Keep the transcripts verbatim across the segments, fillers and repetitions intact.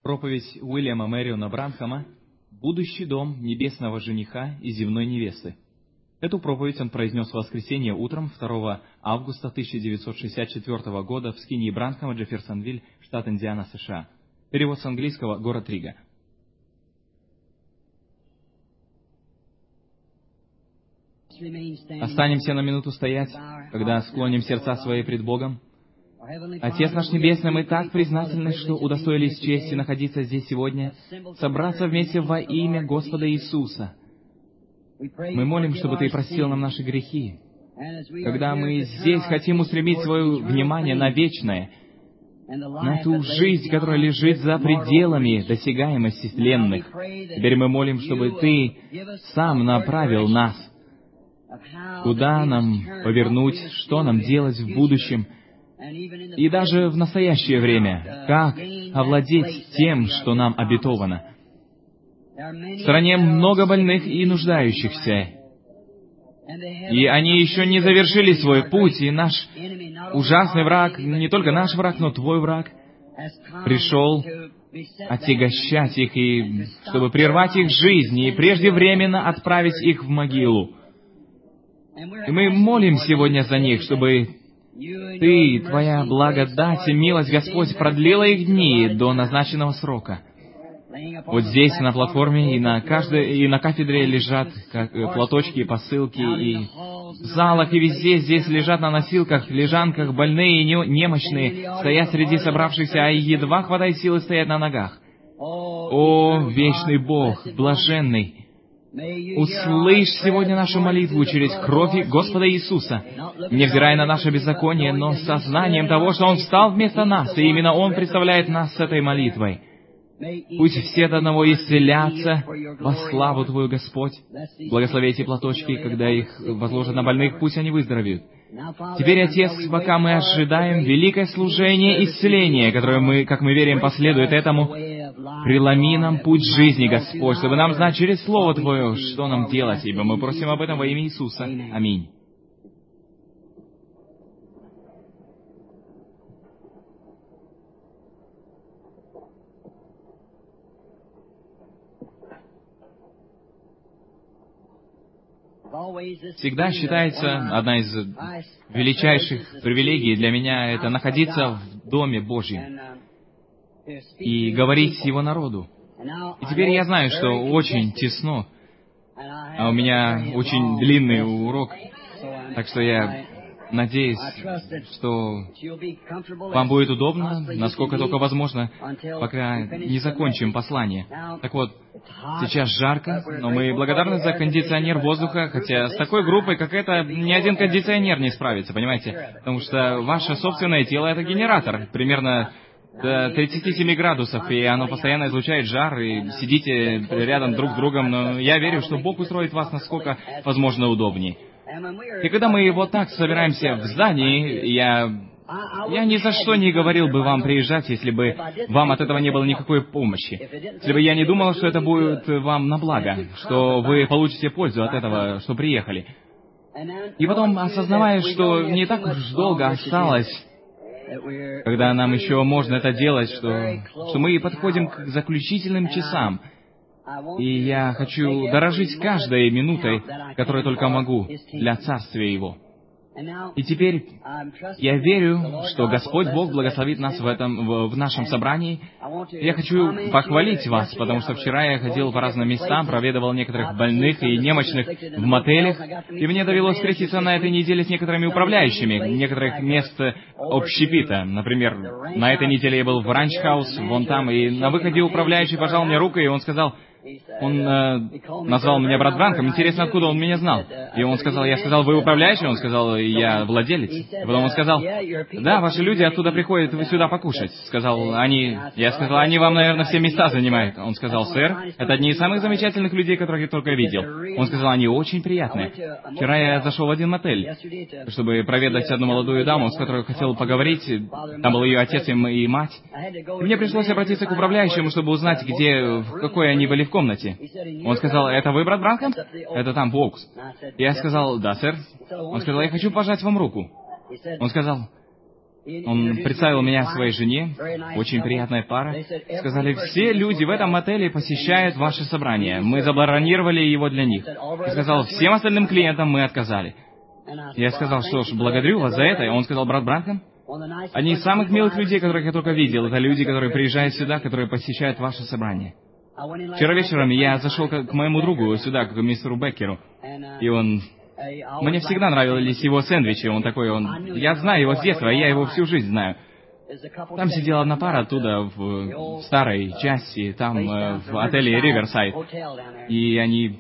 Проповедь Уильяма Мэриона Бранхама «Будущий дом небесного жениха и земной невесты». Эту проповедь он произнес в воскресенье утром второго августа тысяча девятьсот шестьдесят четвёртого года в скинии Бранхама, Джефферсонвиль, штат Индиана, США. Перевод с английского, город Рига. Останемся на минуту стоять, когда склоним сердца свои пред Богом. Отец наш Небесный, мы так признательны, что удостоились чести находиться здесь сегодня, собраться вместе во имя Господа Иисуса. Мы молим, чтобы Ты простил нам наши грехи. Когда мы здесь хотим устремить свое внимание на вечное, на ту жизнь, которая лежит за пределами досягаемости тленных, теперь мы молим, чтобы Ты сам направил нас, куда нам повернуть, что нам делать в будущем, и даже в настоящее время, как овладеть тем, что нам обетовано. В стране много больных и нуждающихся, и они еще не завершили свой путь, и наш ужасный враг, не только наш враг, но Твой враг, пришел отягощать их, и чтобы прервать их жизнь, и преждевременно отправить их в могилу. И мы молим сегодня за них, чтобы Ты, Твоя благодать и милость, Господь, продлила их дни до назначенного срока. Вот здесь, на платформе, и на каждой, и на кафедре лежат как платочки и посылки, и в залах, и везде здесь лежат на носилках, лежанках больные и немощные, стоят среди собравшихся, а едва хватает силы стоять на ногах. О, вечный Бог, блаженный! Услышь сегодня нашу молитву через кровь Господа Иисуса, невзирая на наше беззаконие, но с сознанием того, что Он встал вместо нас, и именно Он представляет нас с этой молитвой. Пусть все до одного исцелятся во славу Твою, Господь. Благослови эти платочки, когда их возложат на больных, пусть они выздоровеют. Теперь, Отец, пока мы ожидаем великое служение исцеления, которое мы, как мы верим, последует этому, преломи нам путь жизни, Господь, чтобы нам знать через Слово Твое, что нам делать, ибо мы просим об этом во имя Иисуса. Аминь. Всегда считается одна из величайших привилегий для меня — это находиться в Доме Божьем и говорить Его народу. И теперь я знаю, что очень тесно, а у меня очень длинный урок, так что я надеюсь, что вам будет удобно, насколько только возможно, пока не закончим послание. Так вот, сейчас жарко, но мы благодарны за кондиционер воздуха, хотя с такой группой, как эта, ни один кондиционер не справится, понимаете? Потому что ваше собственное тело — это генератор, примерно до тридцати семи градусов, и оно постоянно излучает жар, и сидите рядом друг с другом, но я верю, что Бог устроит вас насколько возможно удобнее. И когда мы вот так собираемся в здании, я... Я ни за что не говорил бы вам приезжать, если бы вам от этого не было никакой помощи. Если бы я не думал, что это будет вам на благо, что вы получите пользу от этого, что приехали. И потом, осознавая, что не так уж долго осталось, когда нам еще можно это делать, что, что мы подходим к заключительным часам, и я хочу дорожить каждой минутой, которой только могу, для Царствия Его. И теперь я верю, что Господь Бог благословит нас в этом, в, в нашем собрании. Я хочу похвалить вас, потому что вчера я ходил по разным местам, проведывал некоторых больных и немощных в мотелях, и мне довелось встретиться на этой неделе с некоторыми управляющими некоторых мест общепита. Например, на этой неделе я был в ранч-хаус, вон там, и на выходе управляющий пожал мне руку, и он сказал... Он э, назвал меня брат Бранхам. Интересно, откуда он меня знал. И он сказал, я сказал, вы управляющий? Он сказал, я владелец. Потом он сказал, да, ваши люди оттуда приходят сюда покушать. Сказал, они... Я сказал, они вам, наверное, все места занимают. Он сказал, сэр, это одни из самых замечательных людей, которых я только видел. Он сказал, они очень приятные. Вчера я зашел в один мотель, чтобы проведать одну молодую даму, с которой хотел поговорить. Там был ее отец и мать. И мне пришлось обратиться к управляющему, чтобы узнать, где, в какой они были в комнате. Он сказал, это вы, брат Бранхам? Это там, Бокс. Я сказал, да, сэр. Он сказал, я хочу пожать вам руку. Он сказал, Он представил меня своей жене, очень приятная пара. Сказали, все люди в этом отеле посещают ваше собрание. Мы забронировали его для них. И сказал, всем остальным клиентам мы отказали. Я сказал, что ж, благодарю вас за это. И он сказал, брат Бранхам, одни из самых милых людей, которых я только видел, это люди, которые приезжают сюда, которые посещают ваше собрание. Вчера вечером я зашел к моему другу сюда, к мистеру Беккеру, и он... Мне всегда нравились его сэндвичи, он такой, он... Я знаю его с детства, я его всю жизнь знаю. Там сидела одна пара оттуда, в старой части, там, в отеле Риверсайд, и они...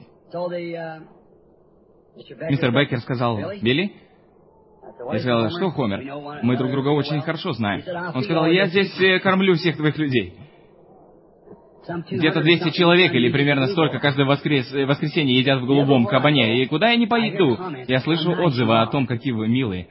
Мистер Беккер сказал, Билли? Я сказал, что, Хомер? Мы друг друга очень хорошо знаем. Он сказал, я здесь кормлю всех твоих людей. Где-то двести человек, или примерно столько, каждое воскрес... воскресенье едят в голубом кабане. И куда я не пойду, я слышу отзывы о том, какие вы милые.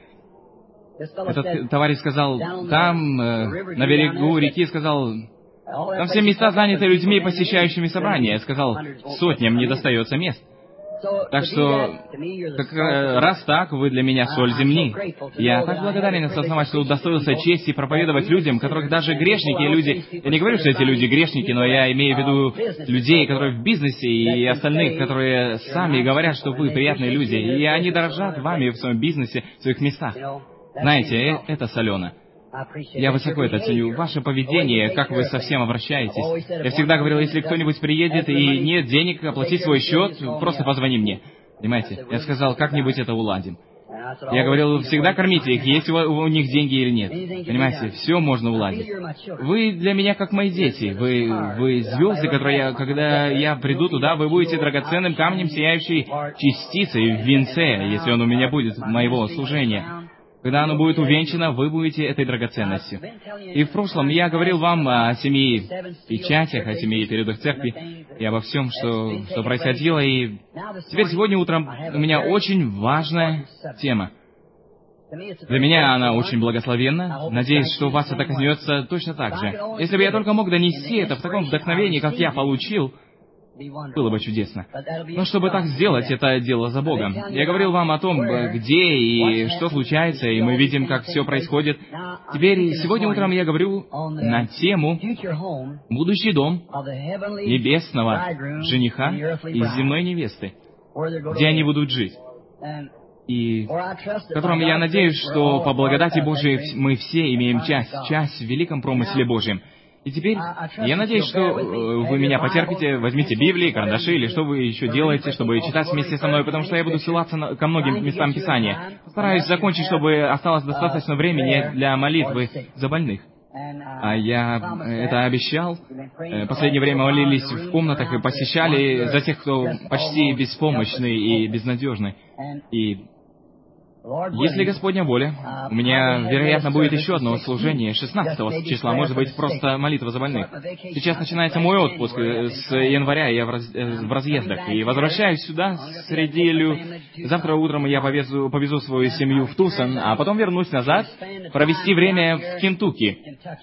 Этот товарищ сказал, там, э, на берегу реки, сказал, там все места заняты людьми, посещающими собрания. Я сказал, сотням не достается мест. Так что, как раз так, вы для меня соль земли. Я так благодарен осознавать, что удостоился чести проповедовать людям, которых даже грешники люди... Я не говорю, что эти люди грешники, но я имею в виду людей, которые в бизнесе, и остальных, которые сами говорят, что вы приятные люди, и они дорожат вами в своем бизнесе, в своих местах. Знаете, это солено. Я высоко это ценю. Ваше поведение, как вы со всем обращаетесь. Я всегда говорил, если кто-нибудь приедет и нет денег оплатить свой счет, просто позвони мне. Понимаете? Я сказал, как-нибудь это уладим. Я говорил, всегда кормите их, есть у, у них деньги или нет. Понимаете, все можно уладить. Вы для меня как мои дети. Вы, вы звезды, которые я, когда я приду туда, вы будете драгоценным камнем, сияющей частицей в венце, если он у меня будет, моего служения. Когда оно будет увенчано, вы будете этой драгоценностью. И в прошлом я говорил вам о семи печатях, о семи периодах церкви, и обо всем, что, что происходило. И теперь сегодня утром у меня очень важная тема. Для меня она очень благословенна. Надеюсь, что у вас это коснется точно так же. Если бы я только мог донести это в таком вдохновении, как я получил, было бы чудесно. Но чтобы так сделать, это дело за Богом. Я говорил вам о том, где и что случается, и мы видим, как все происходит. Теперь, сегодня утром я говорю на тему «Будущий дом небесного жениха и земной невесты», где они будут жить. И в котором я надеюсь, что по благодати Божией мы все имеем часть, часть в великом промысле Божьем. И теперь, я надеюсь, что вы меня потерпите, возьмите Библии, карандаши, или что вы еще делаете, чтобы читать вместе со мной, потому что я буду ссылаться на, ко многим местам Писания. Постараюсь закончить, чтобы осталось достаточно времени для молитвы за больных. А я это обещал. В последнее время молились в комнатах и посещали за тех, кто почти беспомощный и безнадежный. И если Господня воля, у меня, вероятно, будет еще одно служение шестнадцатого числа, может быть, просто молитва за больных. Сейчас начинается мой отпуск с января, я в, раз, в разъездах, и возвращаюсь сюда с неделю. Завтра утром я повезу, повезу свою семью в Тусон, а потом вернусь назад, провести время в Кентукки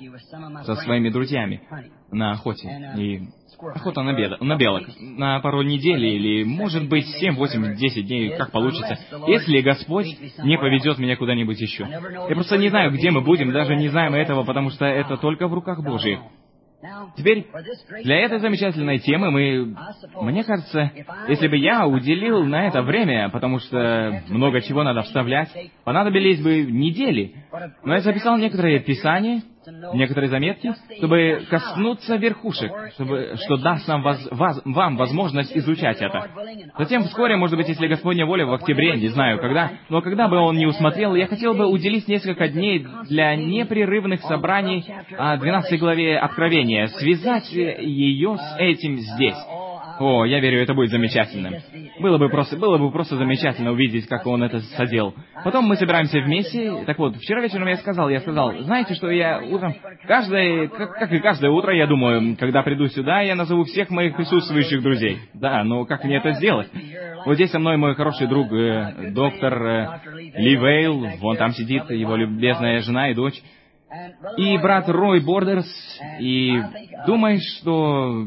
со своими друзьями на охоте. И охота на, бед... на белок. На пару недель или, может быть, семь, восемь, десять дней, как получится. Если Господь не поведет меня куда-нибудь еще. Я просто не знаю, где мы будем, даже не знаем этого, потому что это только в руках Божьих. Теперь, для этой замечательной темы мы, мне кажется, если бы я уделил на это время, потому что много чего надо вставлять, понадобились бы недели. Но я записал некоторые писания, некоторые заметки, чтобы коснуться верхушек, чтобы, что даст нам воз, воз, вам возможность изучать это. Затем вскоре, может быть, если Господня воля, в октябре, не знаю когда, но когда бы он не усмотрел, я хотел бы уделить несколько дней для непрерывных собраний о двенадцатой главе Откровения, связать ее с этим здесь. О, я верю, это будет замечательным. Было бы просто, было бы просто замечательно увидеть, как он это соделал. Потом мы собираемся вместе. Так вот, вчера вечером я сказал, я сказал, знаете, что я утром, каждое, как, как и каждое утро, я думаю, когда приду сюда, я назову всех моих присутствующих друзей. Да, но как мне это сделать? Вот здесь со мной мой хороший друг, э, доктор э, Ли Вейл, вон там сидит его любезная жена и дочь. И брат Рой Бордерс, и думаешь, что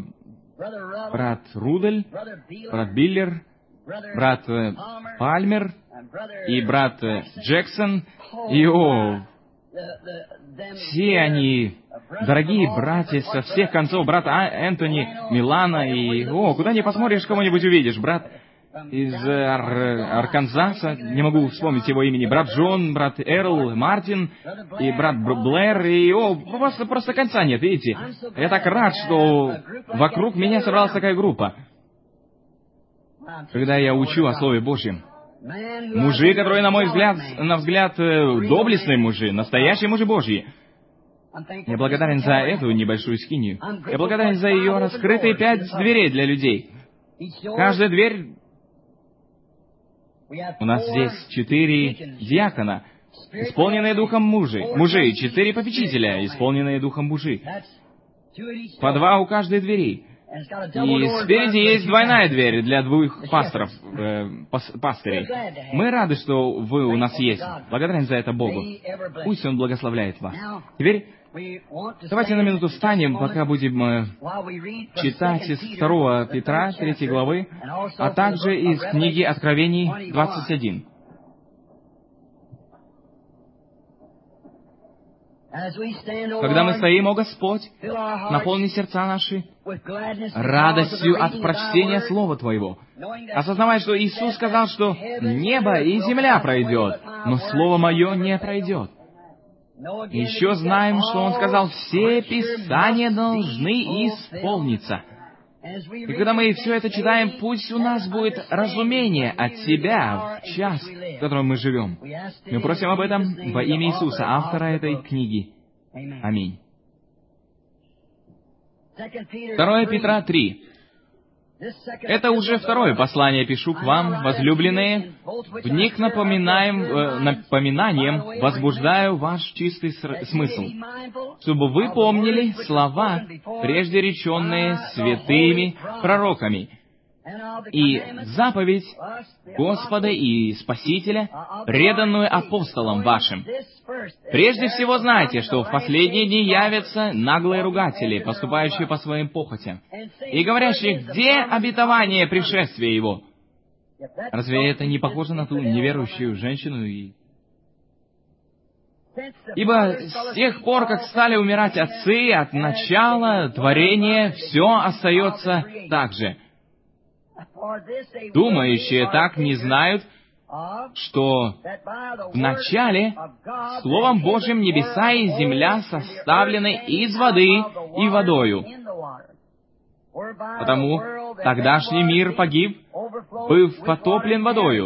брат Рудель, брат Биллер, брат э, Пальмер и брат э, Джексон, и о, Все они, дорогие братья, со всех концов, брат А- Энтони, Милана, и, о, куда ни посмотришь, кого-нибудь увидишь, брат из Ар- Арканзаса, не могу вспомнить его имени, брат Джон, брат Эрл, Мартин, и брат Бр- Блэр, и, о, просто, просто конца нет, видите? Я так рад, что вокруг меня собралась такая группа. Когда я учу о Слове Божьем, мужи, которые, на мой взгляд, на взгляд, э, доблестные мужи, настоящие мужи Божьи. Я благодарен за эту небольшую скинию. Я благодарен за ее раскрытые пять дверей для людей. Каждая дверь... У нас здесь четыре диакона, исполненные духом мужи. Мужи, четыре попечителя, исполненные духом мужи. По два у каждой двери. И спереди есть двойная дверь для двух пасторов, э, пас, пастырей. Мы рады, что вы у нас есть. Благодарен за это Богу. Пусть Он благословляет вас. Теперь давайте на минуту встанем, пока будем э, читать из второго Петра, третьей главы, а также из книги Откровений двадцать один. Когда мы стоим, о Господь, наполни сердца наши радостью от прочтения Слова Твоего, осознавая, что Иисус сказал, что небо и земля пройдет, но Слово Мое не пройдет. Еще знаем, что Он сказал, все Писания должны исполниться. И когда мы все это читаем, пусть у нас будет разумение от Тебя в час, в котором мы живем. Мы просим об этом во имя Иисуса, автора этой книги. Аминь. второе Петра три. Это уже второе послание пишу к вам, возлюбленные. В них напоминаем, э, напоминанием возбуждаю ваш чистый ср- смысл, чтобы вы помнили слова, прежде реченные святыми пророками, и заповедь Господа и Спасителя, преданную апостолам вашим. Прежде всего знайте, что в последние дни явятся наглые ругатели, поступающие по своим похотям, и говорящие, где обетование пришествия Его? Разве это не похоже на ту неверующую женщину? И... Ибо с тех пор, как стали умирать отцы, от начала творения, все остается так же. Думающие так не знают, что в начале Словом Божьим небеса и земля составлены из воды и водою. Потому тогдашний мир погиб, быв потоплен водою.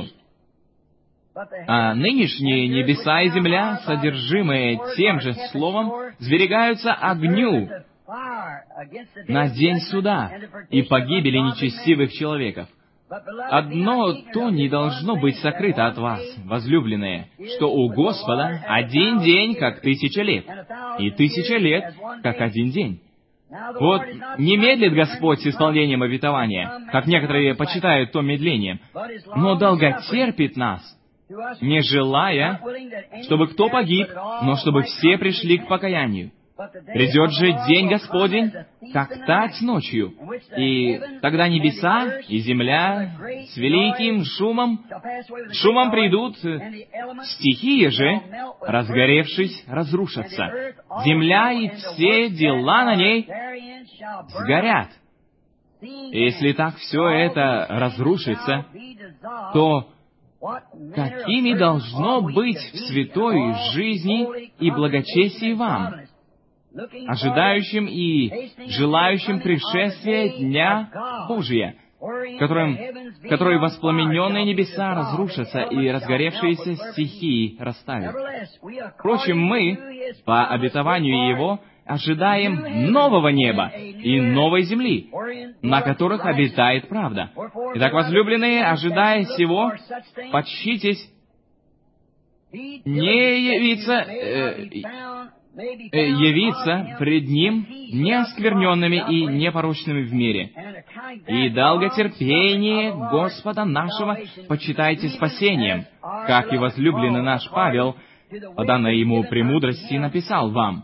А нынешние небеса и земля, содержимые тем же Словом, сберегаются огню на день суда и погибели нечестивых человеков. Одно то не должно быть сокрыто от вас, возлюбленные, что у Господа один день, как тысяча лет, и тысяча лет, как один день. Вот не медлит Господь с исполнением обетования, как некоторые почитают то медлением, но долготерпит нас, не желая, чтобы кто погиб, но чтобы все пришли к покаянию. Придет же день Господень, как тать ночью, и тогда небеса и земля с великим шумом, шумом придут, стихии же, разгоревшись, разрушатся. Земля и все дела на ней сгорят. И если так все это разрушится, то какими должно быть в святой жизни и благочестии вам, ожидающим и желающим пришествия Дня Божия, которым, который воспламененные небеса разрушатся и разгоревшиеся стихии расставят. Впрочем, мы, по обетованию Его, ожидаем нового неба и новой земли, на которых обитает правда. Итак, возлюбленные, ожидая сего, подщитесь, не явиться... Э, явиться пред Ним неоскверненными и непорочными в мире. И долготерпение Господа нашего почитайте спасением, как и возлюбленный наш Павел, по данной ему премудрости, написал вам,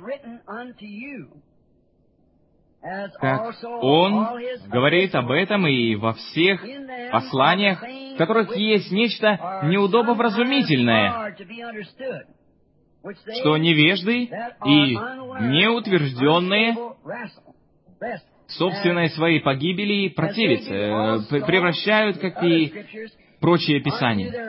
как он говорит об этом и во всех посланиях, в которых есть нечто неудобовразумительное. что невежды и неутвержденные собственной своей погибели противятся, превращают, как и прочие Писания.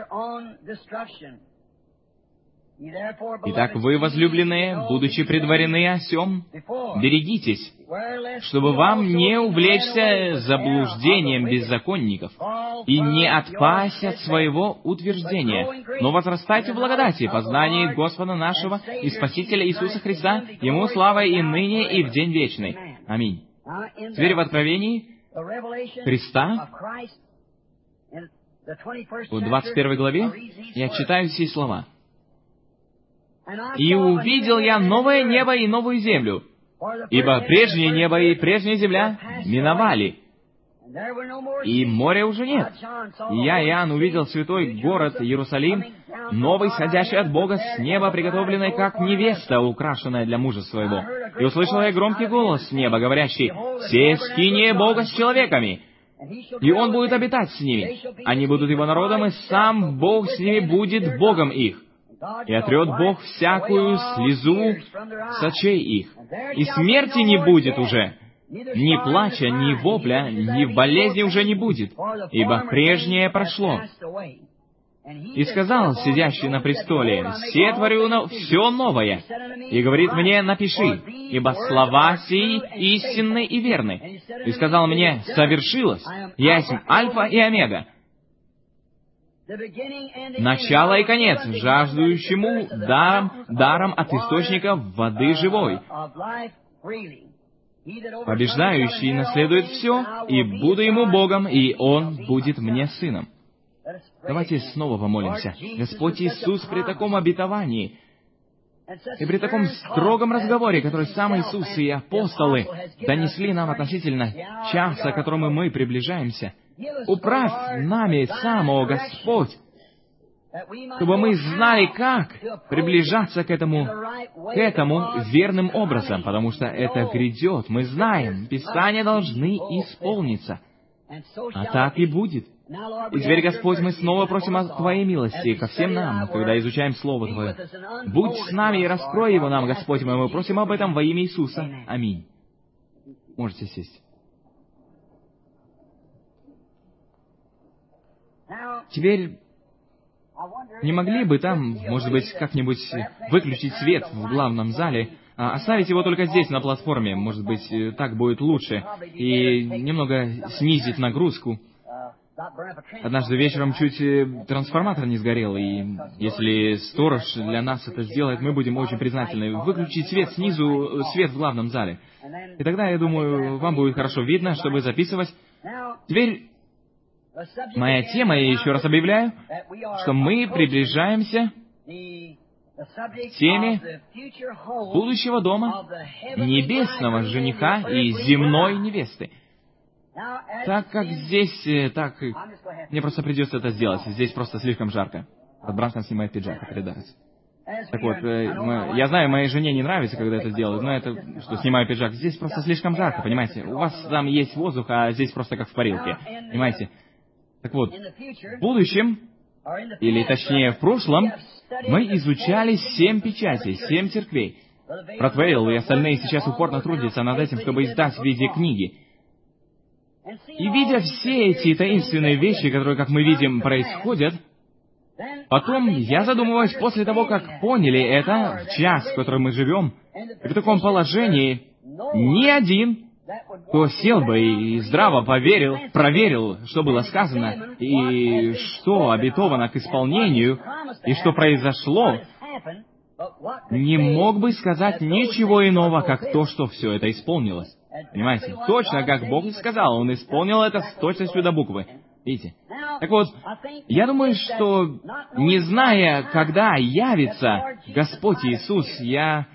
Итак, вы, возлюбленные, будучи предварены о сем, берегитесь, чтобы вам не увлечься заблуждением беззаконников и не отпасть от своего утверждения, но возрастайте в благодати, познании Господа нашего и Спасителя Иисуса Христа, Ему слава и ныне, и в день вечный. Аминь. Теперь в Откровении Христа, в двадцать первой главе, я читаю сии слова. «И увидел я новое небо и новую землю, ибо прежнее небо и прежняя земля миновали, и моря уже нет. И я, Иоанн, увидел святой город Иерусалим, новый, сходящий от Бога с неба, приготовленный, как невеста, украшенная для мужа своего. И услышал я громкий голос с неба, говорящий: «Се скиния Бога с человеками, и Он будет обитать с ними. Они будут Его народом, и сам Бог с ними будет Богом их. И отрет Бог всякую слезу с очей их. И смерти не будет уже, ни плача, ни вопля, ни болезни уже не будет, ибо прежнее прошло. И сказал сидящий на престоле: «Се творю но все новое». И говорит мне: «Напиши, ибо слова сии истинны и верны». И сказал мне: «Совершилось, я есть Альфа и Омега, начало и конец, жаждущему даром, даром от источника воды живой. Побеждающий наследует все, и буду ему Богом, и он будет мне сыном». Давайте снова помолимся. Господь Иисус, при таком обетовании и при таком строгом разговоре, который сам Иисус и апостолы донесли нам относительно часа, к которому мы приближаемся, управь нами сам, о Господь, чтобы мы знали, как приближаться к этому, к этому верным образом, потому что это грядет. Мы знаем, Писания должны исполниться. А так и будет. И теперь, Господь, мы снова просим о Твоей милости ко всем нам, когда изучаем Слово Твое. Будь с нами и раскрой его нам, Господь мой, мы просим об этом во имя Иисуса. Аминь. Можете сесть. Теперь, не могли бы там, может быть, как-нибудь выключить свет в главном зале, а оставить его только здесь, на платформе, может быть, так будет лучше, и немного снизить нагрузку. Однажды вечером чуть трансформатор не сгорел, и если сторож для нас это сделает, мы будем очень признательны. Выключить свет снизу, свет в главном зале. И тогда, я думаю, вам будет хорошо видно, чтобы записывать. Теперь моя тема, я еще раз объявляю, что мы приближаемся к теме будущего дома, небесного жениха и земной невесты. Так как здесь, так, мне просто придется это сделать, здесь просто слишком жарко. Бранхам снимает пиджак, передается. Так вот, мы, я знаю, моей жене не нравится, когда это делают, но это, что снимаю пиджак, здесь просто слишком жарко, понимаете? У вас там есть воздух, а здесь просто как в парилке, понимаете? Так вот, в будущем, или точнее в прошлом, мы изучали семь печатей, семь церквей. Брат Вейл и остальные сейчас упорно трудятся над этим, чтобы издать в виде книги. И видя все эти таинственные вещи, которые, как мы видим, происходят, потом я задумываюсь, после того, как поняли это, в час, в котором мы живем, в таком положении, ни один, кто сел бы и здраво поверил, проверил, что было сказано, и что обетовано к исполнению, и что произошло, не мог бы сказать ничего иного, как то, что все это исполнилось. Понимаете? Точно, как Бог и сказал, Он исполнил это с точностью до буквы. Видите? Так вот, я думаю, что, не зная, когда явится Господь Иисус, я...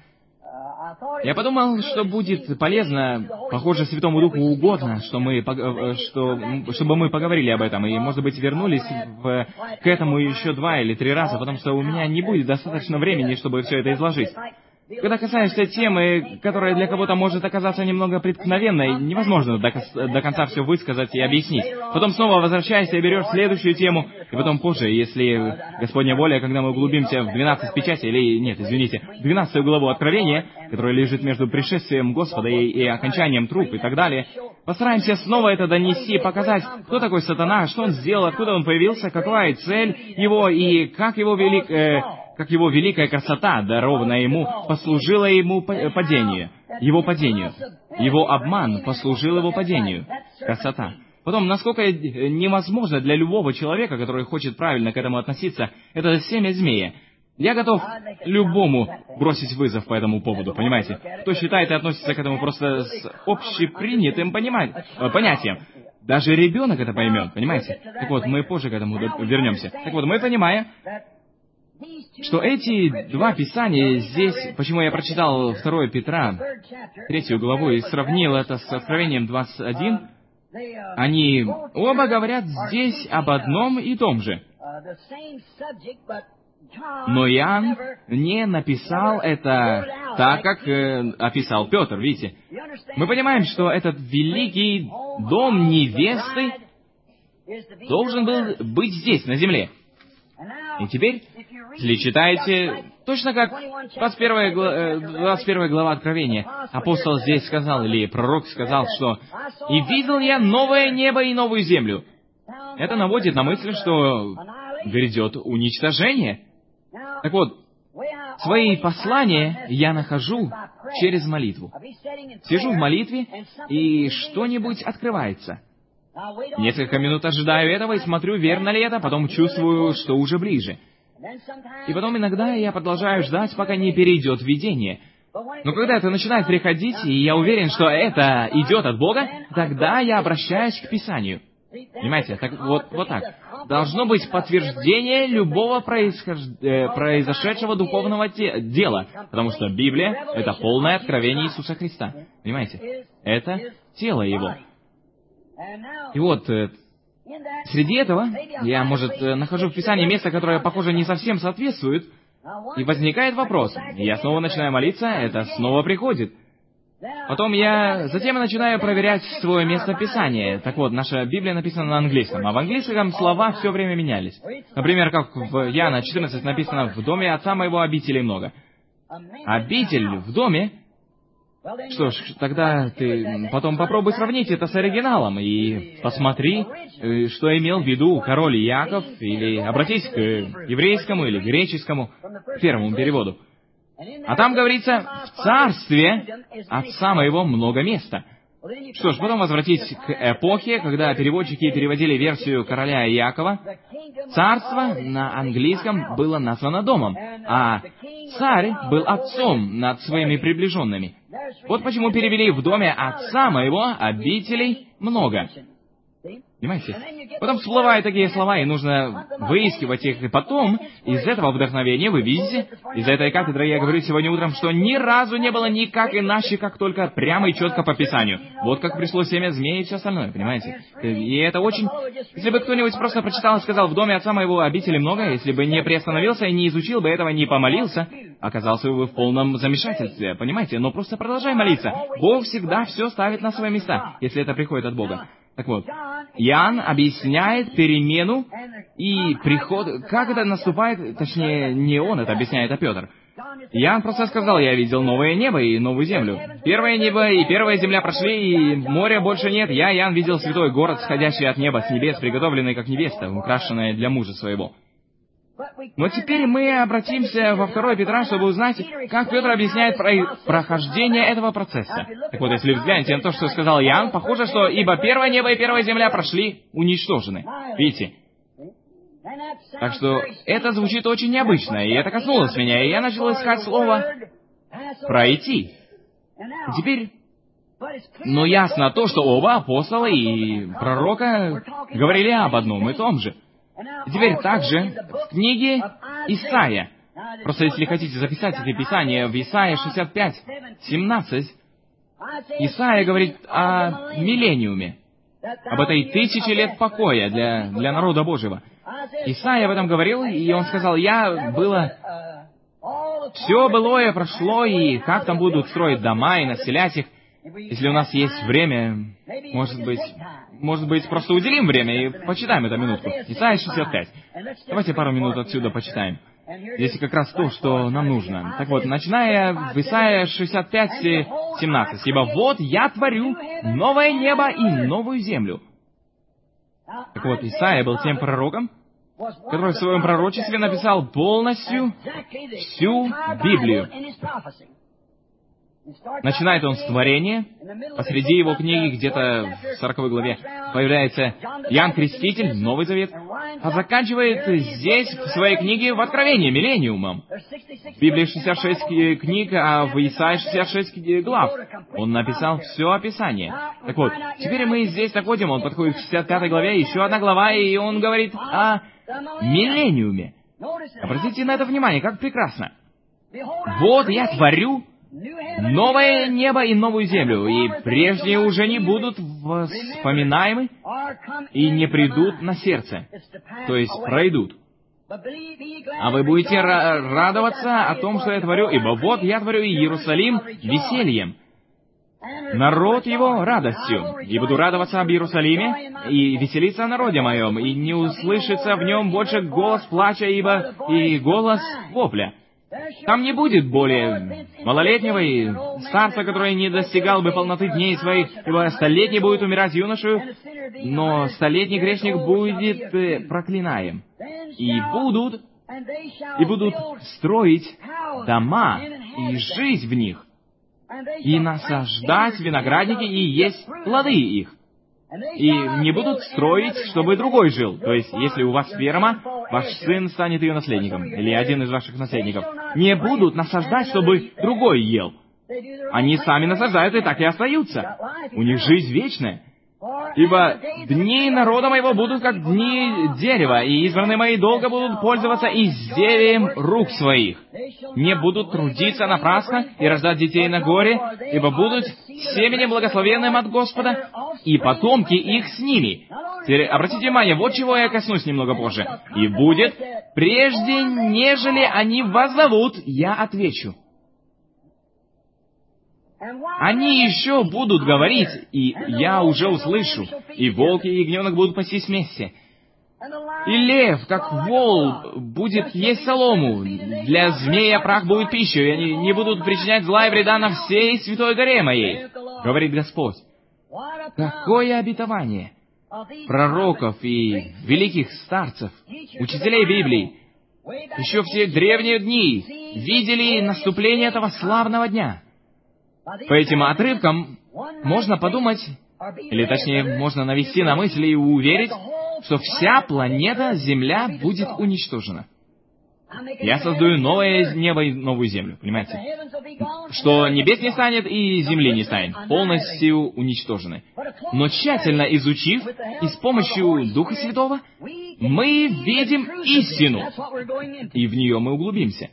Я подумал, что будет полезно, похоже, Святому Духу угодно, что мы, что, чтобы мы поговорили об этом, и, может быть, вернулись в, к этому еще два или три раза, потому что у меня не будет достаточно времени, чтобы все это изложить. когда касаешься темы, которая для кого-то может оказаться немного преткновенной, невозможно до, до конца все высказать и объяснить. Потом снова возвращаешься и берешь следующую тему, и потом позже, если Господня воля, когда мы углубимся в двенадцать печати, или, нет, извините, в двенадцатую главу Откровения, которая лежит между пришествием Господа и, и окончанием труп и так далее, постараемся снова это донести, показать, кто такой сатана, что он сделал, откуда он появился, какая цель его и как его велик... Э, как его великая красота, дарованная ему, послужила ему падению, его падению. Его обман послужил его падению. Красота. Потом, насколько невозможно для любого человека, который хочет правильно к этому относиться, это семя змея. Я готов любому бросить вызов по этому поводу, понимаете? Кто считает и относится к этому просто с общепринятым пониманием, понятием. Даже ребенок это поймет, понимаете? Так вот, мы позже к этому вернемся. Так вот, мы понимаем, что эти два писания здесь, почему я прочитал второе Петра, третью главу, и сравнил это с Откровением двадцать один, они оба говорят здесь об одном и том же. Но Иоанн не написал это так, как э, описал Петр, видите? Мы понимаем, что этот великий дом невесты должен был быть здесь, на земле. И теперь, если читаете, точно как двадцать первая, глава, двадцать первая глава Откровения, апостол здесь сказал, или пророк сказал, что «И видел я новое небо и новую землю». Это наводит на мысль, что грядет уничтожение. Так вот, свои послания я нахожу через молитву. Сижу в молитве, и что-нибудь открывается. Несколько минут ожидаю этого и смотрю, верно ли это, потом чувствую, что уже ближе. И потом иногда я продолжаю ждать, пока не перейдет видение. Но когда это начинает приходить, и я уверен, что это идет от Бога, тогда я обращаюсь к Писанию. Понимаете, так вот, вот так. Должно быть подтверждение любого происхож... э, произошедшего духовного те... дела, потому что Библия — это полное откровение Иисуса Христа. Понимаете? Это тело Его. И вот, э, среди этого, я, может, э, нахожу в Писании место, которое, похоже, не совсем соответствует, и возникает вопрос. Я снова начинаю молиться, это снова приходит. Потом я затем начинаю проверять свое место Писания. Так вот, наша Библия написана на английском, а в английском слова все время менялись. Например, как в Иоанна четырнадцать написано: «В доме отца моего обителей много». Обитель в доме. Что ж, тогда ты потом попробуй сравнить это с оригиналом и посмотри, что имел в виду король Иаков, или обратись к еврейскому или греческому, первому переводу. А там говорится: «В царстве отца моего много места». Что ж, потом возвратись к эпохе, когда переводчики переводили версию короля Иакова. Царство на английском было названо домом, а царь был отцом над своими приближенными. Вот почему перевели: «В доме отца моего обителей много». Понимаете? Потом всплывают такие слова, и нужно выискивать их. И потом, из этого вдохновения, вы видите, из этой кафедры я говорю сегодня утром, что ни разу не было никак иначе, как только прямо и четко по Писанию. Вот как пришло семя змеи и все остальное, понимаете? И это очень... Если бы кто-нибудь просто прочитал и сказал: «В доме отца моего обители много», если бы не приостановился и не изучил бы этого, не помолился, оказался бы в полном замешательстве, понимаете? Но просто продолжай молиться. Бог всегда все ставит на свои места, если это приходит от Бога. Так вот, Иоанн объясняет перемену и приход... Как это наступает, точнее, не он это объясняет, а Петр. Иоанн просто сказал: «Я видел новое небо и новую землю. Первое небо и первая земля прошли, и моря больше нет. Я, Иоанн, видел святой город, сходящий от неба с небес, приготовленный как невеста, украшенная для мужа своего». Но теперь мы обратимся во второе Петра, чтобы узнать, как Петр объясняет про... прохождение этого процесса. Так вот, если взглянете на то, что сказал Иоанн, похоже, что «ибо первое небо и первая земля прошли, уничтожены». Видите? Так что это звучит очень необычно, и это коснулось меня, и я начал искать слово «пройти». И теперь... Но ясно то, что оба апостола и пророка говорили об одном и том же. Теперь также в книге Исаия, просто если хотите записать эти писания, в Исаия шестьдесят пять, семнадцать, Исаия говорит о миллениуме, об этой тысяче лет покоя для, для народа Божьего. Исаия об этом говорил, и он сказал: «Я было Все былое прошло, и как там будут строить дома и населять их? Если у нас есть время, может быть, может быть, просто уделим время и почитаем эту минутку. Исайя шестьдесят пять. Давайте пару минут отсюда почитаем. Здесь как раз то, что нам нужно. Так вот, начиная в Исайя шестьдесят пять, семнадцать. «Ибо вот я творю новое небо и новую землю». Так вот, Исайя был тем пророком, который в своем пророчестве написал полностью всю Библию. Начинает он с творения. Посреди его книги, где-то в сороковой главе, появляется Иоанн Креститель, Новый Завет, а заканчивает здесь, в своей книге, в Откровении, Миллениумом. В Библии шестьдесят шесть книг, а в Исаии шестьдесят шесть глав. Он написал все описание. Так вот, теперь мы здесь находим, он подходит к шестьдесят пятой главе, еще одна глава, и он говорит о Миллениуме. Обратите на это внимание, как прекрасно. «Вот я творю новое небо и новую землю, и прежние уже не будут вспоминаемы и не придут на сердце», то есть пройдут. «А вы будете радоваться о том, что я творю, ибо вот я творю Иерусалим весельем, народ его радостью, и буду радоваться об Иерусалиме, и веселиться о народе моем, и не услышится в нем больше голос плача, ибо и голос вопля. Там не будет более малолетнего и старца, который не достигал бы полноты дней своих, ибо столетний будет умирать юношею, но столетний грешник будет э, проклинаем. И будут, и будут строить дома и жить в них, и насаждать виноградники и есть плоды их. И не будут строить, чтобы другой жил. То есть, если у вас ферма, ваш сын станет ее наследником, или один из ваших наследников. Не будут насаждать, чтобы другой ел. Они сами насаждают и так и остаются. У них жизнь вечная. «Ибо дни народа моего будут, как дни дерева, и избранные мои долго будут пользоваться изделием рук своих. Не будут трудиться напрасно и рождать детей на горе, ибо будут семенем благословенным от Господа, и потомки их с ними». Теперь обратите внимание, вот чего я коснусь немного позже. «И будет, прежде нежели они воззовут, я отвечу». Они еще будут говорить, и я уже услышу, и волк и ягненок будут пастись вместе. И лев, как вол, будет есть солому, для змея прах будет пищей, и они не будут причинять зла и вреда на всей святой горе моей, говорит Господь. Какое обетование пророков и великих старцев, учителей Библии, еще в те древние дни видели наступление этого славного дня. По этим отрывкам можно подумать, или точнее, можно навести на мысли и уверить, что вся планета Земля будет уничтожена. Я создаю новое небо и новую землю, понимаете? Что небес не станет и земли не станет, полностью уничтожены. Но тщательно изучив и с помощью Духа Святого, мы видим истину, и в нее мы углубимся.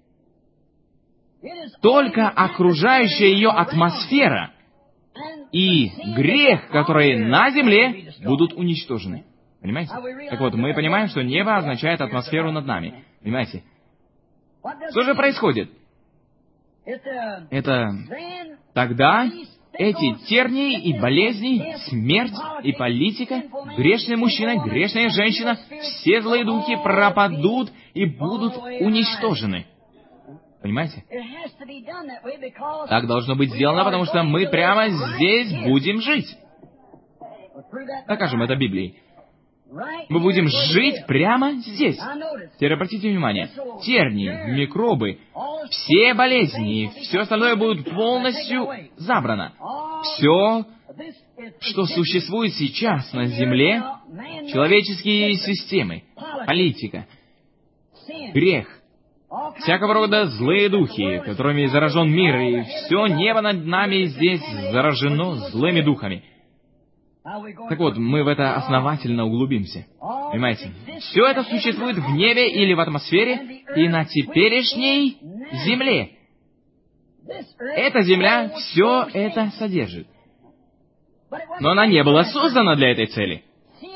Только окружающая ее атмосфера и грех, который на земле, будут уничтожены. Понимаете? Так вот, мы понимаем, что небо означает атмосферу над нами. Понимаете? Что же происходит? Это тогда эти тернии и болезни, смерть и политика, грешный мужчина, грешная женщина, все злые духи пропадут и будут уничтожены. Понимаете? Так должно быть сделано, потому что мы прямо здесь будем жить. Докажем это Библией. Мы будем жить прямо здесь. Теперь обратите внимание. Тернии, микробы, все болезни, все остальное будет полностью забрано. Все, что существует сейчас на Земле, человеческие системы, политика, грех, всякого рода злые духи, которыми заражен мир, и все небо над нами здесь заражено злыми духами. Так вот, мы в это основательно углубимся. Понимаете? Все это существует в небе или в атмосфере и на теперешней земле. Эта земля все это содержит. Но она не была создана для этой цели.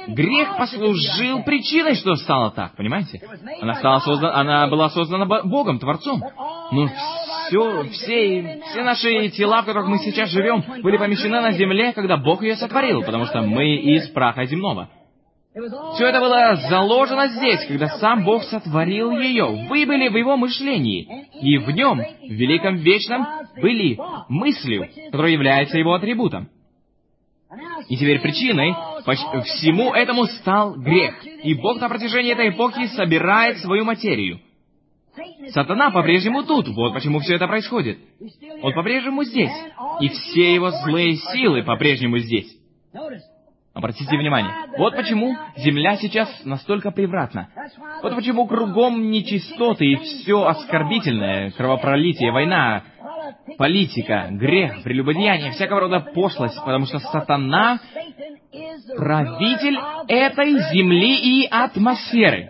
Грех послужил причиной, что стало так, понимаете? Она, стала созда... Она была создана Богом, Творцом. Но все, все, все наши тела, в которых мы сейчас живем, были помещены на земле, когда Бог ее сотворил, потому что мы из праха земного. Все это было заложено здесь, когда сам Бог сотворил ее. Вы были в Его мышлении, и в Нем, в великом вечном, были мыслью, которая является Его атрибутом. И теперь причиной всему этому стал грех. И Бог на протяжении этой эпохи собирает свою материю. Сатана по-прежнему тут, вот почему все это происходит. Он по-прежнему здесь, и все его злые силы по-прежнему здесь. Обратите внимание, вот почему земля сейчас настолько превратна. Вот почему кругом нечистоты и все оскорбительное, кровопролитие, война, политика, грех, прелюбодеяние, всякого рода пошлость, потому что сатана — правитель этой земли и атмосферы.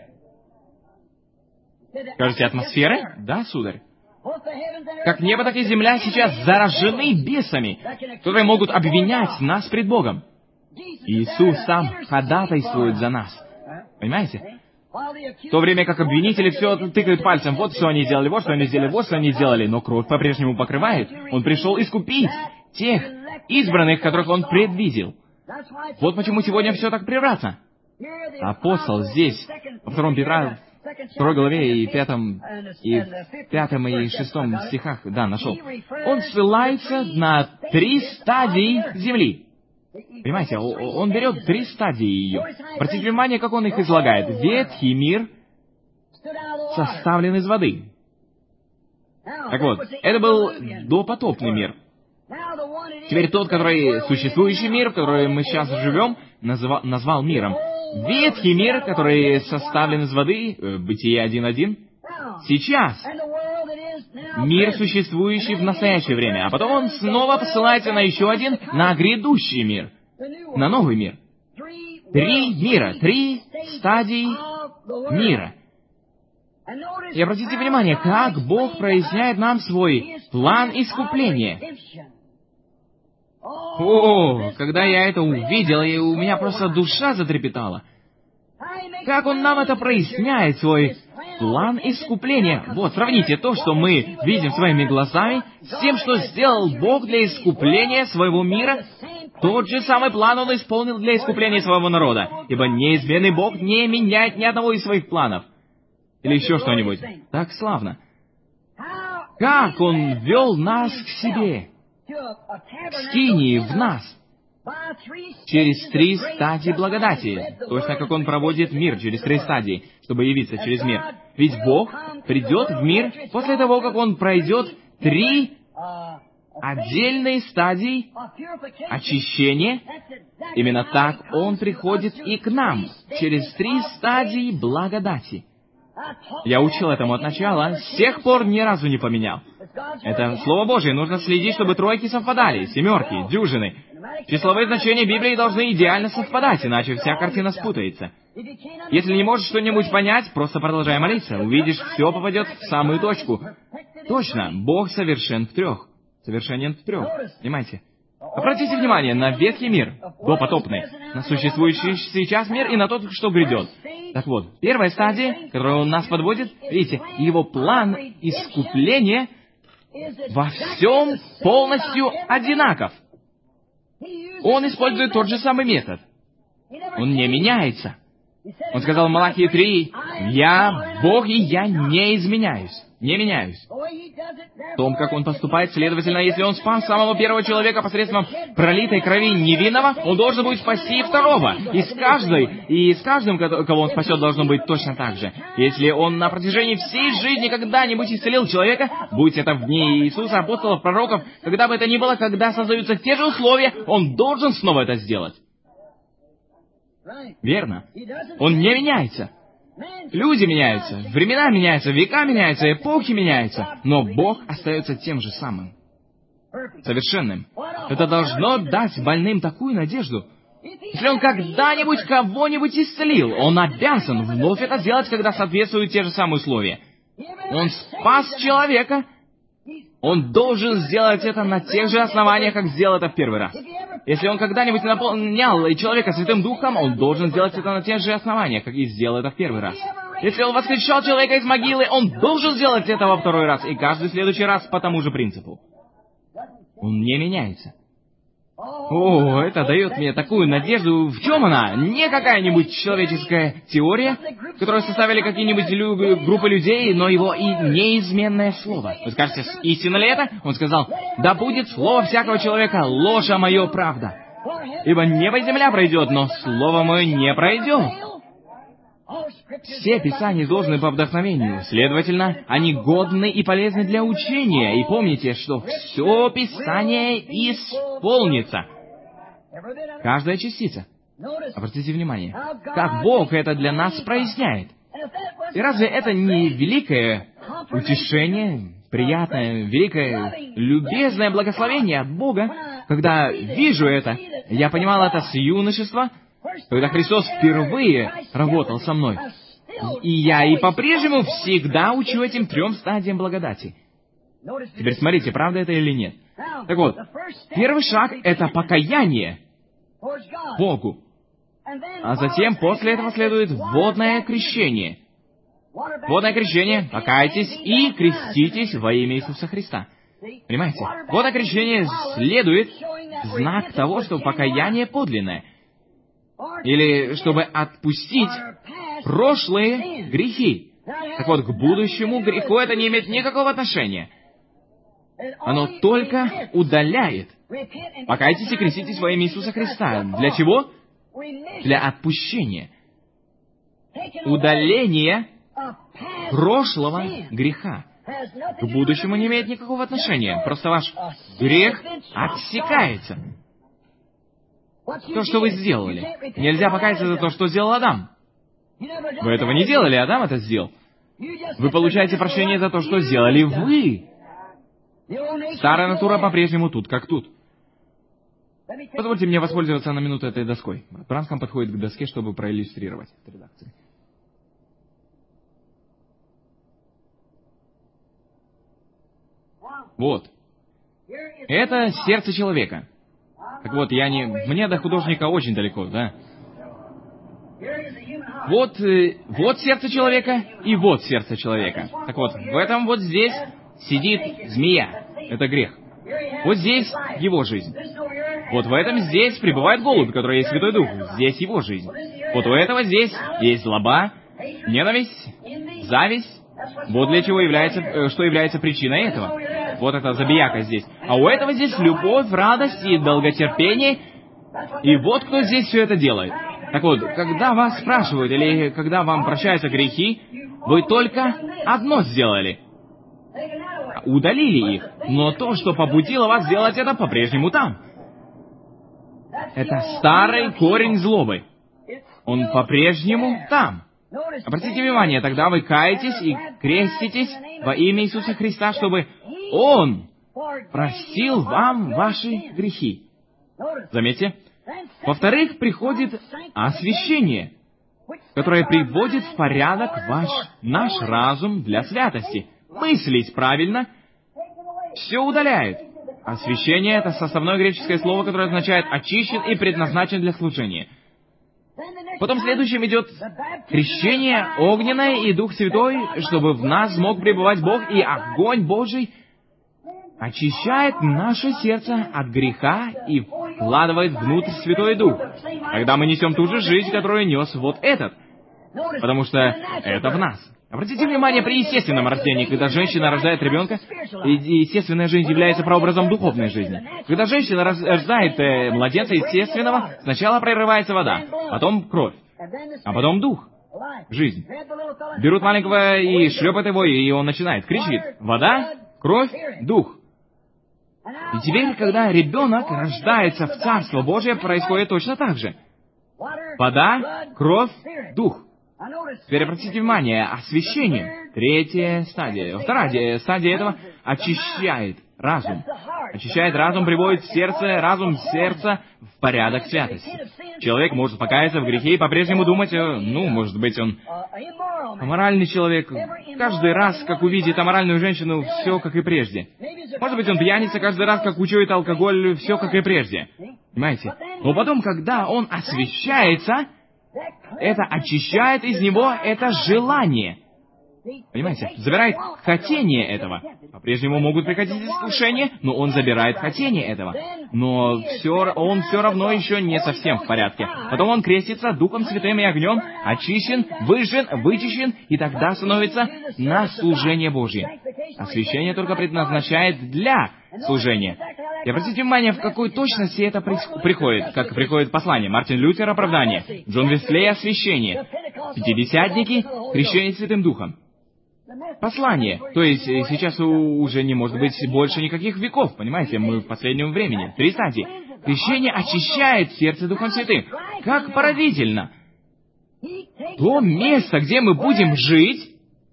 Скажете, атмосферы? Да, сударь. Как небо, так и земля сейчас заражены бесами, которые могут обвинять нас пред Богом. Иисус сам ходатайствует за нас. Понимаете? В то время как обвинители все тыкают пальцем, вот что они делали, вот что они сделали, вот что они делали, но кровь по-прежнему покрывает. Он пришел искупить тех избранных, которых Он предвидел. Вот почему сегодня все так превратно. Апостол здесь, во втором Петра, второй главе и пятом, и пятом и шестом стихах, да, нашел. Он ссылается на три стадии земли. Понимаете, он берет три стадии ее. Обратите внимание, как он их излагает. Ветхий мир составлен из воды. Так вот, это был допотопный мир. Теперь тот, который существующий мир, в котором мы сейчас живем, назва, назвал миром. Ветхий мир, который составлен из воды, Бытие один один, сейчас мир, существующий в настоящее время, а потом он снова посылается на еще один, на грядущий мир, на новый мир. Три мира, три стадии мира. И обратите внимание, как Бог проясняет нам свой план искупления. О, когда я это увидел, и у меня просто душа затрепетала. Как Он нам это проясняет, свой план искупления. Вот, сравните то, что мы видим своими глазами, с тем, что сделал Бог для искупления своего мира. Тот же самый план Он исполнил для искупления своего народа, ибо неизменный Бог не меняет ни одного из своих планов. Или еще что-нибудь. Так славно. Как Он вел нас к себе, к скинии в нас, через три стадии благодати, точно как Он проводит мир через три стадии, чтобы явиться через мир. Ведь Бог придет в мир после того, как Он пройдет три отдельные стадии очищения. Именно так Он приходит и к нам, через три стадии благодати. Я учил этому от начала, с тех пор ни разу не поменял. Это Слово Божие, нужно следить, чтобы тройки совпадали, семерки, дюжины. Числовые значения Библии должны идеально совпадать, иначе вся картина спутается. Если не можешь что-нибудь понять, просто продолжай молиться, увидишь, все попадет в самую точку. Точно, Бог совершен в трех. Совершенен в трех. Понимаете? Обратите внимание на ветхий мир, допотопный, на существующий сейчас мир и на тот, что грядет. Так вот, первая стадия, которую Он нас подводит, видите, Его план искупления во всем полностью одинаков. Он использует тот же самый метод. Он не меняется. Он сказал в Малахии три, «Я Бог, и я не изменяюсь, не меняюсь». В том, как Он поступает, следовательно, если Он спас самого первого человека посредством пролитой крови невинного, Он должен будет спасти и второго. И с каждой, и с каждым, кого Он спасет, должно быть точно так же. Если Он на протяжении всей жизни когда-нибудь исцелил человека, будь это в дни Иисуса, апостолов, пророков, когда бы это ни было, когда создаются те же условия, Он должен снова это сделать. Верно. Он не меняется. Люди меняются, времена меняются, века меняются, эпохи меняются, но Бог остается тем же самым. Совершенным. Это должно дать больным такую надежду. Если Он когда-нибудь кого-нибудь исцелил, Он обязан вновь это сделать, когда соответствуют те же самые условия. Он спас человека, Он должен сделать это на тех же основаниях, как сделал это в первый раз. Если он когда-нибудь наполнял человека Святым Духом, он должен сделать это на тех же основаниях, как и сделал это в первый раз. Если он воскрешал человека из могилы, он должен сделать это во второй раз, и каждый следующий раз по тому же принципу. Он не меняется. О, это дает мне такую надежду. В чем она? Не какая-нибудь человеческая теория, которую составили какие-нибудь лю- группы людей, но его и неизменное слово. Вы скажете, истинно ли это? Он сказал, да будет слово всякого человека, ложь, а мое правда. Ибо небо и земля пройдет, но слово мое не пройдет. Все Писания изложены по вдохновению, следовательно, они годны и полезны для учения. И помните, что все Писание исполнится. Каждая частица. Обратите внимание, как Бог это для нас проясняет. И разве это не великое утешение, приятное, великое, любезное благословение от Бога? Когда вижу это, я понимал это с юношества, когда Христос впервые работал со мной. И я и по-прежнему всегда учу этим трем стадиям благодати. Теперь смотрите, правда это или нет. Так вот, первый шаг — это покаяние Богу. А затем после этого следует водное крещение. Водное крещение, покайтесь и креститесь во имя Иисуса Христа. Понимаете? Водное крещение следует знак того, что покаяние подлинное. Или чтобы отпустить прошлые грехи. Так вот, к будущему греху это не имеет никакого отношения. Оно только удаляет. Покайтесь и креститесь во имя Иисуса Христа. Для чего? Для отпущения. Удаление прошлого греха. К будущему не имеет никакого отношения. Просто ваш грех отсекается. То, что вы сделали. Нельзя покаяться за то, что сделал Адам. Вы этого не делали, Адам это сделал. Вы получаете прощение за то, что сделали вы. Старая натура по-прежнему тут, как тут. Позвольте мне воспользоваться на минуту этой доской. Бранхам подходит к доске, чтобы проиллюстрировать эту редакцию. Вот. Это сердце человека. Так вот, я не... Мне до художника очень далеко, да? Вот, э, вот сердце человека и вот сердце человека. Так вот, в этом вот здесь сидит змея. Это грех. Вот здесь его жизнь. Вот в этом здесь пребывает голубь, который есть Святой Дух. Здесь его жизнь. Вот у этого здесь есть злоба, ненависть, зависть. Вот для чего является, э, что является причиной этого. Вот это забияка здесь. А у этого здесь любовь, радость и долготерпение. И вот кто здесь все это делает. Так вот, когда вас спрашивают, или когда вам прощаются грехи, вы только одно сделали. Удалили их. Но то, что побудило вас сделать это, по-прежнему там. Это старый корень злобы. Он по-прежнему там. Обратите внимание, тогда вы каетесь и креститесь во имя Иисуса Христа, чтобы Он простил вам ваши грехи. Заметьте. Во-вторых, приходит освящение, которое приводит в порядок ваш, наш разум для святости. Мыслить правильно все удаляет. Освящение — это составное греческое слово, которое означает «очищен и предназначен для служения». Потом следующим идет крещение огненное и Дух Святой, чтобы в нас мог пребывать Бог, и огонь Божий очищает наше сердце от греха и вкладывает внутрь Святой Дух. Тогда мы несем ту же жизнь, которую нес вот этот, потому что это в нас. Обратите внимание, при естественном рождении, когда женщина рождает ребенка, естественная жизнь является прообразом духовной жизни. Когда женщина рождает э, младенца естественного, сначала прорывается вода, потом кровь, а потом дух, жизнь. Берут маленького и шлепают его, и он начинает, кричит: вода, кровь, дух. И теперь, когда ребенок рождается в Царство Божие, происходит точно так же. Вода, кровь, дух. Теперь обратите внимание, освящение. Третья стадия. Вторая стадия этого очищает разум. Очищает разум, приводит сердце, разум сердца в порядок святости. Человек может покаяться в грехе и по-прежнему думать, ну, может быть, он аморальный человек. Каждый раз, как увидит аморальную женщину, все как и прежде. Может быть, он пьяница, каждый раз, как учует алкоголь, все как и прежде. Понимаете? Но потом, когда он освящается, это очищает из него это желание. Понимаете? Забирает хотение этого. По-прежнему могут приходить искушения, но он забирает хотение этого. Но все, он все равно еще не совсем в порядке. Потом он крестится Духом Святым и огнем, очищен, выжжен, вычищен, и тогда становится на служение Божье. Освящение только предназначает для служения. И обратите внимание, в какой точности это приходит, как приходит послание. Мартин Лютер — оправдание, Джон Веслей — освящение, пятидесятники — крещение Святым Духом. Послание. То есть сейчас уже не может быть больше никаких веков, понимаете? Мы в последнем времени. Три стадии. Крещение очищает сердце Духом Святым. Как поразительно! То место, где мы будем жить,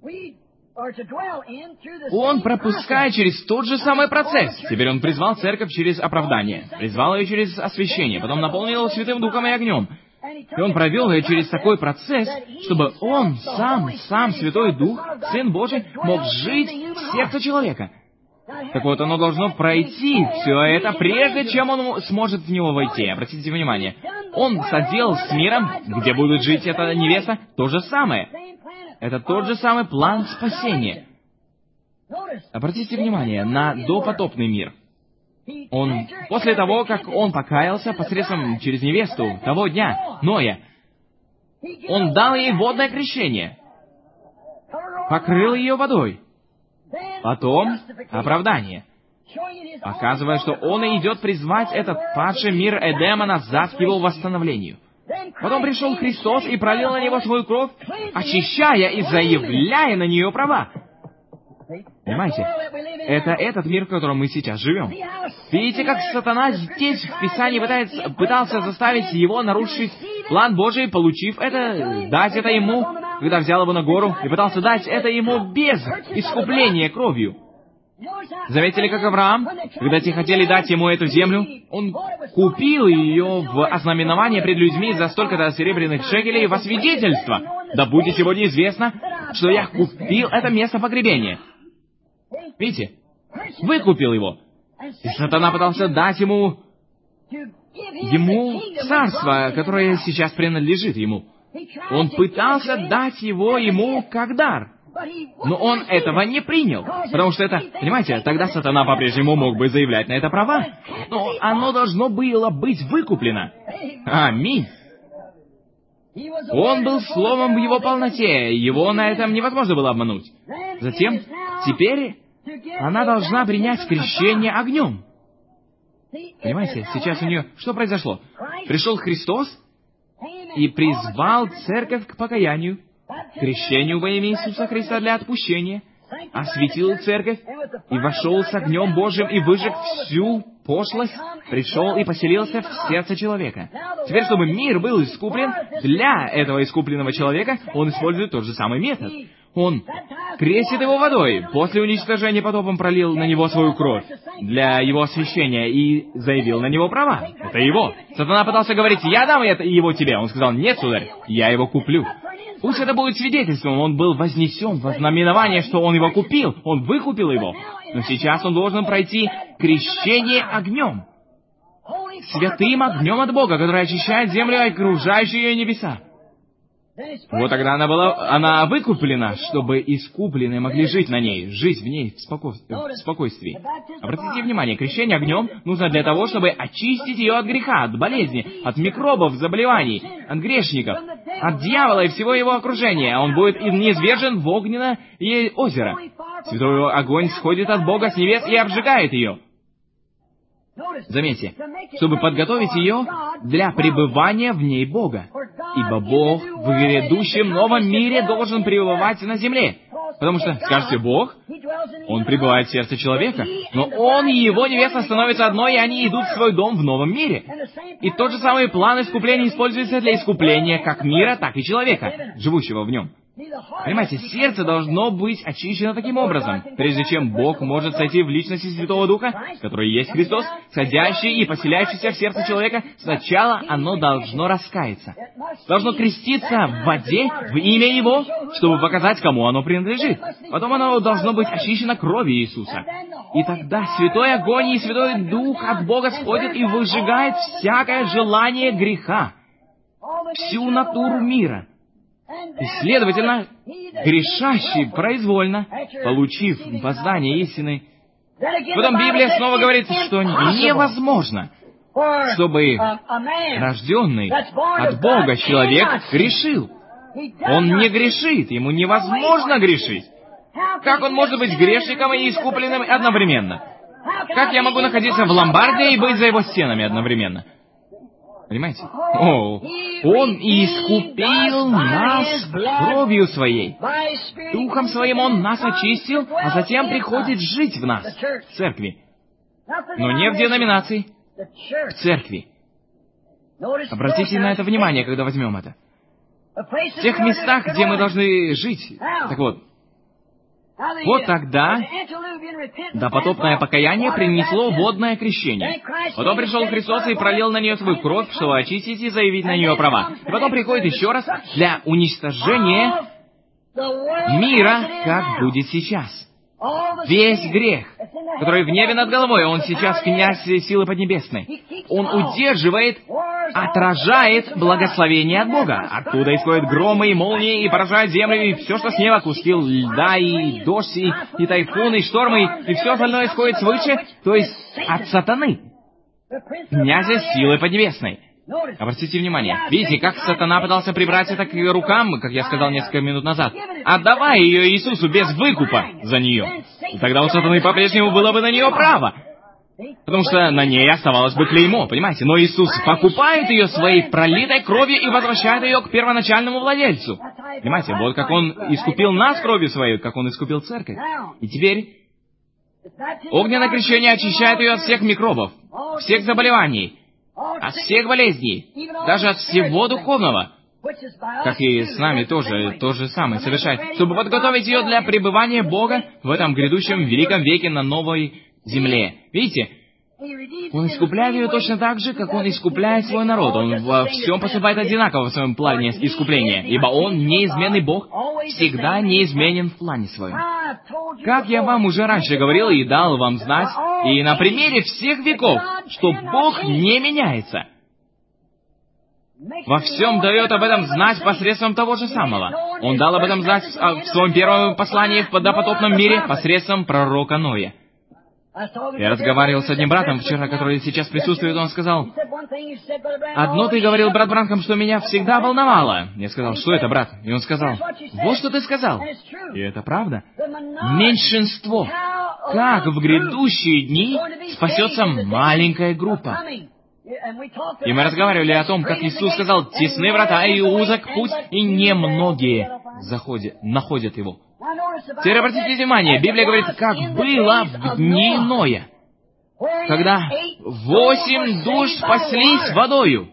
он пропускает через тот же самый процесс. Теперь он призвал церковь через оправдание, призвал ее через освящение, потом наполнил ее Святым Духом и огнем. И он провел ее через такой процесс, чтобы он сам, сам Святой Дух, Сын Божий, мог жить в сердце человека. Так вот, оно должно пройти все это, прежде чем он сможет в него войти. Обратите внимание, он соделал с миром, где будет жить эта невеста, то же самое. Это тот же самый план спасения. Обратите внимание на допотопный мир. Он, после того, как он покаялся посредством через невесту того дня, Ноя, он дал ей водное крещение, покрыл ее водой, потом оправдание, показывая, что он и идет призвать этот падший мир Эдема назад к его восстановлению. Потом пришел Христос и пролил на него свою кровь, очищая и заявляя на нее права. Понимаете? Это этот мир, в котором мы сейчас живем. Видите, как сатана здесь в Писании пытается, пытался заставить его нарушить план Божий, получив это, дать это ему, когда взял его на гору, и пытался дать это ему без искупления кровью. Заметили, как Авраам, когда те хотели дать ему эту землю, он купил ее в ознаменование пред людьми за столько-то серебряных шекелей во свидетельство. Да будет сегодня известно, что я купил это место погребения. Видите? Выкупил его. И сатана пытался дать ему, ему царство, которое сейчас принадлежит ему. Он пытался дать его ему как дар. Но он этого не принял, потому что это, понимаете, тогда сатана по-прежнему мог бы заявлять на это права, но оно должно было быть выкуплено. Аминь. Он был словом в его полноте, его на этом невозможно было обмануть. Затем, теперь, она должна принять крещение огнем. Понимаете, сейчас у нее что произошло? Пришел Христос и призвал церковь к покаянию, крещению во имя Иисуса Христа для отпущения, осветил церковь и вошел с огнем Божьим и выжег всю пошлость, пришел и поселился в сердце человека. Теперь, чтобы мир был искуплен, для этого искупленного человека он использует тот же самый метод. Он крестит его водой, после уничтожения потопом пролил на него свою кровь для его освящения и заявил на него права. Это его. Сатана пытался говорить: «Я дам это его тебе». Он сказал: «Нет, сударь, я его куплю». Пусть это будет свидетельством, он был вознесен во знаменование, что он его купил, он выкупил его. Но сейчас он должен пройти крещение огнем. Святым огнем от Бога, который очищает землю и окружающие ее небеса. Вот тогда она была, она выкуплена, чтобы искупленные могли жить на ней, жить в ней в, споко... в спокойствии. Обратите внимание, крещение огнем нужно для того, чтобы очистить ее от греха, от болезни, от микробов, заболеваний, от грешников, от дьявола и всего его окружения. Он будет низвержен в огненное озеро. Святой огонь сходит от Бога с небес и обжигает ее. Заметьте, чтобы подготовить ее для пребывания в ней Бога. Ибо Бог в грядущем новом мире должен пребывать на земле. Потому что, скажете, Бог, Он пребывает в сердце человека, но Он и Его невеста становятся одной, и они идут в свой дом в новом мире. И тот же самый план искупления используется для искупления как мира, так и человека, живущего в нем. Понимаете, сердце должно быть очищено таким образом, прежде чем Бог может сойти в личности Святого Духа, который есть Христос, садящий и поселяющийся в сердце человека. Сначала оно должно раскаяться. Должно креститься в воде в имя Его, чтобы показать, кому оно принадлежит. Потом оно должно быть очищено кровью Иисуса. И тогда Святой Огонь и Святой Дух от Бога сходит и выжигает всякое желание греха, всю натуру мира. И, следовательно, грешащий произвольно, получив познание истины, потом Библия снова говорит, что невозможно, чтобы рожденный от Бога человек грешил. Он не грешит, ему невозможно грешить. Как он может быть грешником и искупленным одновременно? Как я могу находиться в ломбарде и быть за его стенами одновременно? Понимаете? О, Он искупил нас кровью Своей. Духом Своим Он нас очистил, а затем приходит жить в нас, в церкви. Но не в деноминации, в церкви. Обратите на это внимание, когда возьмем это. В тех местах, где мы должны жить. Так вот, вот тогда допотопное покаяние принесло водное крещение. Потом пришел Христос и пролил на нее свою кровь, чтобы очистить и заявить на нее права. И потом приходит еще раз для уничтожения мира, как будет сейчас. Весь грех, который в небе над головой, он сейчас князь силы поднебесной. Он удерживает, отражает благословение от Бога. Оттуда исходят громы и молнии, и поражают землю, и все, что с неба, куски льда, и дождь, и, и тайфуны, и штормы, и, и все остальное исходит свыше, то есть от сатаны, князя силы поднебесной. Обратите внимание, видите, как сатана пытался прибрать это к ее рукам, как я сказал несколько минут назад, отдавая ее Иисусу без выкупа за нее. И тогда у сатаны по-прежнему было бы на нее право, потому что на ней оставалось бы клеймо, понимаете? Но Иисус покупает ее своей пролитой кровью и возвращает ее к первоначальному владельцу. Понимаете, вот как Он искупил нас кровью Своей, как Он искупил церковь. И теперь огненное крещение очищает ее от всех микробов, всех заболеваний, от всех болезней, даже от всего духовного, как и с нами тоже то же самое совершает, чтобы подготовить ее для пребывания Бога в этом грядущем великом веке на новой земле. Видите, Он искупляет ее точно так же, как Он искупляет свой народ. Он во всем поступает одинаково в своем плане искупления, ибо Он, неизменный Бог, всегда неизменен в плане своем. Как я вам уже раньше говорил и дал вам знать, и на примере всех веков, что Бог не меняется. Во всем дает об этом знать посредством того же самого. Он дал об этом знать в своем первом послании в допотопном мире посредством пророка Ноя. Я разговаривал с одним братом вчера, который сейчас присутствует, он сказал, «Одно ты говорил, брат Бранхам, что меня всегда волновало». Я сказал, «Что это, брат?» И он сказал, «Вот что ты сказал». И это правда. Меньшинство. Как в грядущие дни спасется маленькая группа? И мы разговаривали о том, как Иисус сказал, «Тесны врата и узок путь, и немногие заходят, находят его». Теперь обратите внимание, Библия говорит, как было в дни Ноя, когда восемь душ спаслись водою.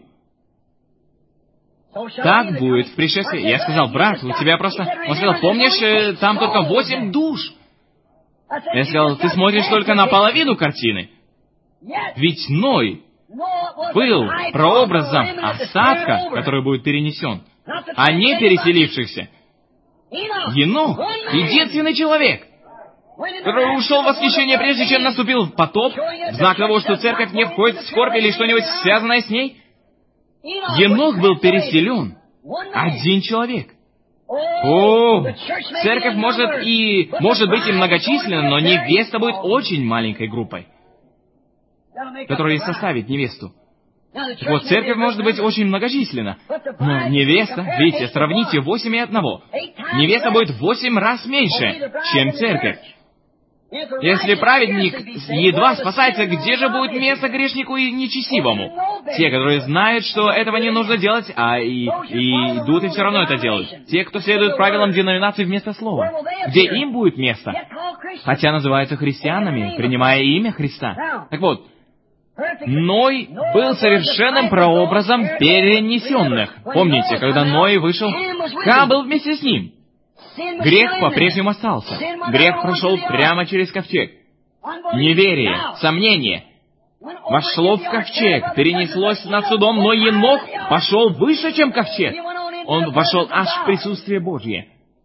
Так будет в пришествии. Я сказал, брат, у тебя просто... Он сказал, помнишь, там только восемь душ. Я сказал, ты смотришь только на половину картины. Ведь Ной был прообразом осадка, который будет перенесен, а не переселившихся. Енох — единственный человек, который ушел в восхищение, прежде чем наступил потоп, в знак того, что церковь не входит в скорбь или что-нибудь связанное с ней. Енох был переселен. Один человек. О, церковь может и может быть и многочисленна, но невеста будет очень маленькой группой, которая составит невесту. Так вот, церковь может быть очень многочисленна, но невеста, видите, сравните восемь и одного. Невеста будет в восемь раз меньше, чем церковь. Если праведник едва спасается, где же будет место грешнику и нечестивому? Те, которые знают, что этого не нужно делать, а и, и идут и все равно это делают. Те, кто следует правилам деноминации вместо слова. Где им будет место? Хотя называются христианами, принимая имя Христа. Так вот, Ной был совершенным прообразом перенесенных. Помните, когда Ной вышел, Хам был вместе с ним. Грех по-прежнему остался. Грех прошел прямо через ковчег. Неверие, сомнение вошло в ковчег, перенеслось над судом, но Енох пошел выше, чем ковчег. Он вошел аж в присутствие Божье.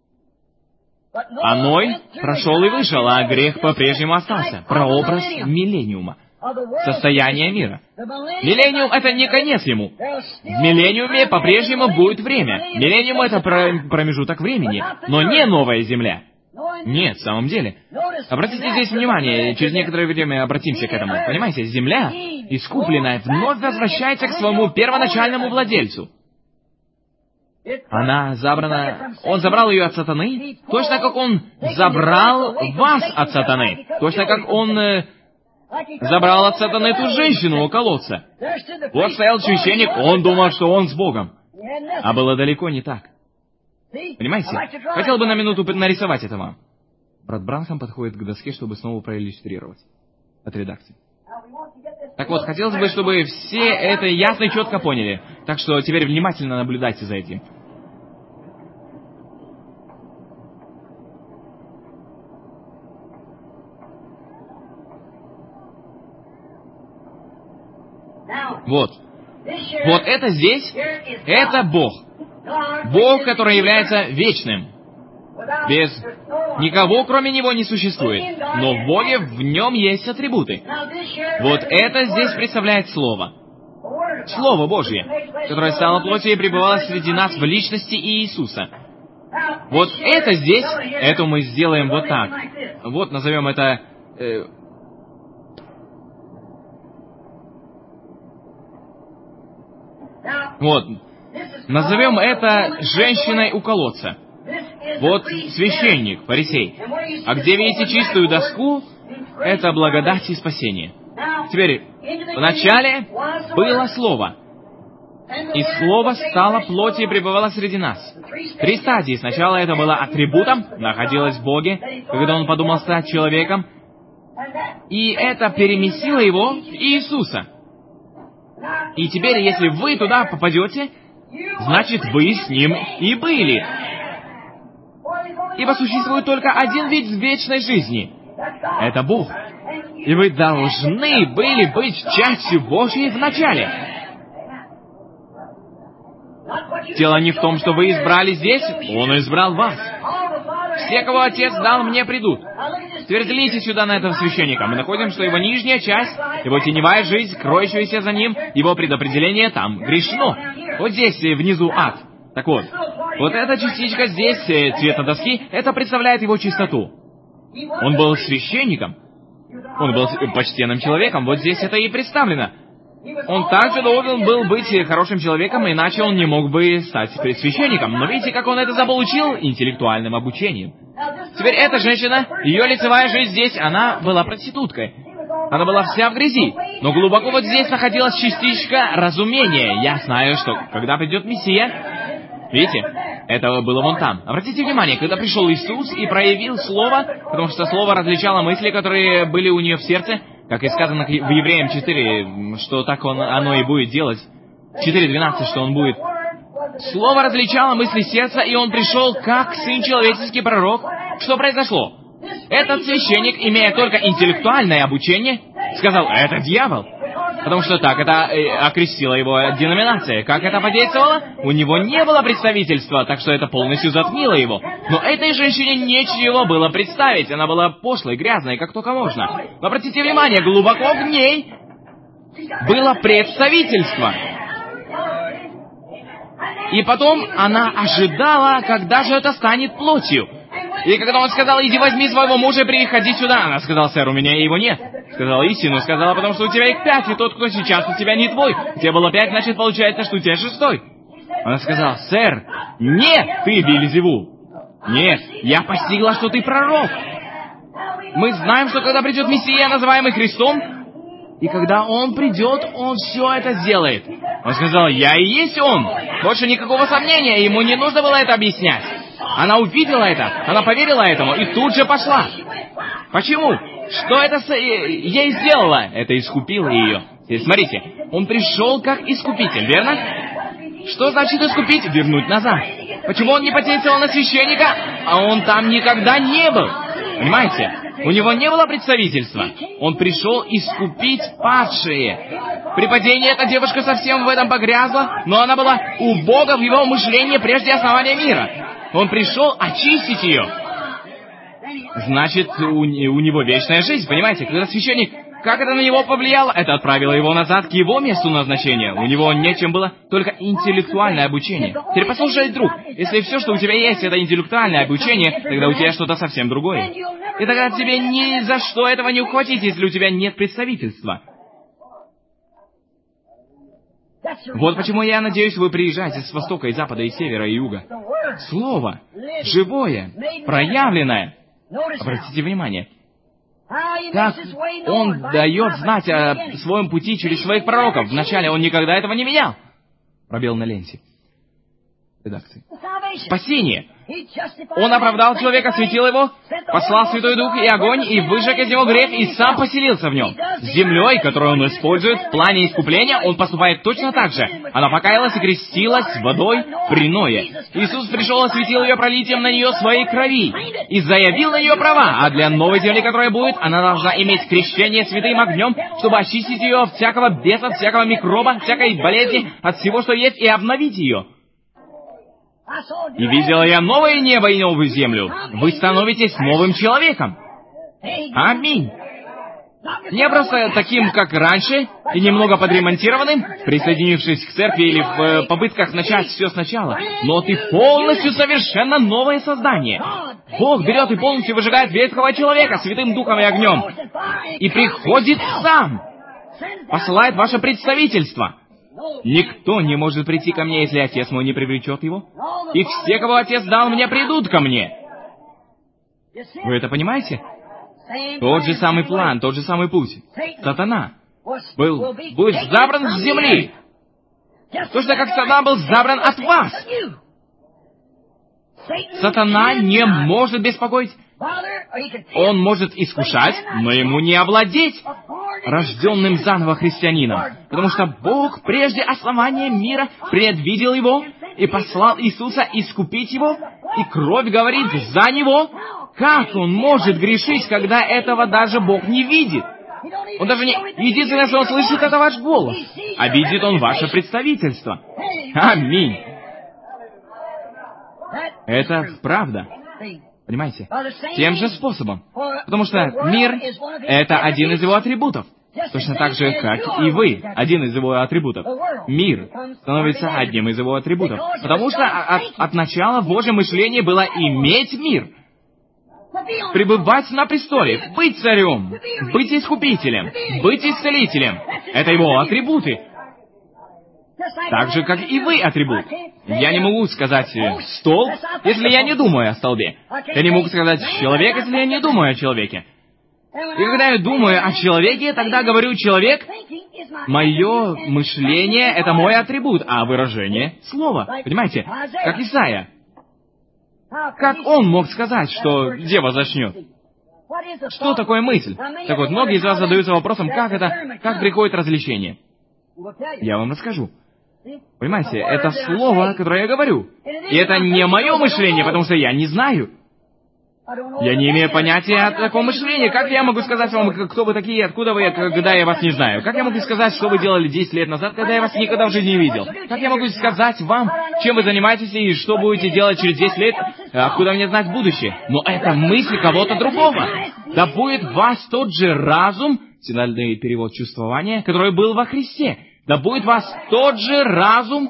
А Ной прошел и вышел, а грех по-прежнему остался. Прообраз миллениума, состояние мира. Миллениум — это не конец ему. В миллениуме по-прежнему будет время. Миллениум — это промежуток времени, но не новая земля. Нет, в самом деле. Обратите здесь внимание, через некоторое время обратимся к этому. Понимаете, земля, искупленная, вновь возвращается к своему первоначальному владельцу. Она забрана... Он забрал ее от сатаны, точно как он забрал вас от сатаны. Точно как он э, забрал от сатаны ту женщину у колодца. Вот стоял священник, он думал, что он с Богом. А было далеко не так. Понимаете? Хотел бы на минуту нарисовать это вам. Брат Бранхам подходит к доске, чтобы снова проиллюстрировать. От редакции. Так вот, хотелось бы, чтобы все это ясно и четко поняли. Так что теперь внимательно наблюдайте за этим. Вот. Вот это здесь, это Бог. Бог, который является вечным. Без никого, кроме Него, не существует. Но в Боге, в Нем есть атрибуты. Вот это здесь представляет Слово. Слово Божье, которое стало плотью и пребывало среди нас в личности Иисуса. Вот это здесь, это мы сделаем вот так. Вот назовем это... Э, вот. Назовем это женщиной у колодца. Вот священник, фарисей. А где видите чистую доску, это благодать и спасение. Теперь, вначале было Слово. И Слово стало плотью и пребывало среди нас. Три стадии. Сначала это было атрибутом, находилось в Боге, когда Он подумал стать человеком. И это переместило Его в Иисуса. И теперь, если вы туда попадете, значит, вы с Ним и были. Ибо существует только один вид вечной жизни. Это Бог. И вы должны были быть частью Божьей в начале. Дело не в том, что вы избрали здесь, Он избрал вас. Все, кого Отец дал, мне придут. Теперь взгляните сюда на этого священника. Мы находим, что его нижняя часть, его теневая жизнь, кроющаяся за ним, его предопределение там грешно. Вот здесь внизу ад. Так вот, вот эта частичка здесь, цвета доски, это представляет его чистоту. Он был священником. Он был почтенным человеком. Вот здесь это и представлено. Он также должен был быть хорошим человеком, иначе он не мог бы стать священником. Но видите, как он это заполучил? Интеллектуальным обучением. Теперь эта женщина, ее лицевая жизнь здесь, она была проституткой. Она была вся в грязи. Но глубоко вот здесь находилась частичка разумения. Я знаю, что когда придет Мессия, видите, это было вон там. Обратите внимание, когда пришел Иисус и проявил Слово, потому что Слово различало мысли, которые были у нее в сердце, как и сказано в Евреям четыре, что так он, оно и будет делать. четыре двенадцать, что он будет. Слово различало мысли сердца, и он пришел как Сын Человеческий пророк. Что произошло? Этот священник, имея только интеллектуальное обучение, сказал, это дьявол. Потому что так это окрестила его деноминация. Как это подействовало? У него не было представительства, так что это полностью затмило его. Но этой женщине нечего было представить. Она была пошлой, грязной, как только можно. Но обратите внимание, глубоко в ней было представительство. И потом она ожидала, когда же это станет плотью. И когда он сказал, иди возьми своего мужа и приходи сюда, она сказала, сэр, у меня его нет. Сказала истину, сказала, потому что у тебя их пять, и тот, кто сейчас у тебя не твой. У тебя было пять, значит, получается, что у тебя шестой. Она сказала, сэр, нет, ты Вельзевул. Нет, я постигла, что ты пророк. Мы знаем, что когда придет Мессия, называемый Христом, и когда Он придет, Он все это сделает. Он сказал, я и есть Он. Больше никакого сомнения, ему не нужно было это объяснять. Она увидела это, она поверила этому и тут же пошла. Почему? Что это с... ей сделало? Это искупило ее. Теперь смотрите, он пришел как искупитель, верно? Что значит искупить? Вернуть назад. Почему он не подействовал на священника, а он там никогда не был? Понимаете? У него не было представительства. Он пришел искупить падшие. При падении эта девушка совсем в этом погрязла, но она была у Бога в его мышлении прежде основания мира. Он пришел очистить ее. Значит, у, у него вечная жизнь, понимаете? Когда священник, как это на него повлияло? Это отправило его назад к его месту назначения. У него нечем было, только интеллектуальное обучение. Теперь послушай, друг, если все, что у тебя есть, это интеллектуальное обучение, тогда у тебя что-то совсем другое. И тогда тебе ни за что этого не ухватить, если у тебя нет представительства. Вот почему я надеюсь, вы приезжаете с востока, и запада, и севера, и юга. Слово, живое, проявленное. Обратите внимание. Как он дает знать о своем пути через своих пророков. Вначале он никогда этого не менял. Пробел на ленте. Редакции. Спасение. Он оправдал человека, осветил его, послал Святой Дух и огонь, и выжег из него грех, и сам поселился в нем. С землей, которую он использует в плане искупления, он поступает точно так же. Она покаялась и крестилась водой при Ное. Иисус пришел, осветил ее пролитием на нее своей крови и заявил на нее права, а для новой земли, которая будет, она должна иметь крещение святым огнем, чтобы очистить ее от всякого беса, от всякого микроба, от всякой болезни, от всего, что есть, и обновить ее. И видела я новое небо и новую землю. Вы становитесь новым человеком. Аминь. Не просто таким, как раньше, и немного подремонтированным, присоединившись к церкви или в э, попытках начать все сначала, но ты полностью совершенно новое создание. Бог берет и полностью выжигает ветхого человека святым духом и огнем. И приходит сам. Посылает ваше представительство. Никто не может прийти ко мне, если Отец мой не привлечет его. И все, кого Отец дал мне, придут ко мне. Вы это понимаете? Тот же самый план, тот же самый путь. Сатана был, будет забран с земли. Точно как Сатана был забран от вас. Сатана не может беспокоить. Он может искушать, но ему не овладеть рожденным заново христианином. Потому что Бог прежде основания мира предвидел его и послал Иисуса искупить его, и кровь говорит за него. Как он может грешить, когда этого даже Бог не видит? Он даже не... Единственное, что он слышит, это ваш голос. А видит он ваше представительство. Аминь. Это правда. Понимаете? Тем же способом. Потому что мир — это один из его атрибутов. Точно так же, как и вы, один из его атрибутов. Мир становится одним из его атрибутов. Потому что от, от начала Божье мышление было иметь мир. Пребывать на престоле, быть царем, быть искупителем, быть исцелителем. Это его атрибуты. Так же, как и вы атрибут. Я не могу сказать «стол», если я не думаю о столбе. Я не могу сказать «человек», если я не думаю о человеке. И когда я думаю о человеке, тогда говорю «человек». Мое мышление — это мой атрибут, а выражение — слово. Понимаете? Как Исайя. Как он мог сказать, что дева зачнет? Что такое мысль? Так вот, многие из вас задаются вопросом, как это, как приходит развлечение. Я вам расскажу. Понимаете, это слово, которое я говорю. И это не мое мышление, потому что я не знаю. Я не имею понятия о таком мышлении. Как я могу сказать вам, кто вы такие, откуда вы, когда я вас не знаю? Как я могу сказать, что вы делали десять лет назад, когда я вас никогда в жизни не видел? Как я могу сказать вам, чем вы занимаетесь и что будете делать через десять лет, откуда мне знать будущее? Но это мысль кого-то другого. Да будет в вас тот же разум, синодальный перевод чувствования, который был во Христе. Да будет в вас тот же разум,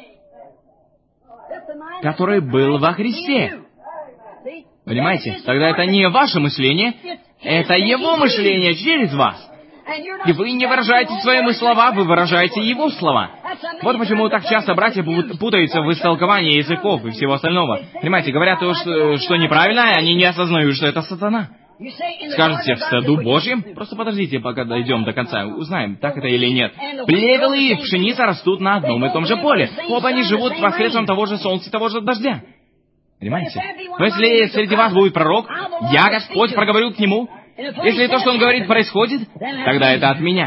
который был во Христе. Понимаете? Тогда это не ваше мышление, это его мышление через вас. И вы не выражаете свои слова, вы выражаете его слова. Вот почему так часто братья путаются в истолковании языков и всего остального. Понимаете, говорят то, что, что неправильно, они не осознают, что это сатана. Скажете, в саду Божьем? Просто подождите, пока дойдем до конца, узнаем, так это или нет. Плевелы и пшеница растут на одном и том же поле. Оба они живут посредством того же солнца и того же дождя. Понимаете? Но если среди вас будет пророк, я, Господь, проговорю к нему. Если то, что он говорит, происходит, тогда это от меня.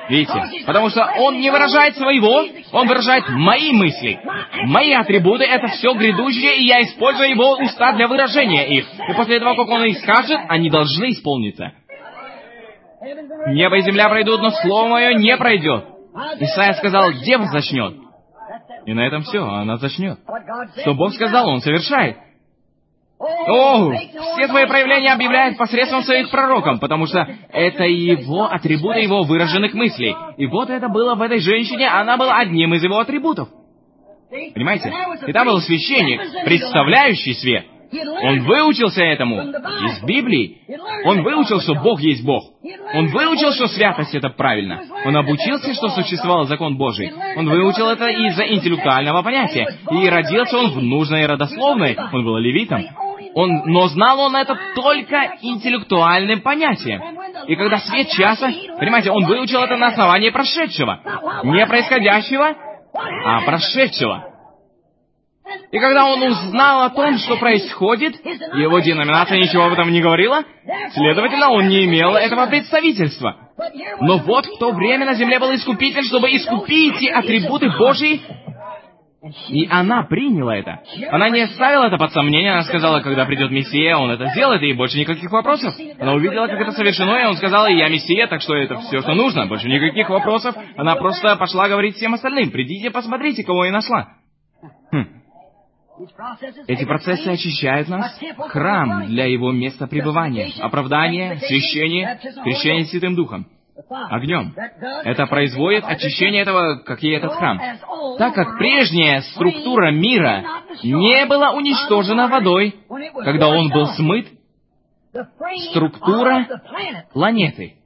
Видите? Потому что он не выражает своего, он выражает мои мысли. Мои атрибуты — это все грядущее, и я использую его уста для выражения их. И после того, как он их скажет, они должны исполниться. Небо и земля пройдут, но слово мое не пройдет. Исайя сказал, дева зачнет. И на этом все, она зачнет. Что Бог сказал, Он совершает. О, все твои проявления объявляет посредством своих пророков, потому что это его атрибуты его выраженных мыслей. И вот это было в этой женщине, она была одним из его атрибутов. Понимаете? И там был священник, представляющий свет. Он выучился этому из Библии. Он выучил, что Бог есть Бог. Он выучил, что святость — это правильно. Он обучился, что существовал закон Божий. Он выучил это из-за интеллектуального понятия. И родился он в нужной родословной. Он был левитом. Он, но знал он это только интеллектуальным понятием. И когда свет часа, понимаете, он выучил это на основании прошедшего. Не происходящего, а прошедшего. И когда он узнал о том, что происходит, его деноминация ничего об этом не говорила, следовательно, он не имел этого представительства. Но вот в то время на земле был Искупитель, чтобы искупить эти атрибуты Божьи, и она приняла это. Она не оставила это под сомнение, она сказала, когда придет Мессия, он это сделает, и больше никаких вопросов. Она увидела, как это совершено, и он сказал, я Мессия, так что это все, что нужно, больше никаких вопросов. Она просто пошла говорить всем остальным, придите, посмотрите, кого я нашла. Хм. Эти процессы очищают нас, храм для его места пребывания, оправдание, священие, крещение Святым Духом, огнем. Это производит очищение этого, как и этот храм. Так как прежняя структура мира не была уничтожена водой, когда он был смыт, структура планеты,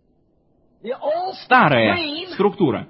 старая структура,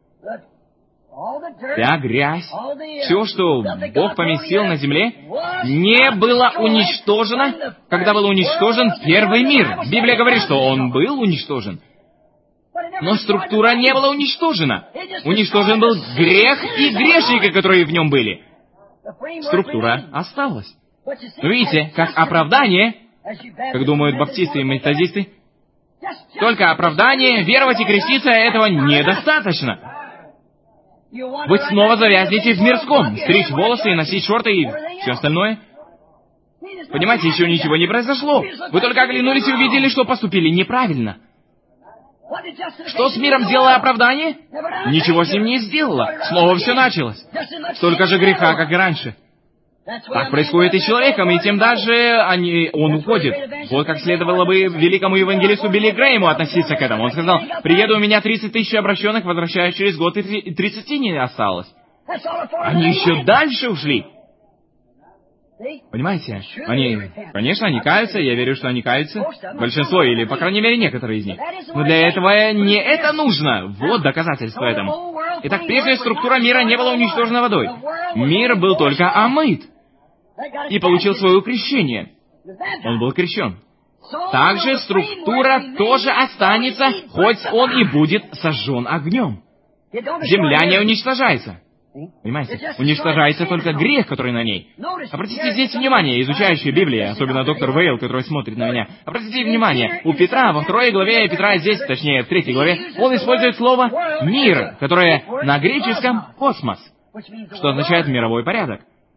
вся грязь, все, что Бог поместил на земле, не было уничтожено, когда был уничтожен первый мир. Библия говорит, что он был уничтожен. Но структура не была уничтожена. Уничтожен был грех и грешники, которые в нем были. Структура осталась. Но видите, как оправдание, как думают баптисты и методисты, только оправдание, веровать и креститься, этого недостаточно. Вы снова завязнете в мирском, стричь волосы и носить шорты и все остальное. Понимаете, еще ничего не произошло. Вы только оглянулись и увидели, что поступили неправильно. Что с миром сделало оправдание? Ничего с ним не сделало. Снова все началось. Столько же греха, как и раньше. Так происходит и с человеком, и тем дальше они, он уходит. Вот как следовало бы великому евангелисту Билли Грэйму относиться к этому. Он сказал, приеду, у меня тридцать тысяч обращенных, возвращаюсь через год, и тридцати не осталось. Они еще дальше ушли. Понимаете? Они, конечно, они каются, я верю, что они каются. Большинство, или, по крайней мере, некоторые из них. Но для этого не это нужно. Вот доказательство этому. Итак, прежняя структура мира не была уничтожена водой. Мир был только омыт. И получил свое крещение. Он был крещен. Также структура тоже останется, хоть он и будет сожжен огнем. Земля не уничтожается. Понимаете? Уничтожается только грех, который на ней. Обратите здесь внимание, изучающие Библию, особенно доктор Вейл, который смотрит на меня. Обратите внимание, у Петра во второй главе, Петра здесь, точнее, в третьей главе, он использует слово «мир», которое на греческом «космос», что означает «мировой порядок».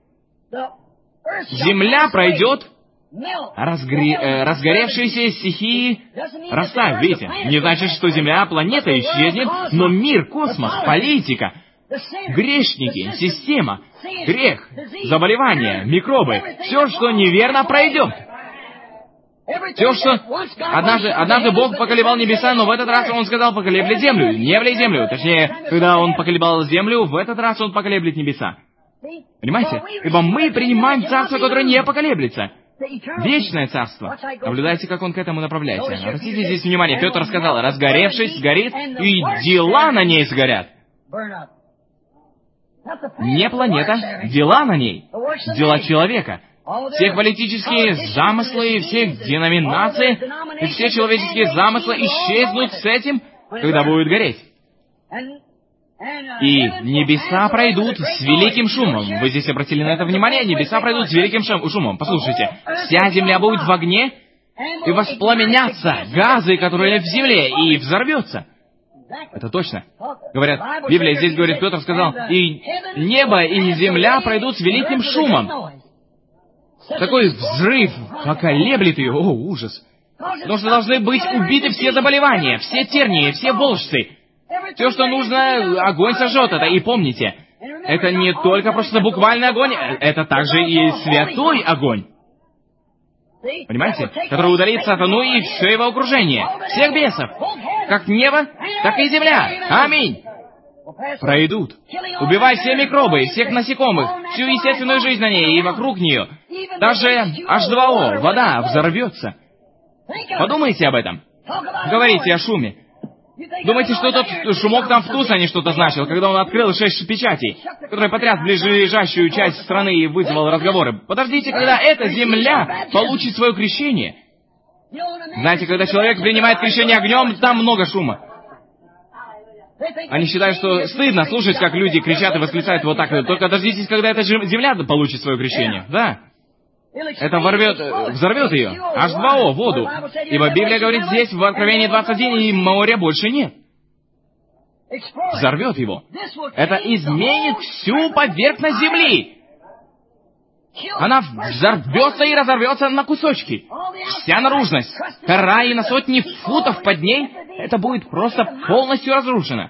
Земля пройдет, разгре... э, разгоревшиеся стихии растают, видите? Не значит, что Земля, планета исчезнет, но мир, космос, политика, грешники, система, грех, заболевания, микробы, все, что неверно, пройдет. Все, что... Однажды, однажды Бог поколебал небеса, но в этот раз Он сказал, поколеблет землю. Не влей землю. Точнее, когда Он поколебал землю, в этот раз Он поколеблет небеса. Понимаете? Ибо мы принимаем царство, которое не поколеблется. Вечное царство. Наблюдайте, как он к этому направляется. Обратите здесь внимание, Петр сказал, разгоревшись, сгорит, и дела на ней сгорят. Не планета, дела на ней. Дела человека. Все политические замыслы, все деноминации, и все человеческие замыслы исчезнут с этим, когда будут гореть. И небеса пройдут с великим шумом. Вы здесь обратили на это внимание? Небеса пройдут с великим шумом. Послушайте, вся земля будет в огне, и воспламенятся газы, которые в земле, и взорвется. Это точно. Говорят, Библия здесь говорит, Петр сказал, «И небо, и земля пройдут с великим шумом». Такой взрыв поколеблет ее. О, ужас. Потому что должны быть убиты все заболевания, все тернии, все волжцы. Все, что нужно, огонь сожжет это. И помните, это не только просто буквальный огонь, это также и святой огонь. Понимаете? Который удалит сатану и все его окружение. Всех бесов. Как небо, так и земля. Аминь. Пройдут, убивая все микробы, всех насекомых, всю естественную жизнь на ней и вокруг нее. Даже эйч два о, вода, взорвется. Подумайте об этом. Говорите о шуме. Думаете, что тот шумок там в Тусоне что-то значил, когда он открыл шесть печатей, который потряс ближайшую часть страны и вызвал разговоры? Подождите, когда эта земля получит свое крещение. Знаете, когда человек принимает крещение огнем, там много шума. Они считают, что стыдно слушать, как люди кричат и восклицают вот так. Только дождитесь, когда эта земля получит свое крещение. Да. Это ворвет, взорвет ее. эйч два о, воду. Ибо Библия говорит здесь, в Откровении двадцать один, и моря больше нет. Взорвет его. Это изменит всю поверхность земли. Она взорвется и разорвется на кусочки. Вся наружность, кора и на сотни футов под ней, это будет просто полностью разрушено.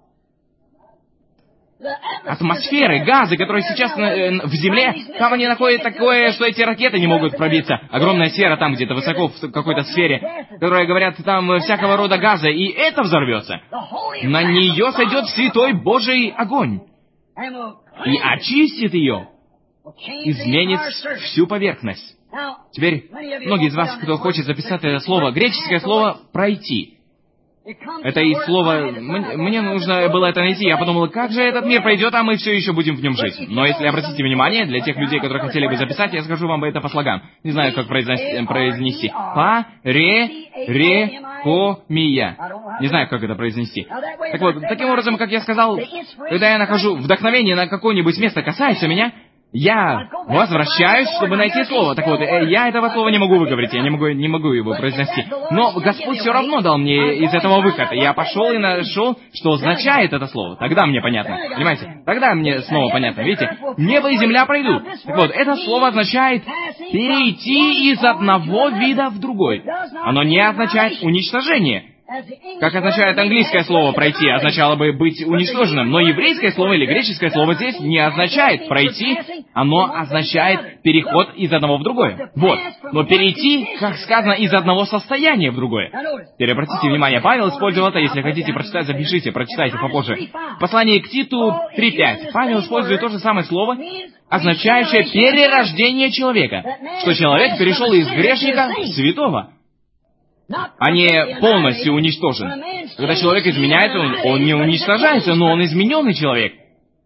Атмосферы, газы, которые сейчас на, в земле, там они находят такое, что эти ракеты не могут пробиться. Огромная сфера там где-то высоко, в какой-то сфере, которые говорят, там всякого рода газа, и это взорвется. На нее сойдет святой Божий огонь. И очистит ее. Изменит всю поверхность. Теперь, многие из вас, кто хочет записать это слово, греческое слово «пройти». Это и слово... Мне нужно было это найти. Я подумал, как же этот мир пройдет, а мы все еще будем в нем жить. Но если обратите внимание, для тех людей, которые хотели бы записать, я скажу вам это по слогам. Не знаю, как произнести. произнести. Па, ре, ре, ко, мия. Не знаю, как это произнести. Так вот, таким образом, как я сказал, когда я нахожу вдохновение на какое-нибудь место, касающееся меня, я возвращаюсь, чтобы найти слово. Так вот, я этого слова не могу выговорить, я не могу, не могу его произнести. Но Господь все равно дал мне из этого выход. Я пошел и нашел, что означает это слово. Тогда мне понятно. Понимаете? Тогда мне снова понятно. Видите? Небо и земля пройдут. Так вот, это слово означает перейти из одного вида в другой. Оно не означает уничтожение. Как означает английское слово «пройти», означало бы быть уничтоженным. Но еврейское слово или греческое слово здесь не означает «пройти», оно означает переход из одного в другое. Вот. Но перейти, как сказано, из одного состояния в другое. Теперь обратите внимание, Павел использовал это, если хотите прочитать, запишите, прочитайте попозже. В послании к Титу три пять Павел использует то же самое слово, означающее перерождение человека, что человек перешел из грешника в святого, а не полностью уничтожен. Когда человек изменяется, он, он не уничтожается, но он измененный человек.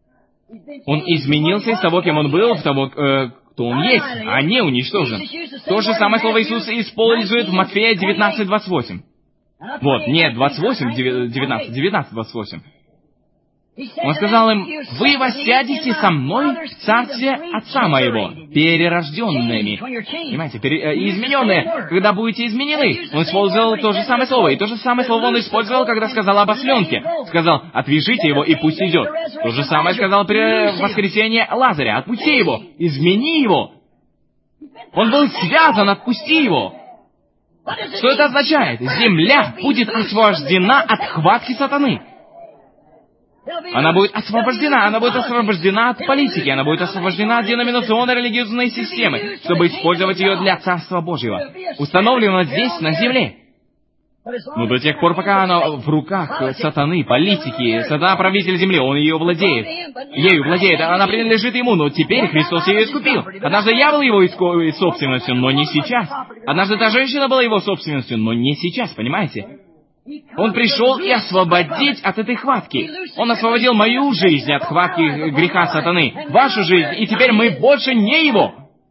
Он изменился из того, кем он был, в того, э, кто он есть, а не уничтожен. То же самое слово Иисус использует в Матфея девятнадцать двадцать восемь. Вот, нет, двадцать восемь, девятнадцать, девятнадцать двадцать восемь. Он сказал им, «Вы воссядете со мной в царстве Отца моего, перерожденными». Понимаете, пере, э, измененные. Когда будете изменены. Он использовал то же самое слово. И то же самое слово он использовал, когда сказал об осленке. Сказал, «Отвяжите его, и пусть идет». То же самое сказал при воскресении Лазаря. «Отпусти его, измени его». Он был связан, отпусти его. Что это означает? Земля будет освобождена от хватки сатаны. Она будет освобождена, она будет освобождена от политики, она будет освобождена от деноминационной религиозной системы, чтобы использовать ее для Царства Божьего. Установлено здесь, на земле. Но до тех пор, пока она в руках сатаны, политики, сатана правитель земли, он ее владеет. Ею владеет, она принадлежит ему, но теперь Христос ее искупил. Однажды я был его собственностью, но не сейчас. Однажды та женщина была его собственностью, но не сейчас, понимаете? Он пришел и освободить от этой хватки. Он освободил мою жизнь от хватки греха сатаны, вашу жизнь, и теперь мы больше не его.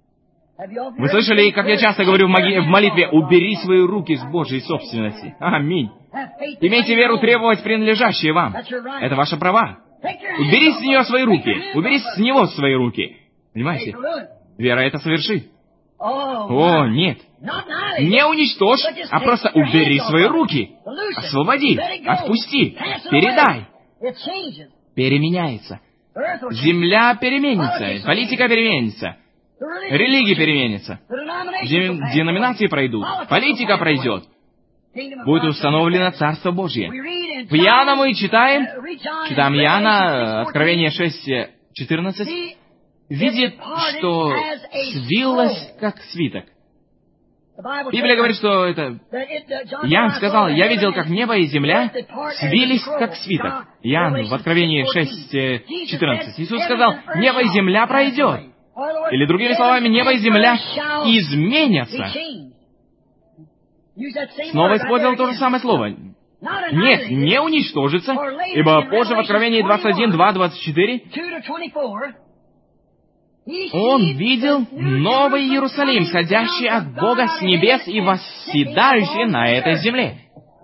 Вы слышали, как я часто говорю в молитве, убери свои руки с Божьей собственности. Аминь. Имейте веру требовать принадлежащие вам. Это ваши права. Убери с нее свои руки. Убери с него свои руки. Понимаете? Вера это совершит. О, нет. Не уничтожь, а просто убери свои руки. Освободи, отпусти, передай. Переменяется. Земля переменится, политика переменится, религия переменится, деноминации пройдут, политика пройдет. Будет установлено Царство Божье. В Иоанна мы читаем, читаем Иоанна, Откровение шесть четырнадцать, видит, что свилось, как свиток. Библия говорит, что это... Иоанн сказал, я видел, как небо и земля свились, как свиток. Иоанн в Откровении шесть четырнадцать. Иисус сказал, небо и земля пройдет. Или другими словами, небо и земля изменятся. Снова использовал то же самое слово. Нет, не уничтожится, ибо позже в Откровении двадцать один, два, двадцать четыре он видел Новый Иерусалим, сходящий от Бога с небес и восседающий на этой земле.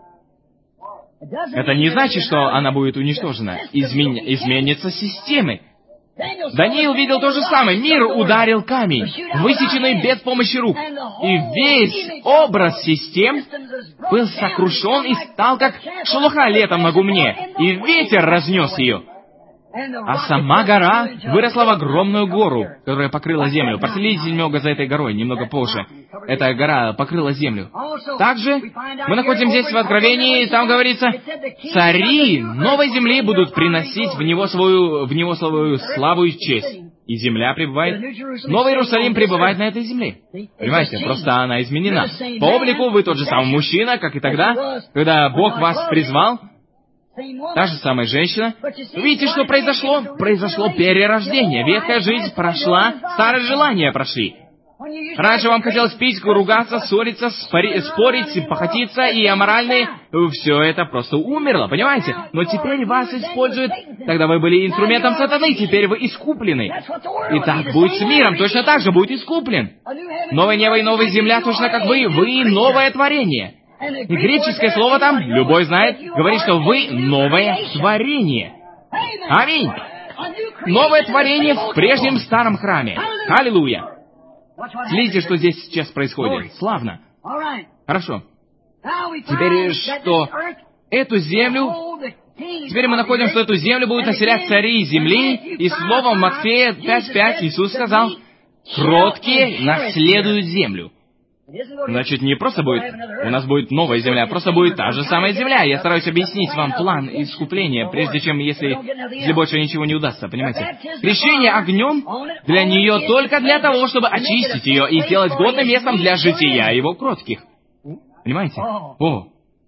Это не значит, что она будет уничтожена. Измен... Изменятся системы. Даниил видел то же самое. Мир ударил камень, высеченный без помощи рук. И весь образ систем был сокрушен и стал как шелуха летом на гумне. И ветер разнес ее. А сама гора выросла в огромную гору, которая покрыла землю. Проследите немного за этой горой, немного позже. Эта гора покрыла землю. Также мы находим здесь в Откровении, там говорится, цари новой земли будут приносить в него свою, в него свою славу и честь. И земля пребывает, Новый Иерусалим пребывает на этой земле. Понимаете, просто она изменена. По облику вы тот же самый мужчина, как и тогда, когда Бог вас призвал. Та же самая женщина. Видите, что произошло? Произошло перерождение. Ветхая жизнь прошла, старые желания прошли. Раньше вам хотелось пить, ругаться, ссориться, спори, спорить, похотиться, и аморальные... Все это просто умерло, понимаете? Но теперь вас используют... Тогда вы были инструментом сатаны, теперь вы искуплены. И так будет с миром, точно так же будет искуплен. Новое небо и новая земля, точно как вы, вы новое творение. И греческое слово там, любой знает, говорит, что вы новое творение. Аминь. Новое творение в прежнем старом храме. Аллилуйя. Следите, что здесь сейчас происходит. Славно. Хорошо. Теперь что? Эту землю... Теперь мы находим, что эту землю будут населять цари земли, и словом Матфея пять пять Иисус сказал, кроткие наследуют землю. Значит, не просто будет, у нас будет новая земля, просто будет та же самая земля. Я стараюсь объяснить вам план искупления, прежде чем, если, если больше ничего не удастся, понимаете? Крещение огнем для нее только для того, чтобы очистить ее и сделать годным местом для жития его кротких. Понимаете? О!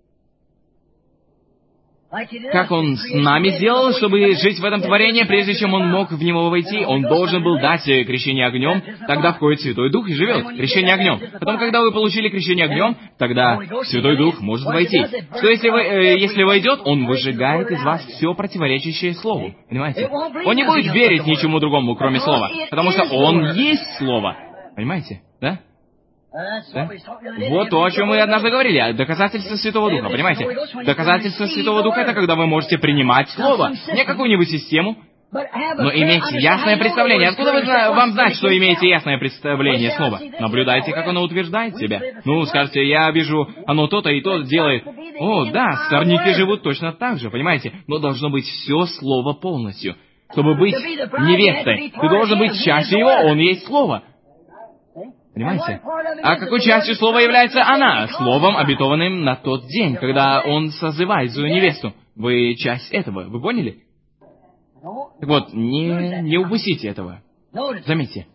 Как Он с нами сделал, чтобы жить в этом творении, прежде чем Он мог в него войти, Он должен был дать крещение огнем, тогда входит Святой Дух и живет. Крещение огнем. Потом, когда вы получили крещение огнем, тогда Святой Дух может войти. Что если вы, э, если войдет, Он выжигает из вас все противоречащее Слову. Понимаете? Он не будет верить ничему другому, кроме Слова, потому что Он есть Слово. Понимаете? Да? Да? Вот то, о чем мы однажды говорили, доказательство Святого Духа, понимаете? Доказательство Святого Духа — это когда вы можете принимать Слово, не какую-нибудь систему, но иметь ясное представление. Откуда вы, вам знать, что имеете ясное представление Слова? Наблюдайте, как оно утверждает себя. Ну, скажете, я вижу, оно то-то и то делает. О, да, сорняки живут точно так же, понимаете? Но должно быть все Слово полностью. Чтобы быть невестой, ты должен быть частью Его, Он есть Слово. Понимаете? А какой частью слова является она? Словом, обетованным на тот день, когда Он созывает свою невесту. Вы часть этого, вы поняли? Так вот, не, не упустите этого. Заметьте.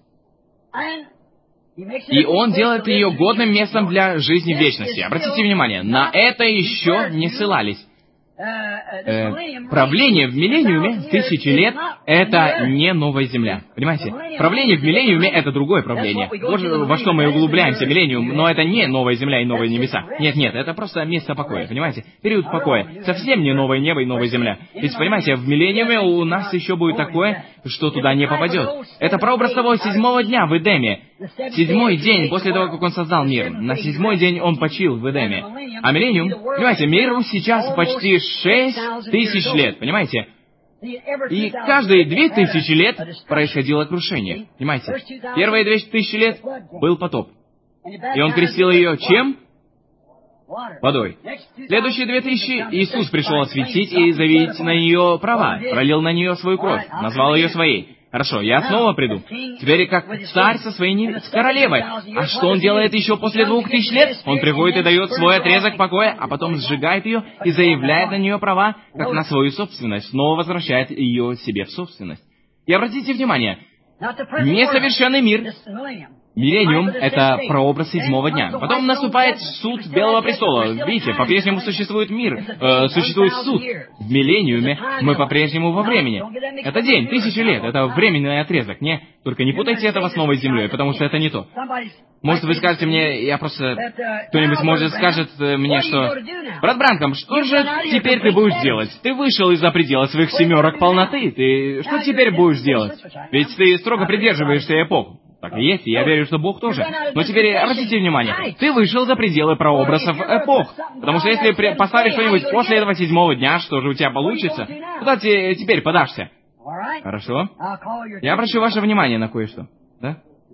И Он делает ее годным местом для жизни в вечности. Обратите внимание, на это еще не ссылались. Э, правление в миллениуме, тысячи лет, это не новая земля. Понимаете? Правление в миллениуме — это другое правление. Вот во что мы углубляемся, миллениум, но это не новая земля и новые небеса. Нет, нет, это просто место покоя, понимаете? Период покоя. Совсем не новое небо и новая земля. Ведь, понимаете, в миллениуме у нас еще будет такое, что туда не попадет. Это прообраз того седьмого дня в Эдеме. Седьмой день после того, как Он создал мир. На седьмой день Он почил в Эдеме. А миллениум, понимаете, миру сейчас почти шесть тысяч лет, понимаете? И каждые две тысячи лет происходило крушение. Понимаете? Первые две тысячи лет был потоп. И он крестил ее чем? Водой. Следующие две тысячи Иисус пришел осветить и заявить на нее права, пролил на нее свою кровь, назвал ее своей. Хорошо, я снова приду. Теперь как царь со своей невестой, с королевой. А что он делает еще после двух тысяч лет? Он приходит и дает свой отрезок покоя, а потом сжигает ее и заявляет на нее права, как на свою собственность, снова возвращает ее себе в собственность. И обратите внимание, несовершенный мир, миллениум — это прообраз седьмого дня. Потом наступает суд Белого престола. Видите, по-прежнему существует мир, э, существует суд. В миллениуме мы по-прежнему во времени. Это день, тысячи лет, это временный отрезок. Не, только не путайте этого с новой землей, потому что это не то. Может, вы скажете мне, я просто... Кто-нибудь, может, скажет мне, что... Брат Бранхам, что же теперь ты будешь делать? Ты вышел из-за предела своих семерок полноты. Ты что теперь будешь делать? Ведь ты строго придерживаешься эпох. Так и есть, и я верю, что Бог тоже. Но теперь обратите внимание, ты вышел за пределы прообразов эпох. Потому что если поставишь что-нибудь после этого седьмого дня, что же у тебя получится? Куда ты теперь подашься? Хорошо. Я обращу ваше внимание на кое-что. Да?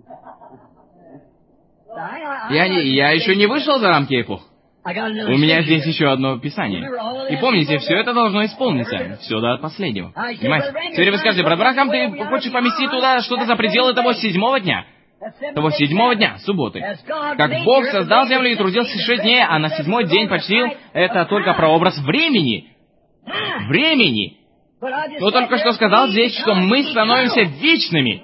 Я, не, я еще не вышел за рамки эпох. У меня здесь еще одно писание. И помните, все это должно исполниться. Все до последнего. Понимаете? Теперь вы скажете, брат Бранхам, ты хочешь поместить туда что-то за пределы того седьмого дня? Того седьмого дня, субботы. Как Бог создал землю и трудился шесть дней, а на седьмой день почил, это только прообраз времени. Времени. Но только что сказал здесь, что мы становимся вечными.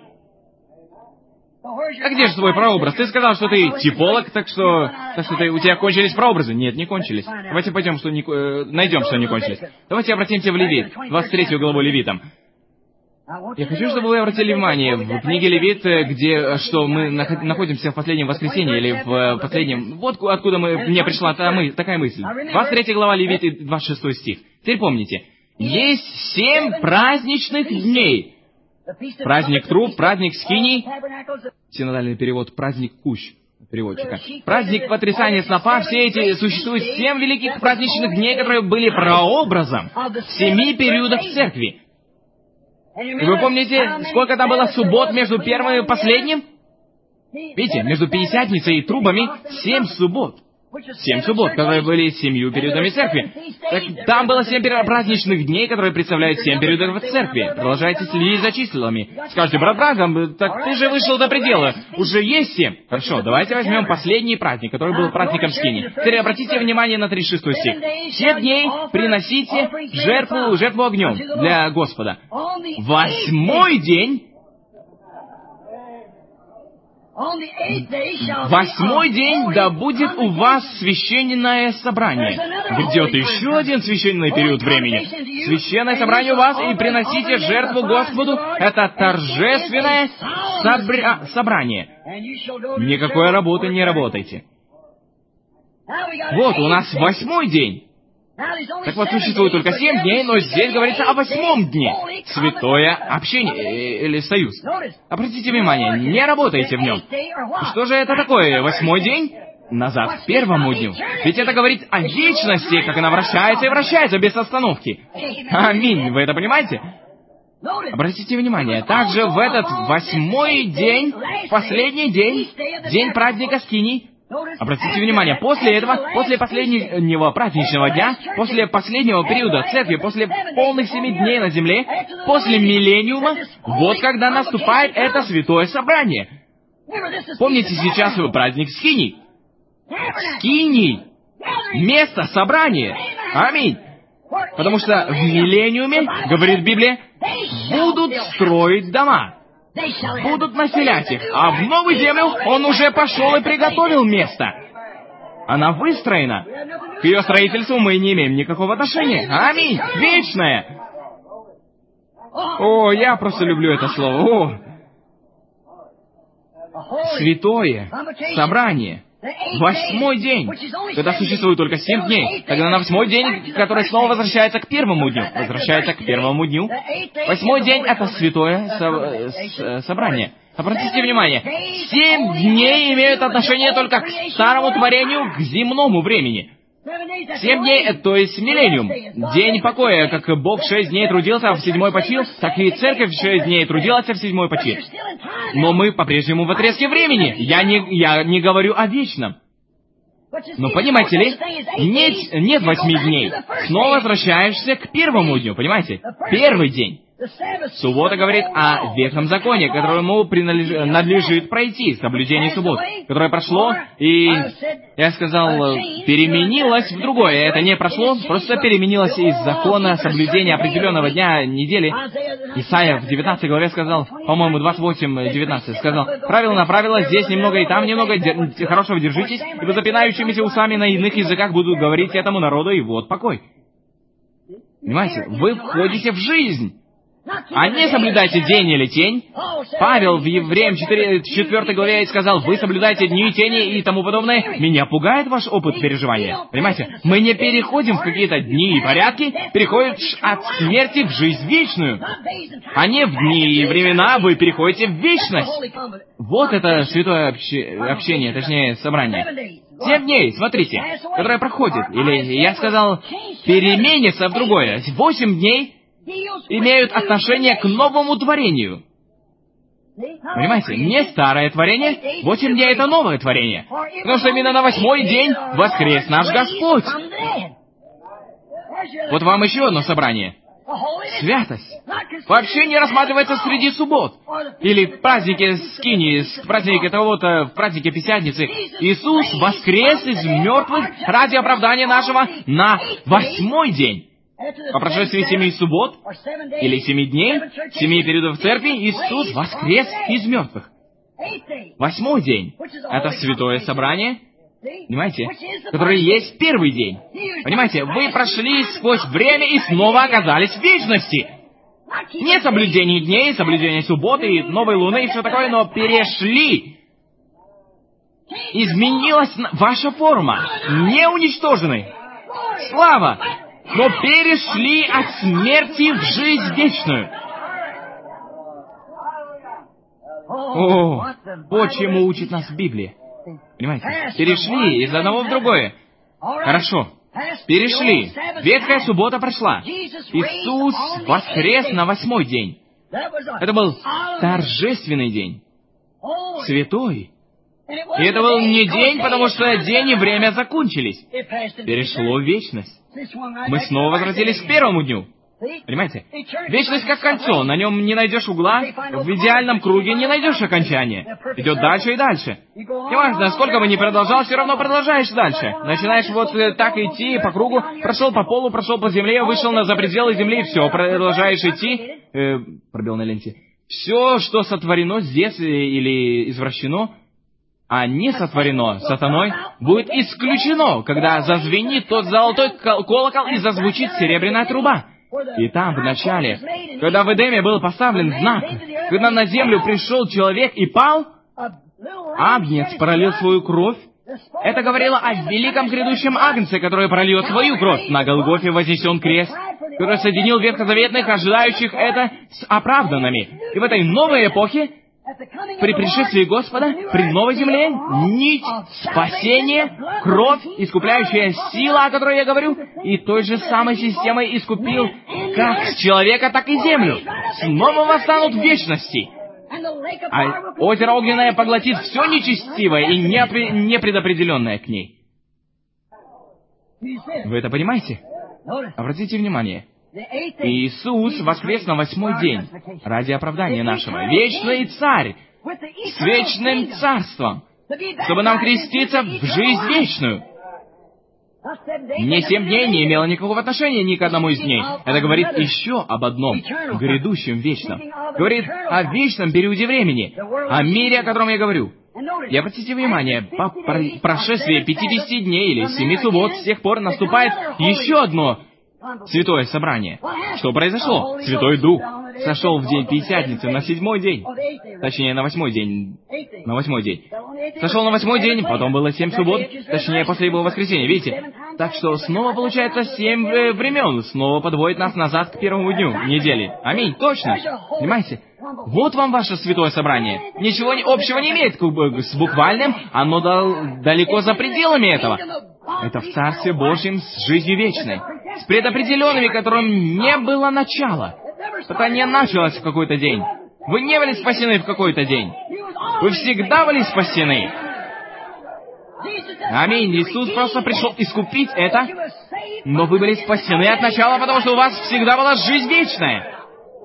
А где же твой прообраз? Ты сказал, что ты типолог, так что, так что ты, у тебя кончились прообразы? Нет, не кончились. Давайте пойдем, что не, э, найдем, что не кончились. Давайте обратимся в Левит, двадцать третью главу Левитам. Я хочу, чтобы вы обратили внимание, в книге Левит, где, что мы находимся в последнем воскресенье, или в последнем... Вот откуда мы, мне пришла та мы, такая мысль. двадцать третья глава Левит и двадцать шестой стих. Теперь помните, есть семь праздничных дней. Праздник труб, праздник скиней, синодальный перевод, праздник кущ переводчика. Праздник потрясания снопа, все эти, существуют семь великих праздничных дней, которые были прообразом семи периодов церкви. И вы помните, сколько там было суббот между первым и последним? Видите, между Пятидесятницей и трубами семь суббот. Семь суббот, которые были семью периодами церкви. Так, там было семь праздничных дней, которые представляют семь периодов церкви. Продолжайте следить за числами. Скажите, брат Бранхам, так ты же вышел за пределы. Уже есть семь. Хорошо, давайте возьмем последний праздник, который был праздником скини. Теперь обратите внимание на тридцать шестой стих. Семь дней приносите жертву, жертву огнем для Господа. Восьмой день... Восьмой день, да будет у вас священное собрание. Грядет еще один священный период времени. Священное собрание у вас, и приносите жертву Господу. Это торжественное собра... собрание. Никакой работы не работайте. Вот, у нас восьмой день. Так вот, существует только семь дней, но здесь говорится о восьмом дне. Святое общение, или союз. Обратите внимание, не работайте в нем. Что же это такое, восьмой день? Назад к первому дню. Ведь это говорит о вечности, как она вращается и вращается без остановки. Аминь, вы это понимаете? Обратите внимание, также в этот восьмой день, последний день, день праздника скиней, обратите внимание, после этого, после последнего праздничного дня, после последнего периода церкви, после полных семи дней на земле, после миллениума, вот когда наступает это святое собрание. Помните, сейчас праздник скиний. Скиний. Место собрания. Аминь. Потому что в миллениуме, говорит Библия, будут строить дома. Будут населять их, а в новую землю он уже пошел и приготовил место. Она выстроена. К ее строительству мы не имеем никакого отношения. Аминь. Вечное. О, я просто люблю это слово. О. Святое собрание. Восьмой день, когда существует только семь дней, тогда на восьмой день, который снова возвращается к первому дню, возвращается к первому дню. Восьмой день — это святое со- собрание. Обратите внимание, семь дней имеют отношение только к старому творению, к земному времени. Семь дней, э, то есть миллениум. День покоя, как Бог шесть дней трудился, а в седьмой почил, так и церковь шесть дней трудилась, а в седьмой почил. Но мы по-прежнему в отрезке времени. Я не, я не говорю о вечном. Но понимаете ли, нет, нет восьми дней. Снова возвращаешься к первому дню, понимаете? Первый день. Суббота говорит о вечном законе, которому принадлежит, надлежит пройти, соблюдение суббот, которое прошло, и, я сказал, переменилось в другое. Это не прошло, просто переменилось из закона соблюдения определенного дня, недели. Исайя в девятнадцатой главе сказал, по-моему, двадцать восемь девятнадцать, сказал, правило на правило, здесь немного и там немного, дер... хорошего держитесь, ибо запинающимися усами на иных языках будут говорить этому народу, и вот покой. Понимаете, вы входите в жизнь. А не соблюдайте день или тень. Павел в Евреям четвёртой главе сказал, вы соблюдаете дни и тени и тому подобное. Меня пугает ваш опыт переживания. Понимаете, мы не переходим в какие-то дни и порядки, переходим от смерти в жизнь вечную. А не в дни и времена вы переходите в вечность. Вот это святое обще... общение, точнее, собрание. Семь дней, смотрите, которое проходит. Или, я сказал, переменится в другое. Восемь дней имеют отношение к новому творению. Понимаете, не старое творение, восемь дней — это новое творение. Потому что именно на восьмой день воскрес наш Господь. Вот вам еще одно собрание. Святость вообще не рассматривается среди суббот. Или в празднике Скинии, в празднике того-то, в празднике Пятидесятницы. Иисус воскрес из мертвых ради оправдания нашего на восьмой день. По прошествии семи суббот, или семи дней, семи периодов церкви, Иисус воскрес из мертвых. Восьмой день — это святое собрание, понимаете, которое есть первый день. Понимаете, вы прошли сквозь время и снова оказались в вечности. Не соблюдение дней, соблюдение субботы, и новой луны и все такое, но перешли. Изменилась ваша форма, не уничтожены. Слава! Но перешли от смерти в жизнь вечную. О, вот чему учит нас Библия. Понимаете? Перешли из одного в другое. Хорошо. Перешли. Ветхая суббота прошла. Иисус воскрес на восьмой день. Это был торжественный день. Святой. И это был не день, потому что день и время закончились. Перешло в вечность. Мы снова возвратились к первому дню. Понимаете? Вечность как кольцо, на нем не найдешь угла, в идеальном круге не найдешь окончания. Идет дальше и дальше. Неважно, сколько бы ни продолжал, все равно продолжаешь дальше. Начинаешь вот так идти по кругу, прошел по полу, прошел по земле, вышел на за пределы земли, и все, продолжаешь идти. Э, пробел на ленте. Все, что сотворено здесь или извращено, а не сотворено сатаной, будет исключено, когда зазвенит тот золотой колокол и зазвучит серебряная труба. И там, в начале, когда в Эдеме был поставлен знак, когда на землю пришел человек и пал, агнец пролил свою кровь. Это говорило о великом грядущем агнце, который прольет свою кровь. На Голгофе вознесен крест, который соединил ветхозаветных, ожидающих это, с оправданными. И в этой новой эпохе, при пришествии Господа, при новой земле, нить спасения, кровь, искупляющая сила, о которой я говорю, и той же самой системой искупил как человека, так и землю. Снова восстанут в вечности. А озеро огненное поглотит все нечестивое и непредопределенное к ней. Вы это понимаете? Обратите внимание. Иисус воскрес на восьмой день ради оправдания нашего. Вечный Царь с вечным царством, чтобы нам креститься в жизнь вечную. Не семь дней не имело никакого отношения ни к одному из дней. Это говорит еще об одном, грядущем вечном. Говорит о вечном периоде времени, о мире, о котором я говорю. И обратите внимание, по прошествии пятидесяти дней или семи суббот с тех пор наступает еще одно святое собрание. Что произошло? Святой Дух сошел в день Пятидесятницы на седьмой день. Точнее, на восьмой день. На восьмой день. Сошел на восьмой день, потом было семь суббот, точнее, после его воскресения. Видите? Так что снова получается семь времен. Снова подводит нас назад к первому дню недели. Аминь. Точно. Понимаете? Вот вам ваше святое собрание. Ничего общего не имеет с буквальным, оно далеко за пределами этого. Это в Царстве Божьем с жизнью вечной, с предопределенными, которым не было начала. Это не началось в какой-то день. Вы не были спасены в какой-то день. Вы всегда были спасены. Аминь. Иисус просто пришел искупить это, но вы были спасены от начала, потому что у вас всегда была жизнь вечная.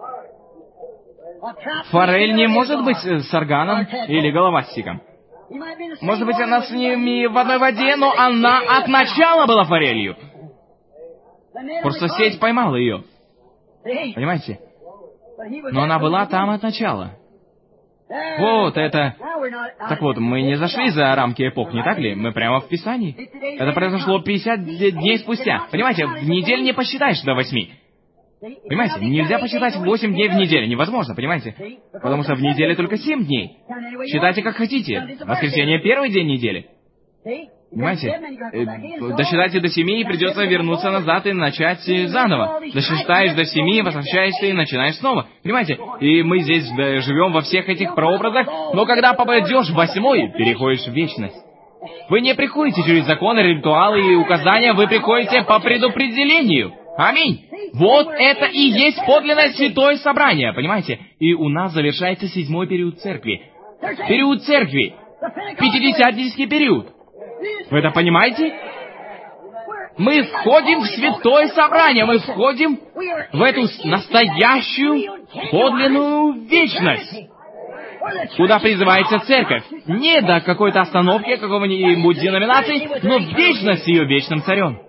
Форель не может быть с органом или головастиком. Может быть, она с ними в одной воде, но она от начала была форелью. Просто сеть поймала ее. Понимаете? Но она была там от начала. Вот это... Так вот, мы не зашли за рамки эпох, не так ли? Мы прямо в Писании. Это произошло пятьдесят дней спустя. Понимаете, в неделю не посчитаешь до восьми. Понимаете, нельзя посчитать восемь дней в неделю. Невозможно, понимаете? Потому что в неделе только семь дней. Считайте как хотите. Воскресенье — первый день недели. Понимаете? Э, досчитайте до семи, и придется вернуться назад и начать заново. Досчитаешь до семи, возвращаешься и начинаешь снова. Понимаете? И мы здесь да, живем во всех этих прообразах, но когда попадешь в восьмой, переходишь в вечность. Вы не приходите через законы, ритуалы и указания, вы приходите по предопределению. Аминь. Вот это и есть подлинное святое собрание, понимаете? И у нас завершается седьмой период церкви. Период церкви. Пятидесятнический период. Вы это понимаете? Мы входим в святое собрание, мы входим в эту настоящую подлинную вечность, куда призывается церковь. Не до какой-то остановки, какого-нибудь деноминации, но в вечность ее вечным царем.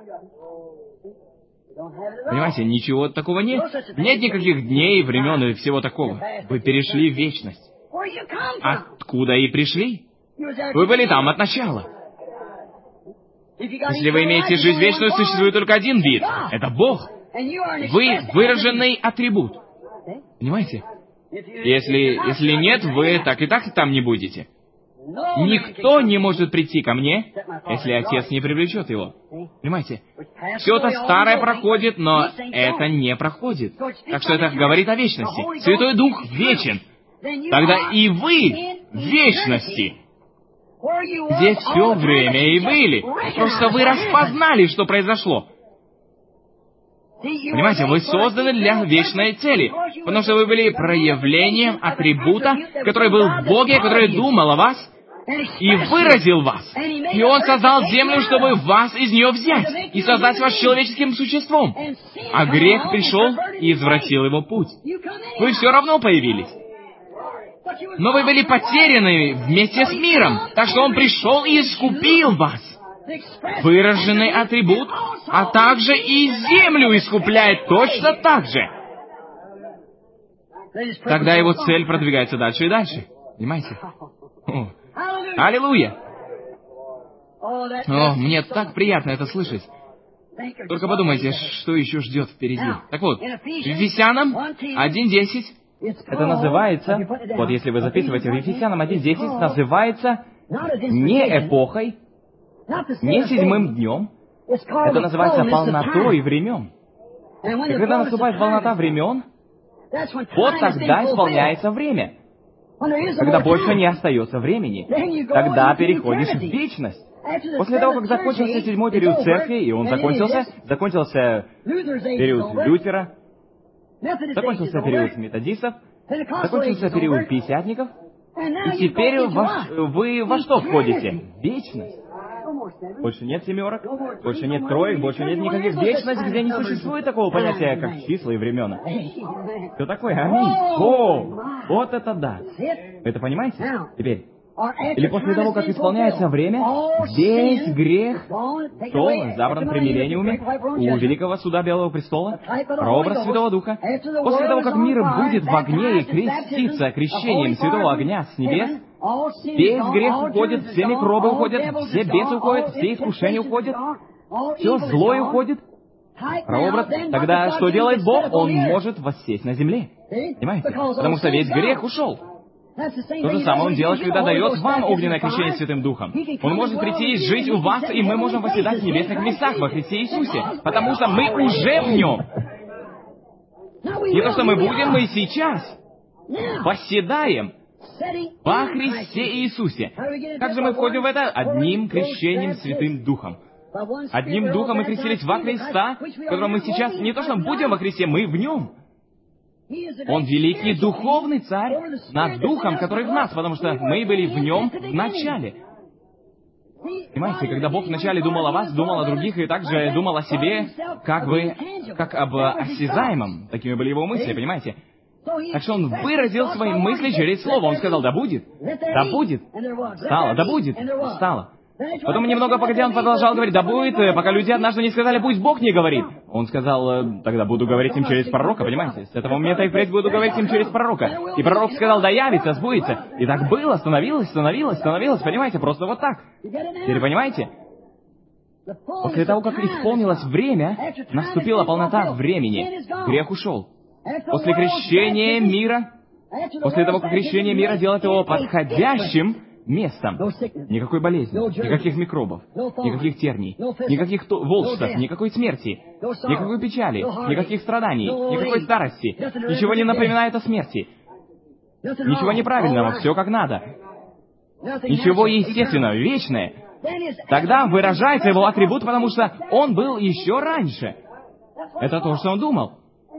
Понимаете, ничего такого нет. Нет никаких дней, времен и всего такого. Вы перешли в вечность. Откуда и пришли? Вы были там от начала. Если вы имеете жизнь вечную, существует только один вид. Это Бог. Вы выраженный атрибут. Понимаете? Если, если нет, вы так и так там не будете. Никто не может прийти ко мне, если Отец не привлечет его. Понимаете? Все это старое проходит, но это не проходит. Так что это говорит о вечности. Святой Дух вечен. Тогда и вы в вечности. Здесь все время и были. Просто вы распознали, что произошло. Понимаете, вы созданы для вечной цели, потому что вы были проявлением атрибута, который был в Боге, который думал о вас и выразил вас. И Он создал землю, чтобы вас из нее взять и создать вас человеческим существом. А грех пришел и извратил его путь. Вы все равно появились. Но вы были потеряны вместе с миром, так что Он пришел и искупил вас. Выраженный атрибут, а также и землю искупляет точно так же. Тогда его цель продвигается дальше и дальше. Понимаете? О, аллилуйя! О, мне так приятно это слышать. Только подумайте, что еще ждет впереди. Так вот, Ефесянам один десять, это называется, вот если вы записываете, в Ефесянам один десять называется не эпохой, не седьмым днем, это называется полнотой времен. И когда наступает полнота времен, вот тогда исполняется время. Когда больше не остается времени, тогда переходишь в вечность. После того, как закончился седьмой период церкви, и он закончился, закончился период Лютера, закончился период методистов, закончился период пятидесятников, и теперь во, вы во что входите? В вечность. Больше нет семерок, больше нет троек, больше нет никаких вечность, где не существует такого понятия, как числа и времена. Что такое? Аминь. О, вот это да. Вы это понимаете? Теперь. Или после того, как исполняется время, весь грех, что забран при миллениуме у Великого Суда Белого Престола, прообраз Святого Духа. После того, как мир будет в огне и крестится крещением Святого Огня с небес, весь грех уходит, все микробы уходят, все бесы уходят, все искушения уходят, все злое уходит. Прообраз. Тогда что делает Бог? Он может воссесть на земле. Понимаете? Потому что весь грех ушел. То же самое Он делает, когда дает вам огненное крещение Святым Духом. Он может прийти и жить у вас, и мы можем восседать в небесных местах во Христе Иисусе, потому что мы уже в Нем. Не то, что мы будем, мы сейчас восседаем Во Христе Иисусе. Как же мы входим в это? Одним крещением Святым Духом. Одним Духом мы крестились во Христа, в котором мы сейчас не то что будем во Христе, мы в Нем. Он великий духовный царь над Духом, который в нас, потому что мы были в Нем в начале. Понимаете, когда Бог вначале думал о вас, думал о других, и также думал о себе, как бы, как об осязаемом. Такими были его мысли, понимаете? Так что Он выразил свои мысли через Слово. Он сказал, да будет, да будет, стало, да будет, стало. Потом немного погодя, он продолжал говорить, да будет, пока люди однажды не сказали, пусть Бог не говорит. Он сказал, тогда буду говорить им через пророка, понимаете? С этого момента и впредь буду говорить им через пророка. И пророк сказал, да явится, сбудется. И так было, становилось, становилось, становилось, понимаете? Просто вот так. Теперь понимаете? После того, как исполнилось время, наступила полнота времени. Грех ушел. После крещения мира, после того, как крещение мира делает его подходящим местом. Никакой болезни, никаких микробов, никаких терний, никаких волчцев, никакой смерти, никакой печали, никаких страданий, никакой старости. Ничего не напоминает о смерти. Ничего неправильного, все как надо. Ничего естественного, вечное. Тогда выражается его атрибут, потому что он был еще раньше. Это то, что он думал.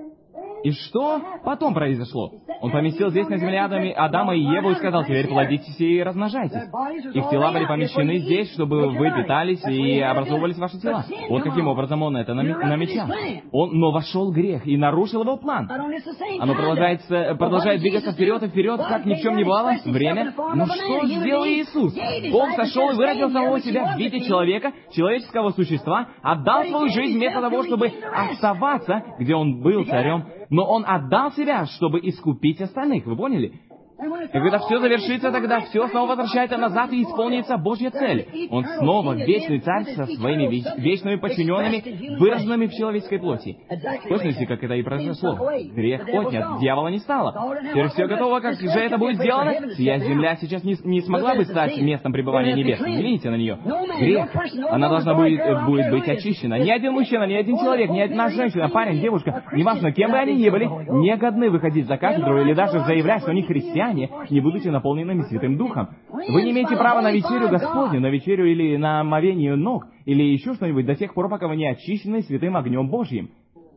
И что потом произошло? Он поместил здесь на земле Адама, Адама и Еву и сказал, теперь плодитесь и размножайтесь. Их тела были помещены здесь, чтобы вы питались и образовывались ваши тела. Вот каким образом он это намечал. Он, но вошел грех и нарушил его план. Оно продолжает, продолжает двигаться вперед и вперед, как ни в чем не бывало. Время. Но что сделал Иисус? Бог сошел и выразил самого себя в виде человека, человеческого существа, отдал свою жизнь вместо того, чтобы оставаться, где Он был царем, но Он отдал себя, чтобы искупить остальных. Вы поняли? И когда все завершится, тогда все снова возвращается назад и исполнится Божья цель. Он снова вечный царь со своими вечными подчиненными, выраженными в человеческой плоти. В точности, как это и произошло. Грех отнят, дьявола не стало. Теперь все готово, как же это будет сделано? Сия земля сейчас не, не смогла бы стать местом пребывания небес. Взгляните на нее. Грех. Она должна будет, будет быть очищена. Ни один мужчина, ни один человек, ни одна женщина, парень, девушка, неважно, кем бы они ни были, не годны выходить за кафедру или даже заявлять, что они христиане, не будучи наполненными Святым Духом. Вы не имеете права на вечерю Господню, на вечерю или на омовение ног, или еще что-нибудь до тех пор, пока вы не очищены Святым Огнем Божьим.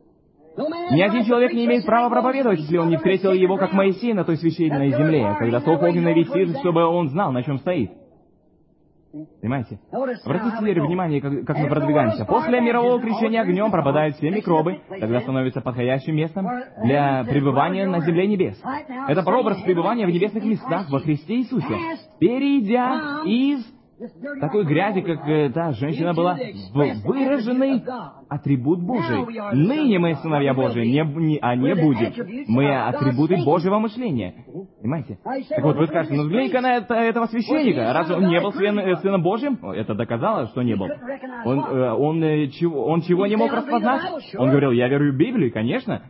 Ни один человек не имеет права проповедовать, если он не встретил его, как Моисей, на той священной земле, когда столб огненный висит, чтобы он знал, на чем стоит. Понимаете? Обратите теперь внимание, как, как мы продвигаемся. После мирового крещения огнем пропадают все микробы, тогда становится подходящим местом для пребывания на земле небес. Это прообраз пребывания в небесных местах во Христе Иисусе, перейдя из такой грязи, как э, та женщина была, в выраженный атрибут Божий. Ныне мы сыновья Божии, не, не, а не будем. Мы атрибуты Божьего мышления. Понимаете? Так вот, вы скажете, ну взгляни-ка на это, этого священника. Разве он не был сын, э, сыном Божьим? Это доказало, что не был. Он, э, он, э, чего, он чего не мог распознать? Он говорил, я верю в Библию, конечно.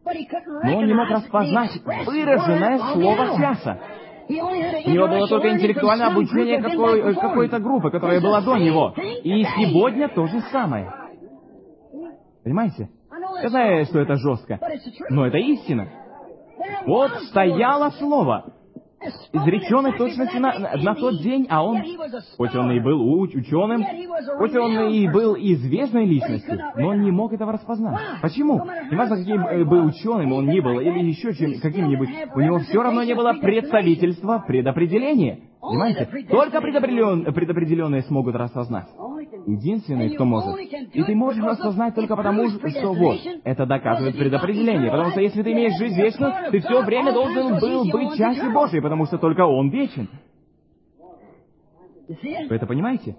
Но он не мог распознать выраженное слово свяса. У него было только интеллектуальное обучение какой, какой-то группы, которая была до него. И сегодня то же самое. Понимаете? Я знаю, что это жестко, но это истина. Вот стояло слово, изреченное точно на, на, на тот день, а он, хоть он и был уч, ученым, хоть он и был известной личностью, но он не мог этого распознать. Почему? Не важно, каким бы ученым он ни был, или еще чем, каким-нибудь, у него все равно не было представительства предопределения. Понимаете? Только предопределен, предопределенные смогут распознать. Единственный, кто может. И ты можешь распознать только потому, что вот, это доказывает предопределение. Потому что если ты имеешь жизнь вечную, ты все время должен был быть частью Божьей, потому что только Он вечен. Вы это понимаете?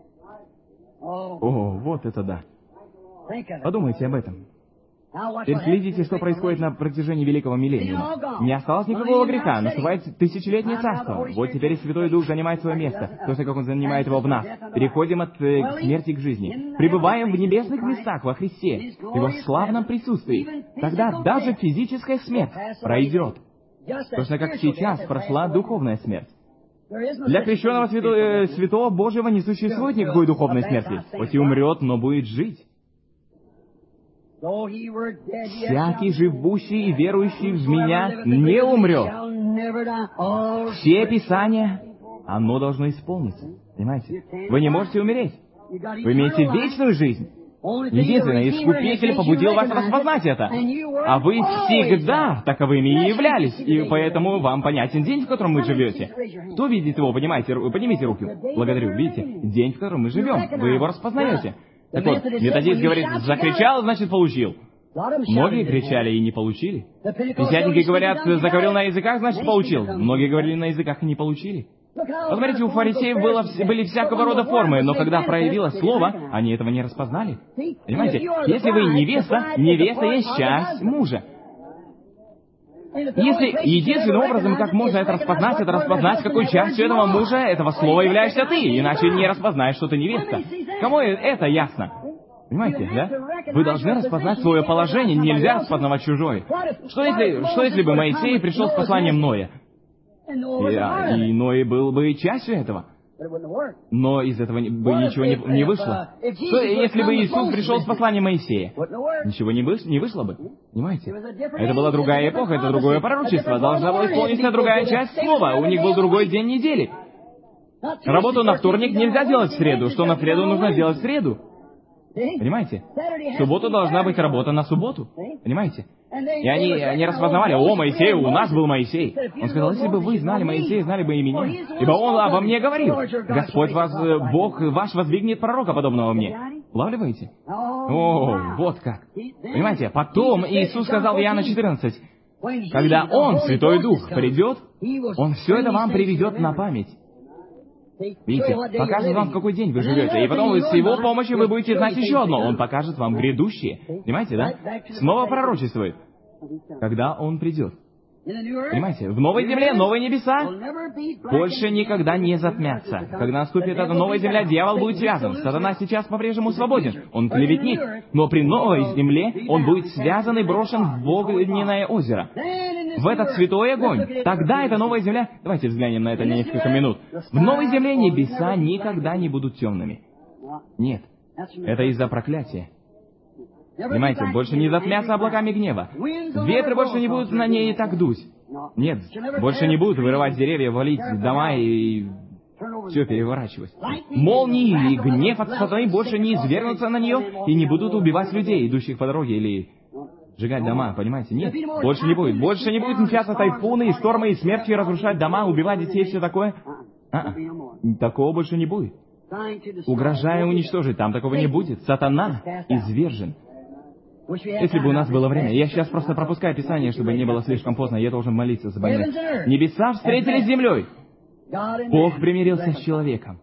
О, вот это да. Подумайте об этом. Теперь следите, что происходит на протяжении Великого Миллениума. Не осталось никакого греха, наступает тысячелетнее царство. Вот теперь и Святой Дух занимает свое место, точно как Он занимает его в нас. Переходим от э, смерти к жизни. Пребываем в небесных местах во Христе, в Его славном присутствии. Тогда даже физическая смерть пройдет. Точно как сейчас прошла духовная смерть. Для крещенного свято, э, Святого Божьего не существует никакой духовной смерти. Хоть и умрет, но будет жить. Всякий живущий и верующий в Меня не умрет. Все Писания, оно должно исполниться. Понимаете? Вы не можете умереть. Вы имеете вечную жизнь. Единственное, Искупитель побудил вас распознать это. А вы всегда таковыми и являлись. И поэтому вам понятен день, в котором вы живете. Кто видит его, понимаете? Поднимите руки. Благодарю. Видите? День, в котором мы живем. Вы его распознаете. Так вот, методист говорит, закричал, значит получил. Многие кричали и не получили. Пятидесятники говорят, заговорил на языках, значит получил. Многие говорили на языках и не получили. Посмотрите, у фарисеев было, были всякого рода формы, но когда проявилось слово, они этого не распознали. Понимаете? Если вы невеста, невеста есть часть мужа. Если единственным образом, как можно это распознать, это распознать, какой частью этого мужа, этого слова являешься ты, иначе не распознаешь, что ты невеста. Кому это ясно? Понимаете, да? Вы должны распознать свое положение, нельзя распознавать чужое. Что если, что если бы Моисей пришел с посланием Ноя? И, и Ной был бы частью этого. Но из этого бы ничего не, не вышло. Что, если бы Иисус пришел с посланием Моисея? Ничего не, вы, не вышло бы. Понимаете? Это была другая эпоха, это другое пророчество. Должна была исполниться другая часть слова. У них был другой день недели. Работу на вторник нельзя делать в среду. Что на среду нужно делать в среду. Понимаете? В субботу должна быть работа на субботу. Понимаете? И они, они распознавали, о, Моисей, у нас был Моисей. Он сказал, если бы вы знали Моисея, знали бы и меня. Ибо он обо мне говорил. Господь вас, Бог ваш воздвигнет пророка, подобного мне. Улавливаете? О, вот как. Понимаете? Потом Иисус сказал в Иоанна четырнадцать, когда Он, Святой Дух, придет, Он все это вам приведет на память. Видите, покажет вам, в какой день вы живете. И потом с Его помощью вы будете знать еще одно. Он покажет вам грядущее. Понимаете, да? Снова пророчествует. Когда Он придет. Понимаете, в новой земле новые небеса больше никогда не затмятся. Когда наступит эта новая земля, дьявол будет связан. Сатана сейчас по-прежнему свободен. Он клеветник. Но при новой земле он будет связан и брошен в огненное озеро. В этот святой огонь. Тогда эта новая земля... Давайте взглянем на это на несколько минут. В новой земле небеса никогда не будут темными. Нет. Это из-за проклятия. Понимаете, больше не затмятся облаками гнева. Ветры больше не будут на ней и так дуть. Нет, больше не будут вырывать деревья, валить дома и все переворачивать. Молнии или гнев от сатаны больше не извергнутся на нее и не будут убивать людей, идущих по дороге, или сжигать дома, понимаете? Нет, больше не будет. Больше не будет мчаться тайфуны и штормы и смерти, разрушать дома, убивать детей и все такое. А-а. Такого больше не будет. Угрожая уничтожить, там такого не будет. Сатана извержен. Если бы у нас было время. Я сейчас просто пропускаю Писание, чтобы не было слишком поздно. Я должен молиться за больных. Небеса встретились с землей. Бог примирился с человеком.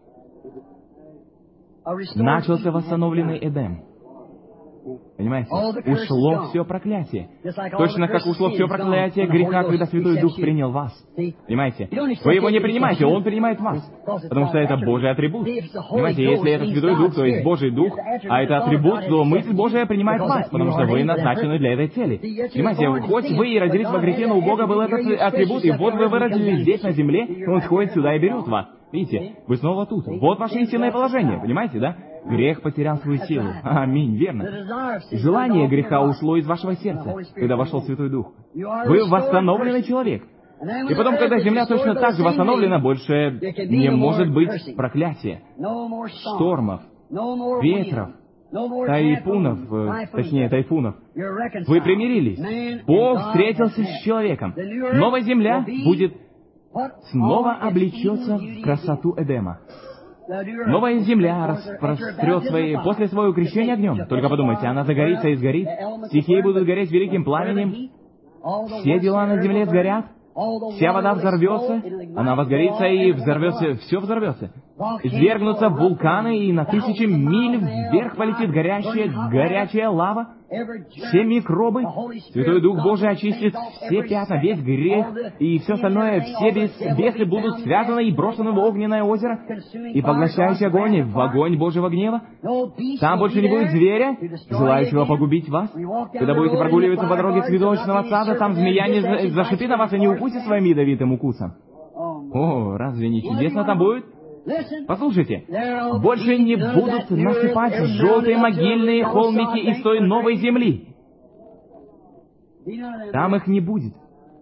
Начался восстановленный Эдем. Понимаете? Ушло все проклятие. Точно как ушло все проклятие греха, когда Святой Дух принял вас. Понимаете? Вы его не принимаете, Он принимает вас. Потому что это Божий атрибут. Понимаете, если это Святой Дух, то есть Божий Дух, а это атрибут, то мысль Божия принимает вас, потому что вы назначены для этой цели. Понимаете, хоть вы и родились во грехе, но у Бога был этот атрибут, и вот вы выразились здесь, на земле, и Он сходит сюда и берет вас. Видите, вы снова тут. Вот ваше истинное положение, понимаете, да? Грех потерял свою силу. Аминь, верно. Желание греха ушло из вашего сердца, когда вошел Святой Дух. Вы восстановленный человек. И потом, когда земля точно так же восстановлена, больше не может быть проклятия, штормов, ветров, тайфунов, точнее, тайфунов. Вы примирились. Бог встретился с человеком. Новая земля будет снова облечется в красоту Эдема. Новая земля распрострет свои... После своего крещения огнем. Только подумайте, она загорится и сгорит. Стихии будут гореть великим пламенем. Все дела на земле сгорят. Вся вода взорвется. Она возгорится и взорвется. Все взорвется. Извергнутся вулканы, и на тысячи миль вверх полетит горящая, горячая лава. Все микробы, Святой Дух Божий очистит все пятна, весь грех и все остальное, все бес, бесы будут связаны и брошены в огненное озеро, и поглощающий огонь, в огонь Божьего гнева. Там больше не будет зверя, желающего погубить вас. Когда будете прогуливаться по дороге цветочного сада, там змея не зашипит на вас и не укусит своим ядовитым укусом. О, разве не чудесно там будет? Послушайте, больше не будут насыпать желтые могильные холмики из той новой земли. Там их не будет.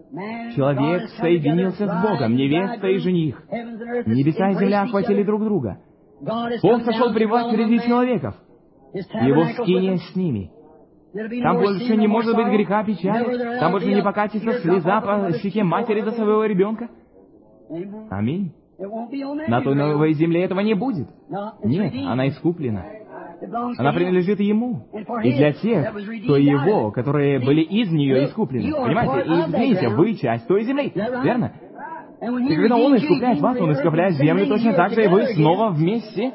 Человек соединился с Богом, невеста и жених. Небеса и земля охватили друг друга. Бог сошел пребывать среди человеков. Его скиния с ними. Там больше не может быть греха, печали. Там больше не покатится слеза по щеке матери за своего ребенка. Аминь. На той новой земле этого не будет. Нет, она искуплена. Она принадлежит Ему. И для тех, кто Его, которые были из нее искуплены. Понимаете? И видите, вы часть той земли. Верно? И когда Он искупляет вас, Он искупляет землю точно так же, и вы снова вместе.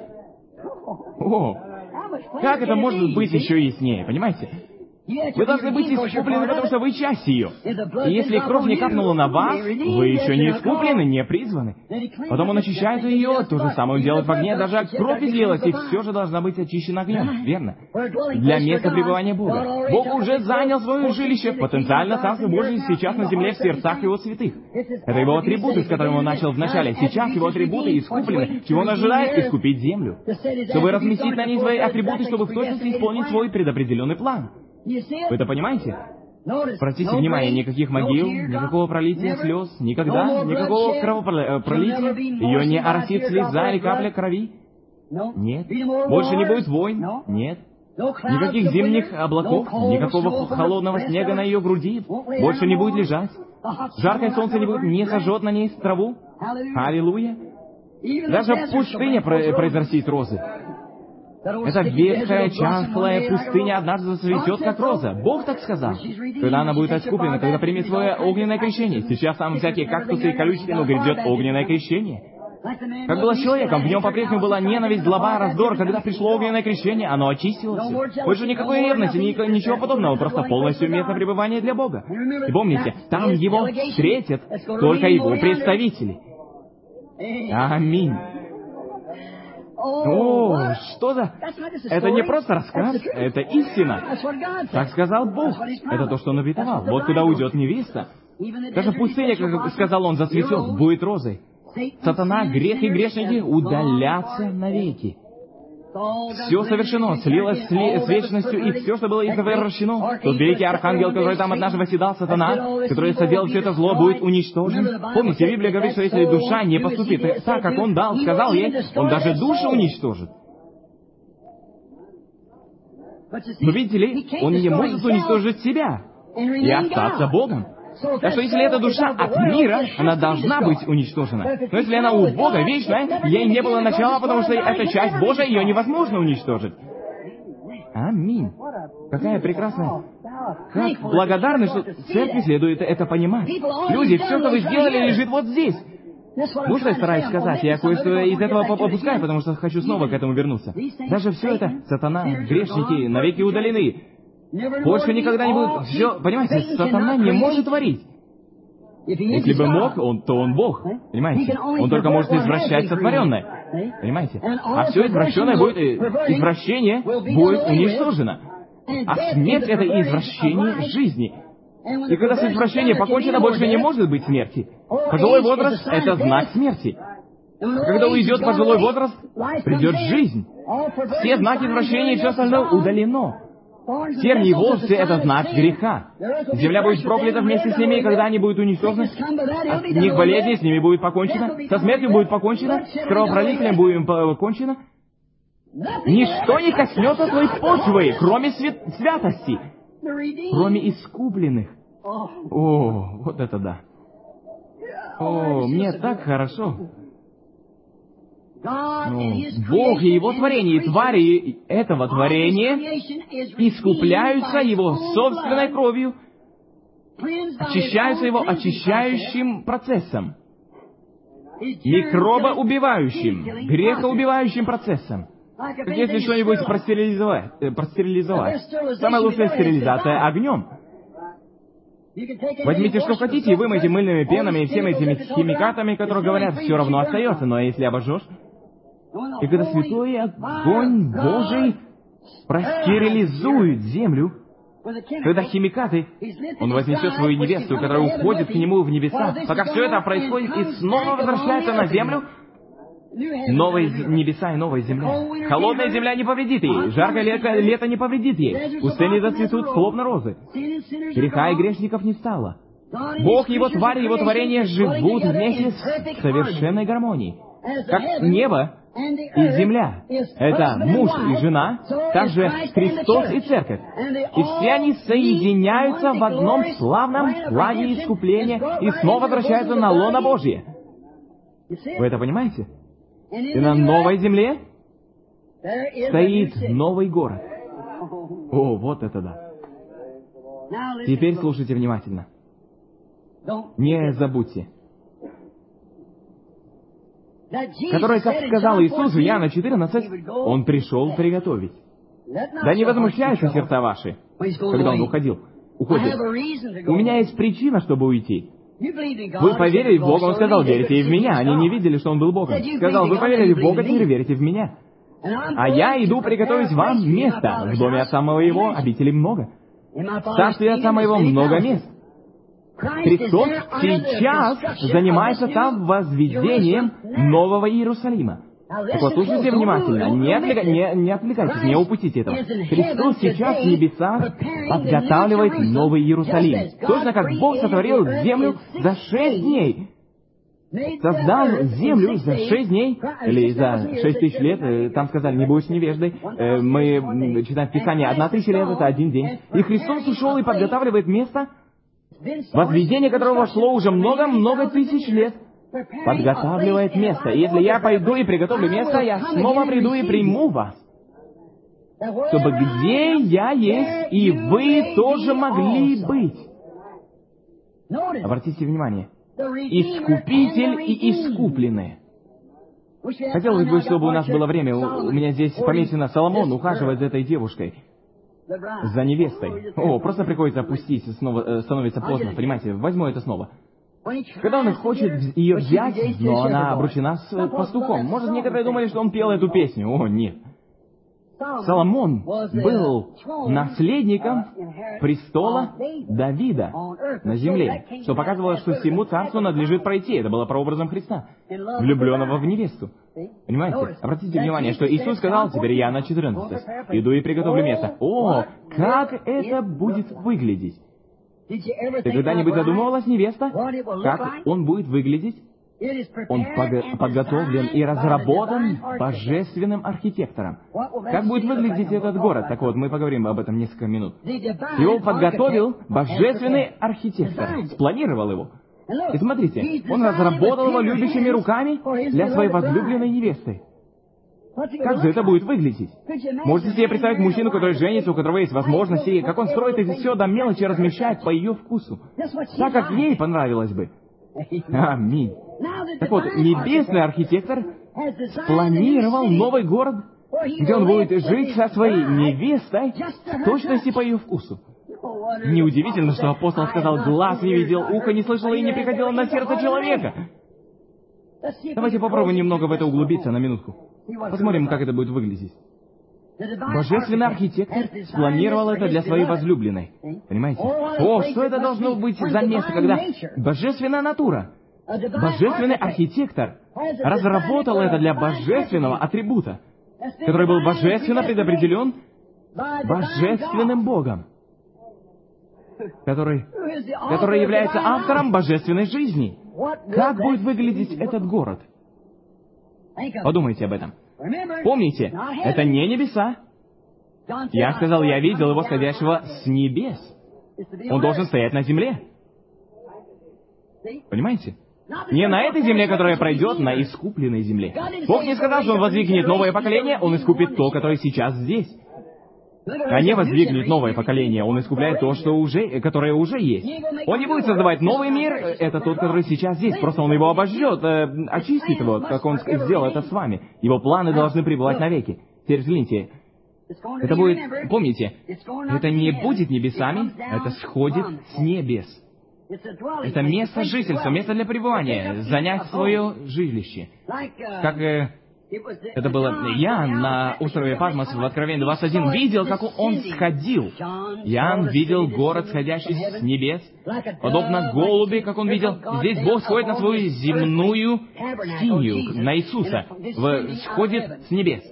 О, как это может быть еще яснее? Понимаете? Вы должны быть искуплены, потому что вы часть ее. И если кровь не капнула на вас, вы еще не искуплены, не призваны. Потом Он очищает ее, то же самое Он делает в огне, даже кровь излилась, и все же должна быть очищена огнем, верно? Для места пребывания Бога. Бог уже занял свое жилище, потенциально Царство Божие сейчас на земле в сердцах Его святых. Это Его атрибуты, с которыми Он начал вначале. Сейчас Его атрибуты искуплены. Чего Он ожидает? Искупить землю. Чтобы разместить на ней свои атрибуты, чтобы в точности исполнить свой предопределенный план. Вы это понимаете? Обратите внимание, никаких могил, никакого пролития слез, никогда, никакого кровопролития, ее не оросит слеза или капля крови. Нет. Больше не будет войн. Нет. Никаких зимних облаков, никакого холодного снега на ее груди. Больше не будет лежать. Жаркое солнце не будет, не сожжет на ней траву. Аллилуйя. Даже пустыня произрастит розы. Эта ветхая, чахлая пустыня однажды зацветет, как роза. Бог так сказал. Когда она будет искуплена, когда примет свое огненное крещение. Сейчас там всякие кактусы и колючки, но грядет огненное крещение. Как было с человеком, в нем по-прежнему была ненависть, злоба, раздор. Когда пришло огненное крещение, оно очистило все. Больше никакой ревности, ничего подобного, просто полностью место пребывания для Бога. И помните, там его встретят только его представители. Аминь. О, что за... Это не просто рассказ, это истина. Так сказал Бог. Это то, что Он обетовал. Вот куда уйдет невеста. Даже пустыня, как сказал Он, зацветет, будет розой. Сатана, грех и грешники удалятся навеки. Все совершено, слилось с, ли, с вечностью, и все, что было извращено. Тот великий архангел, который там однажды восседал, Сатана, который соделал все это зло, будет уничтожен. Помните, Библия говорит, что если душа не поступит так, как Он дал, сказал ей, Он даже душу уничтожит. Но видите ли, Он не может уничтожить себя и остаться Богом. Так что если эта душа от мира, она должна быть уничтожена. Но если она у Бога вечная, ей не было начала, потому что это часть Божия, ее невозможно уничтожить. Аминь. Какая прекрасная... Как благодарны, что церкви следует это понимать. Люди, все, что вы сделали, лежит вот здесь. Вот что я стараюсь сказать. Я кое-что из этого попускаю, потому что хочу снова к этому вернуться. Даже все это, сатана, грешники, навеки удалены. Больше никогда не будет... Все, понимаете, сатана не может творить. Если бы мог, он, то он Бог. Понимаете? Он только может извращать сотворенное. Понимаете? А все извращенное будет... Извращение будет уничтожено. А смерть — это извращение жизни. И когда с извращением покончено, больше не может быть смерти. Пожилой возраст — это знак смерти. Когда уйдет пожилой возраст, придет жизнь. Все знаки извращения и все остальное удалено. Тернии и волосы — это знак греха. Земля будет проклята вместе с ними, и когда они будут уничтожены, от них болезни, с ними будет покончено, со смертью будет покончено, с кровопролитием будет покончено. Ничто не коснется твоей почвы, кроме свят... святости, кроме искупленных. О, вот это да. О, мне так хорошо. Ну, Бог и Его творение, и твари этого творения искупляются Его собственной кровью, очищаются Его очищающим процессом, микробоубивающим, грехоубивающим процессом. Как если что-нибудь простерилизовать, э, простерилизовать. Самая лучшая стерилизация — огнем. Возьмите что хотите и вымойте мыльными пенами и всеми этими химикатами, которые говорят, все равно остается, но если обожжешь... И когда святой огонь Божий простерилизует землю, когда химикаты, Он вознесет свою невесту, которая уходит к Нему в небеса, пока все это происходит и снова возвращается на землю, новые небеса и новая земля. Холодная земля не повредит ей, жаркое лето, лето не повредит ей, пустыни зацветут, словно розы. Греха и грешников не стало. Бог и Его твари, Его творения живут вместе в совершенной гармонии. Как небо и земля — это муж и жена, также Христос и Церковь. И все они соединяются в одном славном плане искупления и снова возвращаются на лоно Божье. Вы это понимаете? И на новой земле стоит новый город. О, вот это да. Теперь слушайте внимательно. Не забудьте. Который, как сказал Иисус в Иоанна четырнадцать, Он пришел приготовить. Да не возмущаются сердца ваши, когда Он уходил. Уходит. У меня есть причина, чтобы уйти. Вы поверили в Бога, Он сказал, верите и в Меня. Они не видели, что Он был Богом. Сказал, вы поверили в Бога, теперь верите в Меня. А я иду приготовить вам место. В доме Отца Моего обителей много. В царстве Отца Моего много мест. Христос сейчас занимается там возведением Нового Иерусалима. Так вот, слушайте внимательно, не, отвлека... не, не отвлекайтесь, не упустите этого. Христос сейчас в небесах подготавливает Новый Иерусалим. Точно как Бог сотворил землю за шесть дней. Создал землю за шесть дней, или за шесть тысяч лет, там сказали, не будешь невеждой. Мы читаем в Писании, одна тысяча лет — это один день. И Христос ушел и подготавливает место, возведение которого шло уже много-много тысяч лет. Подготавливает место. И если я пойду и приготовлю место, я снова приду и приму вас. Чтобы где я есть, и вы тоже могли быть. Обратите внимание. Искупитель и искупленные. Хотелось бы, чтобы у нас было время. У меня здесь помечено: Соломон ухаживает за этой девушкой, за невестой. О, просто приходится опустить, снова становится поздно. Понимаете, возьму это снова. Когда он хочет ее взять, но она обручена с пастухом. Может, некоторые думали, что он пел эту песню. О, нет. Соломон был наследником престола Давида на земле, что показывало, что всему царству надлежит пройти. Это было прообразом Христа, влюбленного в невесту. Понимаете? Обратите внимание, что Иисус сказал, теперь Иоанна четырнадцать, иду и приготовлю место. О, как это будет выглядеть! Ты когда-нибудь задумывалась, невеста, как он будет выглядеть? Он подготовлен и разработан божественным архитектором. Как будет выглядеть этот город? Так вот, мы поговорим об этом несколько минут. Его подготовил божественный архитектор, спланировал его. И смотрите, он разработал его любящими руками для своей возлюбленной невесты. Как же это будет выглядеть? Можете себе представить мужчину, который женится, у которого есть возможности, как он строит это все до мелочи, размещает по ее вкусу, так, как ей понравилось бы. Аминь. Так вот, небесный архитектор спланировал новый город, где он будет жить со своей невестой в точности по ее вкусу. Неудивительно, что апостол сказал, глаз не видел, ухо не слышало и не приходило на сердце человека. Давайте попробуем немного в это углубиться на минутку. Посмотрим, как это будет выглядеть. Божественный архитектор спланировал это для своей возлюбленной. Понимаете? О, что это должно быть за место, когда божественная натура, божественный архитектор разработал это для божественного атрибута, который был божественно предопределен божественным Богом, который, который является автором божественной жизни. Как будет выглядеть этот город? Подумайте об этом. Помните, это не небеса. Я сказал, я видел его сходящего с небес. Он должен стоять на земле. Понимаете? Не на этой земле, которая пройдет, на искупленной земле. Бог не сказал, что Он воздвигнет новое поколение, Он искупит то, которое сейчас здесь. А не воздвигнет новое поколение, Он искупляет то, что уже, которое уже есть. Он не будет создавать новый мир, это тот, который сейчас здесь. Просто Он его обожжет, э, очистит его, как Он сделал это с вами. Его планы должны пребывать навеки. Теперь взгляните, это будет, помните, это не будет небесами, это сходит с небес. Это место жительства, место для пребывания, занять свое жилище. Как... Э, Это было Иоанн на острове Патмос в Откровении двадцать один. Видел, как он сходил. Иоанн видел город, сходящий с небес, подобно голуби, как он видел. Здесь Бог сходит на свою земную скинию, на Иисуса, в, сходит с небес.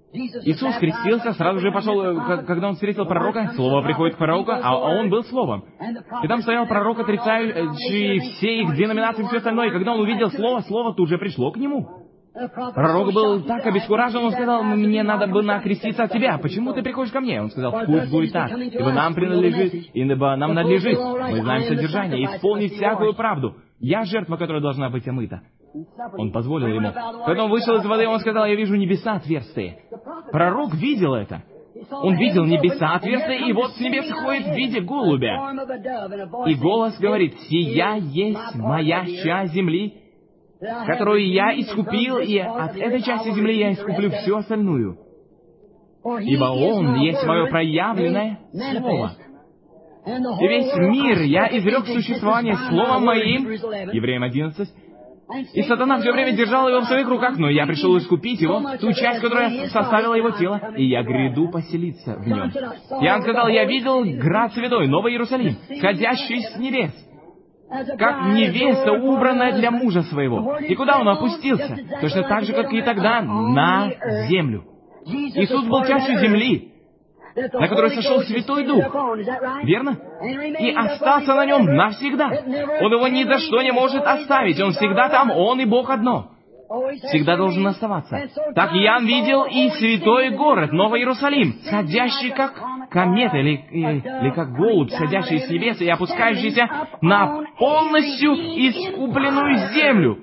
Иисус крестился, сразу же пошел, к- когда он встретил пророка, Слово приходит к пророку, а а он был Словом. И там стоял пророк, отрицающий все их деноминации и все остальное, и когда он увидел Слово, Слово тут же пришло к нему. Пророк был так обескуражен, он сказал: «Мне надо бы окреститься от тебя. Почему ты приходишь ко мне?» Он сказал: «Пусть будет так, ибо нам принадлежит, ибо нам надлежит, мы знаем содержание, исполнить всякую правду. Я жертва, которая должна быть омыта». Он позволил ему. Когда он вышел из воды, он сказал: «Я вижу небеса отверстые». Пророк видел это. Он видел небеса отверстые, и вот с небес ходит в виде голубя. И голос говорит: «Сия есть моя часть земли, которую я искупил, и от этой части земли я искуплю всю остальную. Ибо Он есть мое проявленное Слово. И весь мир я изрек существование Словом Моим». Евреям одиннадцать. «И сатана все время держал его в своих руках, но я пришел искупить его, ту часть, которая составила его тело, и я гряду поселиться в нем». Иоанн сказал: «Я видел град святой, Новый Иерусалим, сходящий с небес, как невеста, убранная для мужа своего». И куда он опустился? Точно так же, как и тогда, на землю. Иисус был частью земли, на которой сошел Святой Дух. Верно? И остался на нем навсегда. Он его ни за что не может оставить. Он всегда там, Он и Бог одно. Всегда должен оставаться. Так Иоанн видел и святой город, Новый Иерусалим, сходящий как комета или, или, или как голубь, сходящий с небес и опускающийся на полностью искупленную землю.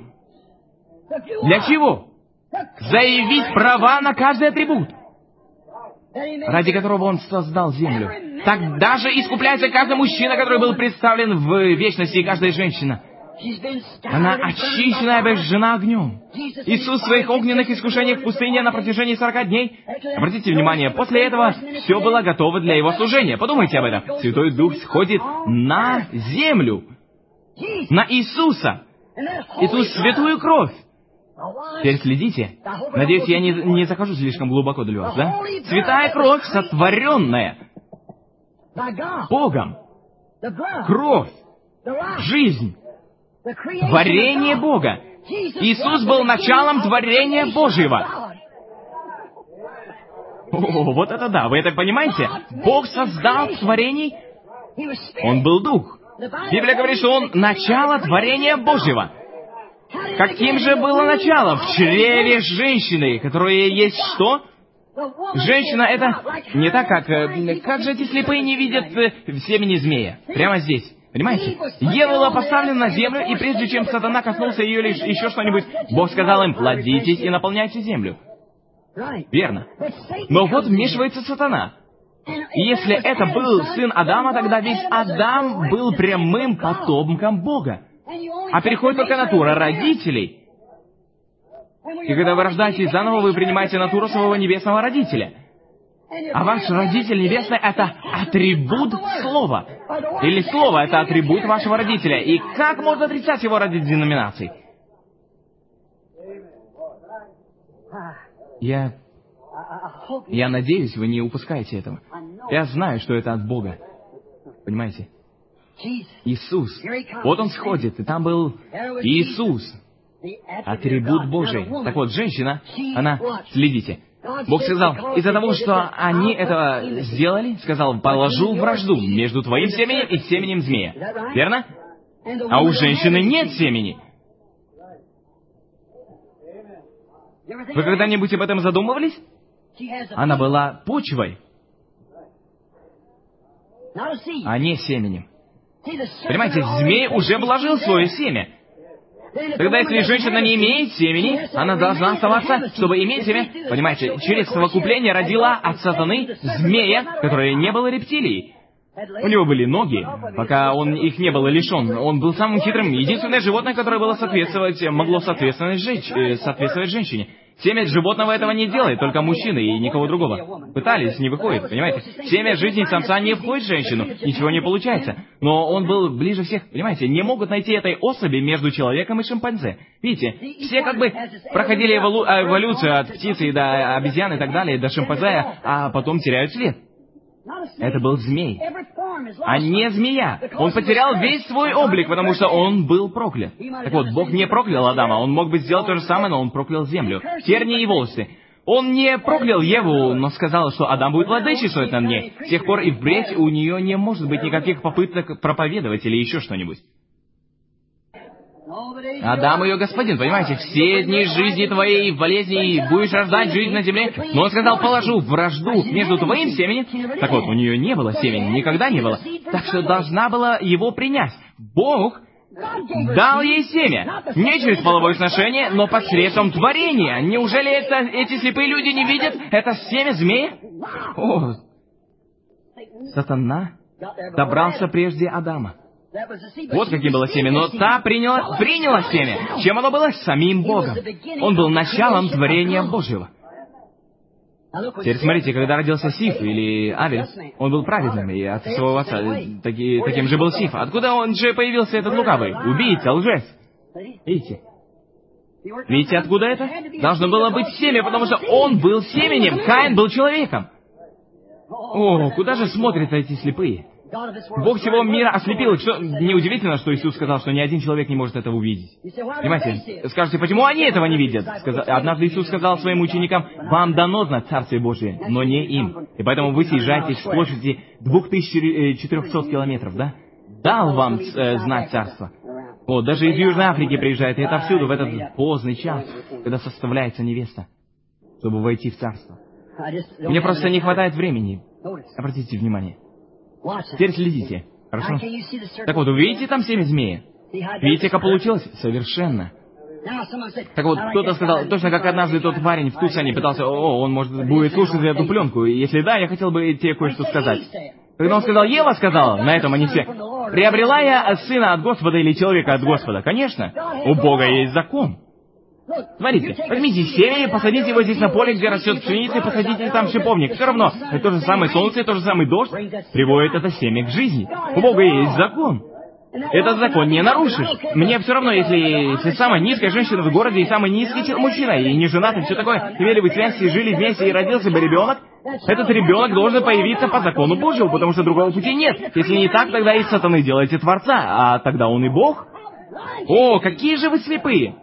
Для чего? Заявить права на каждый атрибут, ради которого Он создал землю. Так даже искупляется каждый мужчина, который был представлен в вечности, и каждая женщина. Она очищена и обожжена огнем. Иисус в своих огненных искушениях в пустыне на протяжении сорока дней. Обратите внимание, после этого все было готово для Его служения. Подумайте об этом. Святой Дух сходит на землю, на Иисуса, и ту святую кровь. Теперь следите. Надеюсь, я не, не захожу слишком глубоко для вас, да? Святая кровь, сотворенная Богом. Кровь, жизнь, творение Бога. Иисус был началом творения Божьего. О, вот это да, вы это понимаете? Бог создал творений, Он был Дух. Библия говорит, что Он начало творения Божьего. Каким же было начало? В чреве женщины, которая есть что? Женщина — это не так, как... Как же эти слепые не видят в семени змея? Прямо здесь. Понимаете? Ева была поставлена на землю, и прежде чем сатана коснулся ее или еще что-нибудь, Бог сказал им: «Плодитесь и наполняйте землю». Верно. Но вот вмешивается сатана. И если это был сын Адама, тогда весь Адам был прямым потомком Бога. А переходит только натура родителей. И когда вы рождаетесь заново, вы принимаете натуру своего небесного родителя. А ваш родитель небесный — это атрибут Слова. Или Слово — это атрибут вашего родителя. И как можно отрицать его ради деноминаций? Я... Я надеюсь, вы не упускаете этого. Я знаю, что это от Бога. Понимаете? Иисус. Вот Он сходит, и там был Иисус, атрибут Божий. Так вот, женщина, она... Следите. Бог сказал: из-за того, что они этого сделали, сказал: «Положу вражду между твоим семенем и семенем змея». Верно? А у женщины нет семени. Вы когда-нибудь об этом задумывались? Она была почвой, а не семенем. Понимаете, змей уже вложил свое семя. Тогда, если женщина не имеет семени, она должна оставаться, чтобы иметь семя. Понимаете, через совокупление родила от сатаны змея, который не был рептилией. У него были ноги, пока он их не был лишен. Он был самым хитрым, единственное животное, которое было соответствовать, могло соответствовать, женщ... э, соответствовать женщине. Семя животного этого не делает, только мужчины и никого другого. Пытались, не выходит, понимаете? Семя жизни самца не входит в женщину, ничего не получается. Но он был ближе всех, понимаете? Не могут найти этой особи между человеком и шимпанзе. Видите, все как бы проходили эволю... эволюцию от птицы до обезьяны и так далее, до шимпанзе, а потом теряют след. Это был змей, а не змея. Он потерял весь свой облик, потому что он был проклят. Так вот, Бог не проклял Адама. Он мог бы сделать то же самое, но он проклял землю. Тернии и волосы. Он не проклял Еву, но сказал, что Адам будет владычествовать над ней. С тех пор и впредь у нее не может быть никаких попыток проповедовать или еще что-нибудь. Адам ее господин, понимаете, все дни жизни твоей в болезни будешь рождать жизнь на земле. Но он сказал, положу вражду между твоим семенем. Так вот, у нее не было семени, никогда не было. Так что должна была его принять. Бог дал ей семя. Не через половое сношение, но посредством творения. Неужели это, эти слепые люди не видят? Это семя змея? О, сатана добрался прежде Адама. Вот каким было семя. Но та приняла, приняла семя. Чем оно было? Самим Богом. Он был началом творения Божьего. Теперь смотрите, когда родился Сиф или Авель, он был праведным, и от своего отца таки, таким же был Сиф. Откуда он же появился, этот лукавый? Убийца, лжец. Видите? Видите, откуда это? Должно было быть семя, потому что он был семенем, Каин был человеком. О, куда же смотрят эти слепые? Бог всего мира ослепил их. Что, неудивительно, что Иисус сказал, что ни один человек не может этого увидеть. Понимаете? Скажете, почему они этого не видят? Сказ... Однажды Иисус сказал своим ученикам, вам дано знать Царствие Божие, но не им. И поэтому вы съезжаете с площади две тысячи четыреста километров, да? Дал вам э, знать Царство. Вот, даже из Южной Африки приезжает, и это всюду в этот поздний час, когда составляется невеста, чтобы войти в Царство. Мне просто не хватает времени. Обратите внимание. Теперь следите. Хорошо? Так вот, увидите там семя змеи? Видите, как получилось? Совершенно. Так вот, кто-то сказал, точно как однажды тот парень в Тусане пытался, о, он, может, будет слушать эту пленку, и если да, я хотел бы тебе кое-что сказать. Когда он сказал, Ева сказала, на этом они все, приобрела я сына от Господа или человека от Господа? Конечно, у Бога есть закон. Смотрите, возьмите семя и посадите его здесь на поле, где растет пшеница, и посадите там шиповник. Все равно, это то же самое солнце, то же самый дождь приводит это семя к жизни. У Бога есть закон. Этот закон не нарушишь. Мне все равно, если, если самая низкая женщина в городе и самый низкий мужчина, и не женат, и все такое, имели бы связь, и жили вместе, и родился бы ребенок, этот ребенок должен появиться по закону Божьему, потому что другого пути нет. Если не так, тогда из сатаны делаете Творца, а тогда он и Бог. О, какие же вы слепые!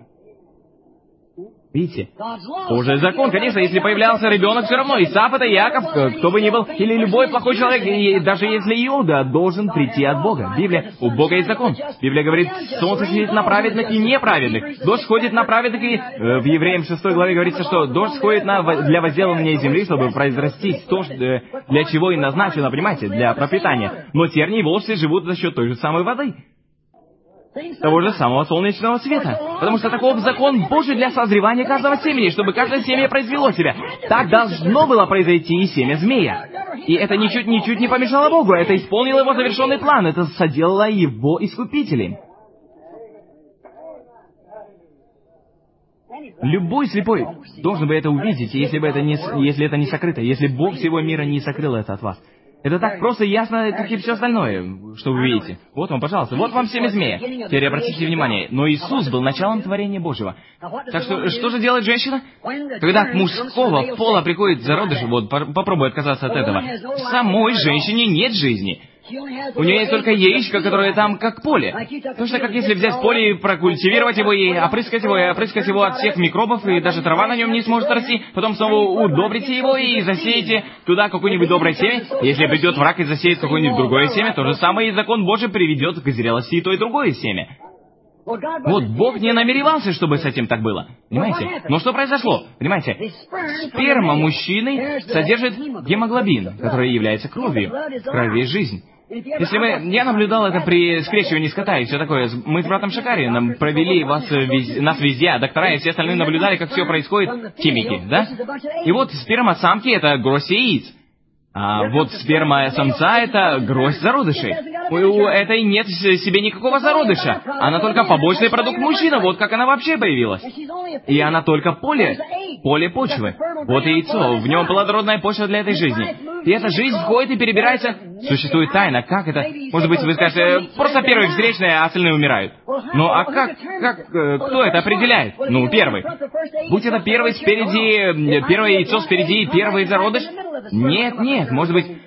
Видите? Божий закон, конечно, если появлялся ребенок, все равно Исаак это Яков, кто бы ни был, или любой плохой человек, и даже если Иуда, должен прийти от Бога. Библия, у Бога есть закон. Библия говорит, солнце светит на праведных и неправедных. Дождь сходит на праведных, и э, в Евреям шестой главе говорится, что дождь сходит на, для возделывания земли, чтобы произрастить то, для чего и назначено, понимаете, для пропитания. Но тернии и волосы живут за счет той же самой воды. Того же самого солнечного света. Потому что таков закон Божий для созревания каждого семени, чтобы каждое семя произвело себя. Так должно было произойти и семя змея. И это ничуть, ничуть не помешало Богу. Это исполнило его завершенный план. Это соделало его искупителем. Любой слепой должен бы это увидеть, если бы это не, если это не сокрыто, если Бог всего мира не сокрыл это от вас. Это так просто ясно, как и все остальное, что вы видите. Вот вам, пожалуйста, вот вам семя змея. Теперь обратите внимание, но Иисус был началом творения Божьего. Так что, что же делает женщина? Когда от мужского пола приходит зародыш, вот, попробуй отказаться от этого. В самой женщине нет жизни. У нее есть только яичко, которое там как поле. Точно как если взять поле и прокультивировать его, и опрыскать его, и опрыскать его от всех микробов, и даже трава на нем не сможет расти, потом снова удобрите его и засеете туда какое-нибудь доброе семя. Если придет враг и засеет какое-нибудь другое семя, то же самое и закон Божий приведет к зрелости и то, и другое семя. Вот Бог не намеревался, чтобы с этим так было. Понимаете? Но что произошло? Понимаете? Сперма мужчины содержит гемоглобин, который является кровью. В крови есть жизнь. Если мы... Я наблюдал это при скрещивании скота и все такое. Мы с братом Шакари нам провели вас, вез... нас везде, а доктора и все остальные наблюдали, как все происходит. Химики, да? И вот сперма самки — это гроздь яиц. А вот сперма самца — это гроздь зародышей. У этой нет в себе никакого зародыша. Она только побочный продукт мужчины, вот как она вообще появилась. И она только поле, поле почвы. Вот и яйцо, в нем плодородная почва для этой жизни. И эта жизнь входит и перебирается. Существует тайна, как это? Может быть, вы скажете, просто первые встречные, а остальные умирают. Ну, а как, как, кто это определяет? Ну, первый. Будь это первый спереди, первое яйцо спереди и первый зародыш? Нет, нет, может быть,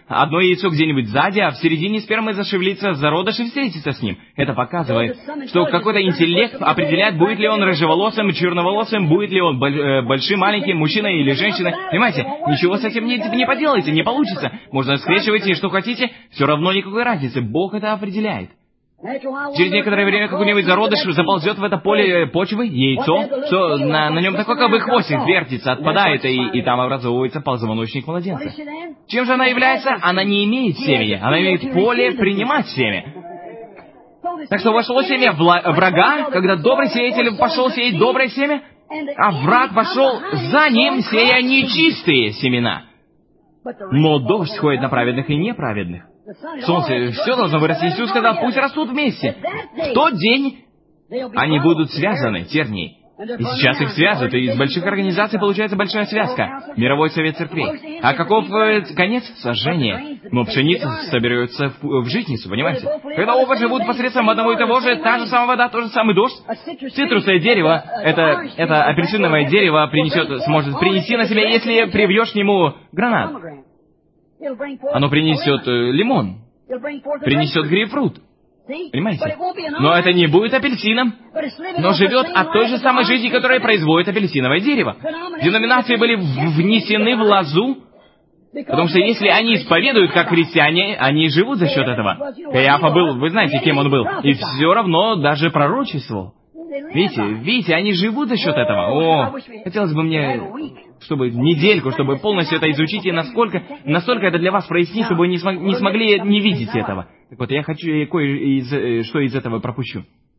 одно яйцо где-нибудь сзади, а в середине спермы зашевелится зародыш и встретится с ним. Это показывает, что какой-то интеллект определяет, будет ли он рыжеволосым, черноволосым, будет ли он большим, маленьким, мужчиной или женщиной. Понимаете, ничего с этим не, не поделаете, не получится. Можно скрещивать и что хотите, все равно никакой разницы. Бог это определяет. Через некоторое время какой-нибудь зародыш заползет в это поле почвы, яйцо, что на, на нем такой как бы хвостик вертится, отпадает, и, и там образовывается позвоночник младенца. Чем же она является? Она не имеет семени, она имеет поле принимать семя. Так что вошло семя врага, когда добрый сеятель пошел сеять доброе семя, а враг пошел за ним, сея нечистые семена. Но дождь сходит на праведных и неправедных. Солнце, все должно вырасти. Иисус сказал, пусть растут вместе. В тот день они будут связаны, тернии. И сейчас их связывают, и из больших организаций получается большая связка. Мировой совет церквей. А каков э, конец? Сожжение. Но пшеница соберется в, в житницу, понимаете? Когда оба живут посредством одного и того же, та же самая вода, тот же самый дождь. Цитрусовое дерево, это, это апельсиновое дерево принесет, сможет принести на себя, если привьешь к нему гранат. Оно принесет э, лимон, принесет грейпфрут. Понимаете? Но это не будет апельсином, но живет от той же самой жизни, которая производит апельсиновое дерево. Деноминации были внесены в лозу, потому что если они исповедуют как христиане, они живут за счет этого. Каиафа был, вы знаете, кем он был, и все равно даже пророчествовал. Видите, видите, они живут за счет этого. О, хотелось бы мне, чтобы недельку, чтобы полностью это изучить, и насколько, настолько это для вас прояснить, чтобы вы не, смог, не смогли не видеть этого. Так вот, я хочу кое-что из этого пропущу.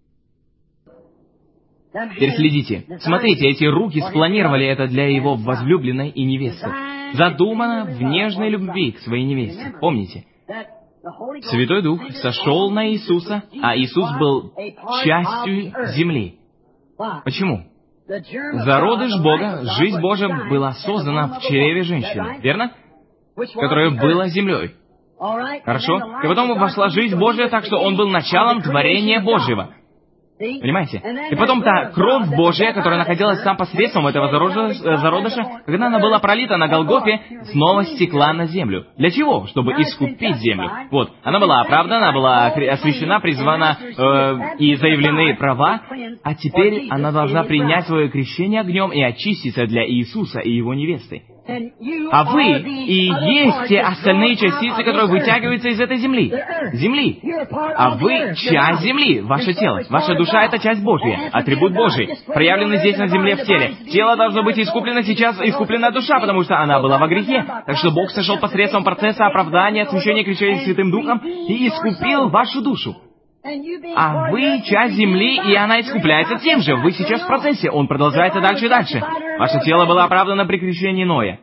Теперь следите. Смотрите, эти руки спланировали это для его возлюбленной и невесты. Задумано в нежной любви к своей невесте. Помните? Святой Дух сошел на Иисуса, а Иисус был частью земли. Почему? Зародыш Бога, жизнь Божия была создана в чреве женщины, верно? Которая была землей. Хорошо? И потом вошла жизнь Божия, так что он был началом творения Божьего. Понимаете? И потом та кровь Божья, которая находилась там посредством этого зародыша, когда она была пролита на Голгофе, снова стекла на землю. Для чего? Чтобы искупить землю. Вот. Она была оправдана, она была освящена, призвана э, и заявлены права, а теперь она должна принять свое крещение огнем и очиститься для Иисуса и его невесты. А вы и есть те остальные частицы, которые вытягиваются из этой земли. Земли. А вы часть земли, ваше тело. Ваша душа — это часть Божья, атрибут Божий, проявленный здесь на земле в теле. Тело должно быть искуплено, сейчас искуплена душа, потому что она была во грехе. Так что Бог сошел посредством процесса оправдания, освящения, крещения Святым Духом и искупил вашу душу. А вы часть земли, и она искупляется тем же. Вы сейчас в процессе, он продолжается дальше и дальше. Ваше тело было оправдано при крещении Ноя.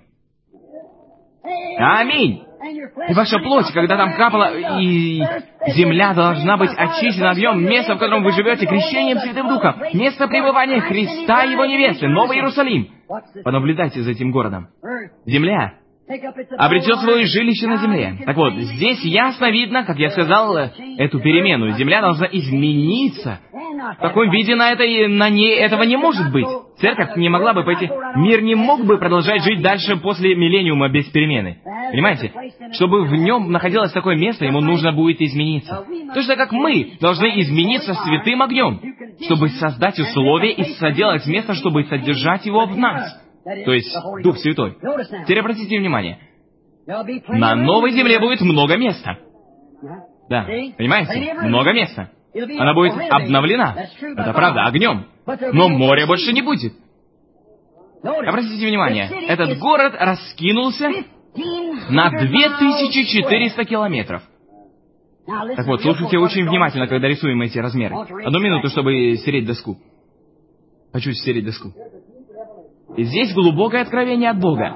Аминь. И ваша плоть, когда там капала, и земля должна быть очищена огнем, место, в котором вы живете, крещением Святым Духом, место пребывания Христа и Его невесты, Новый Иерусалим. Понаблюдайте за этим городом. Земля обретет свое жилище на земле. Так вот, здесь ясно видно, как я сказал, эту перемену. Земля должна измениться. В таком виде на, этой, на ней этого не может быть. Церковь не могла бы пойти. Мир не мог бы продолжать жить дальше после миллениума без перемены. Понимаете? Чтобы в нем находилось такое место, ему нужно будет измениться. Точно как мы должны измениться святым огнем, чтобы создать условия и соделать место, чтобы содержать его в нас. То есть Дух Святой. Теперь обратите внимание. На новой земле будет много места. Да, понимаете? Много места. Она будет обновлена. Это правда, огнем. Но моря больше не будет. Обратите внимание. Этот город раскинулся на две тысячи четыреста километров. Так вот, слушайте очень внимательно, когда рисуем эти размеры. Одну минуту, чтобы стереть доску. Хочу стереть доску. И здесь глубокое откровение от Бога.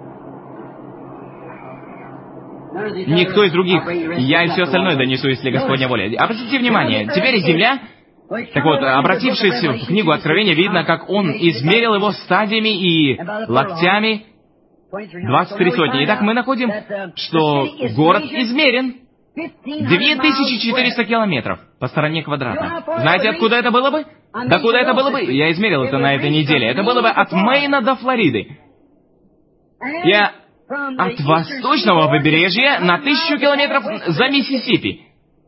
Никто из других, я и все остальное донесу, если Господня воля. Обратите внимание, теперь земля, так вот, обратившись в книгу Откровения, видно, как он измерил его стадиями и локтями двадцать три сотни. Итак, мы находим, что город измерен две тысячи четыреста километров по стороне квадрата. Знаете, откуда это было бы? Да куда это было бы? Я измерил это на этой неделе. Это было бы от Мэйна до Флориды. Я от восточного побережья на тысячу километров за Миссисипи.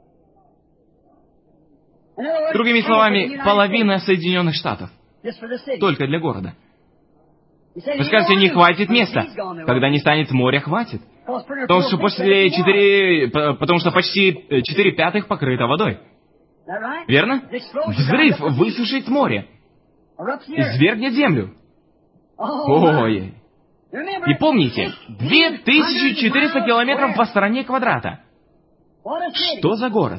Другими словами, половина Соединенных Штатов. Только для города. Вы скажете, не хватит места. Когда не станет моря, хватит. Потому что после четыре... Потому что почти четыре пятых покрыто водой. Верно? Взрыв высушит море. Извергнет землю. Ой. И помните, две тысячи четыреста километров по стороне квадрата. Что за город?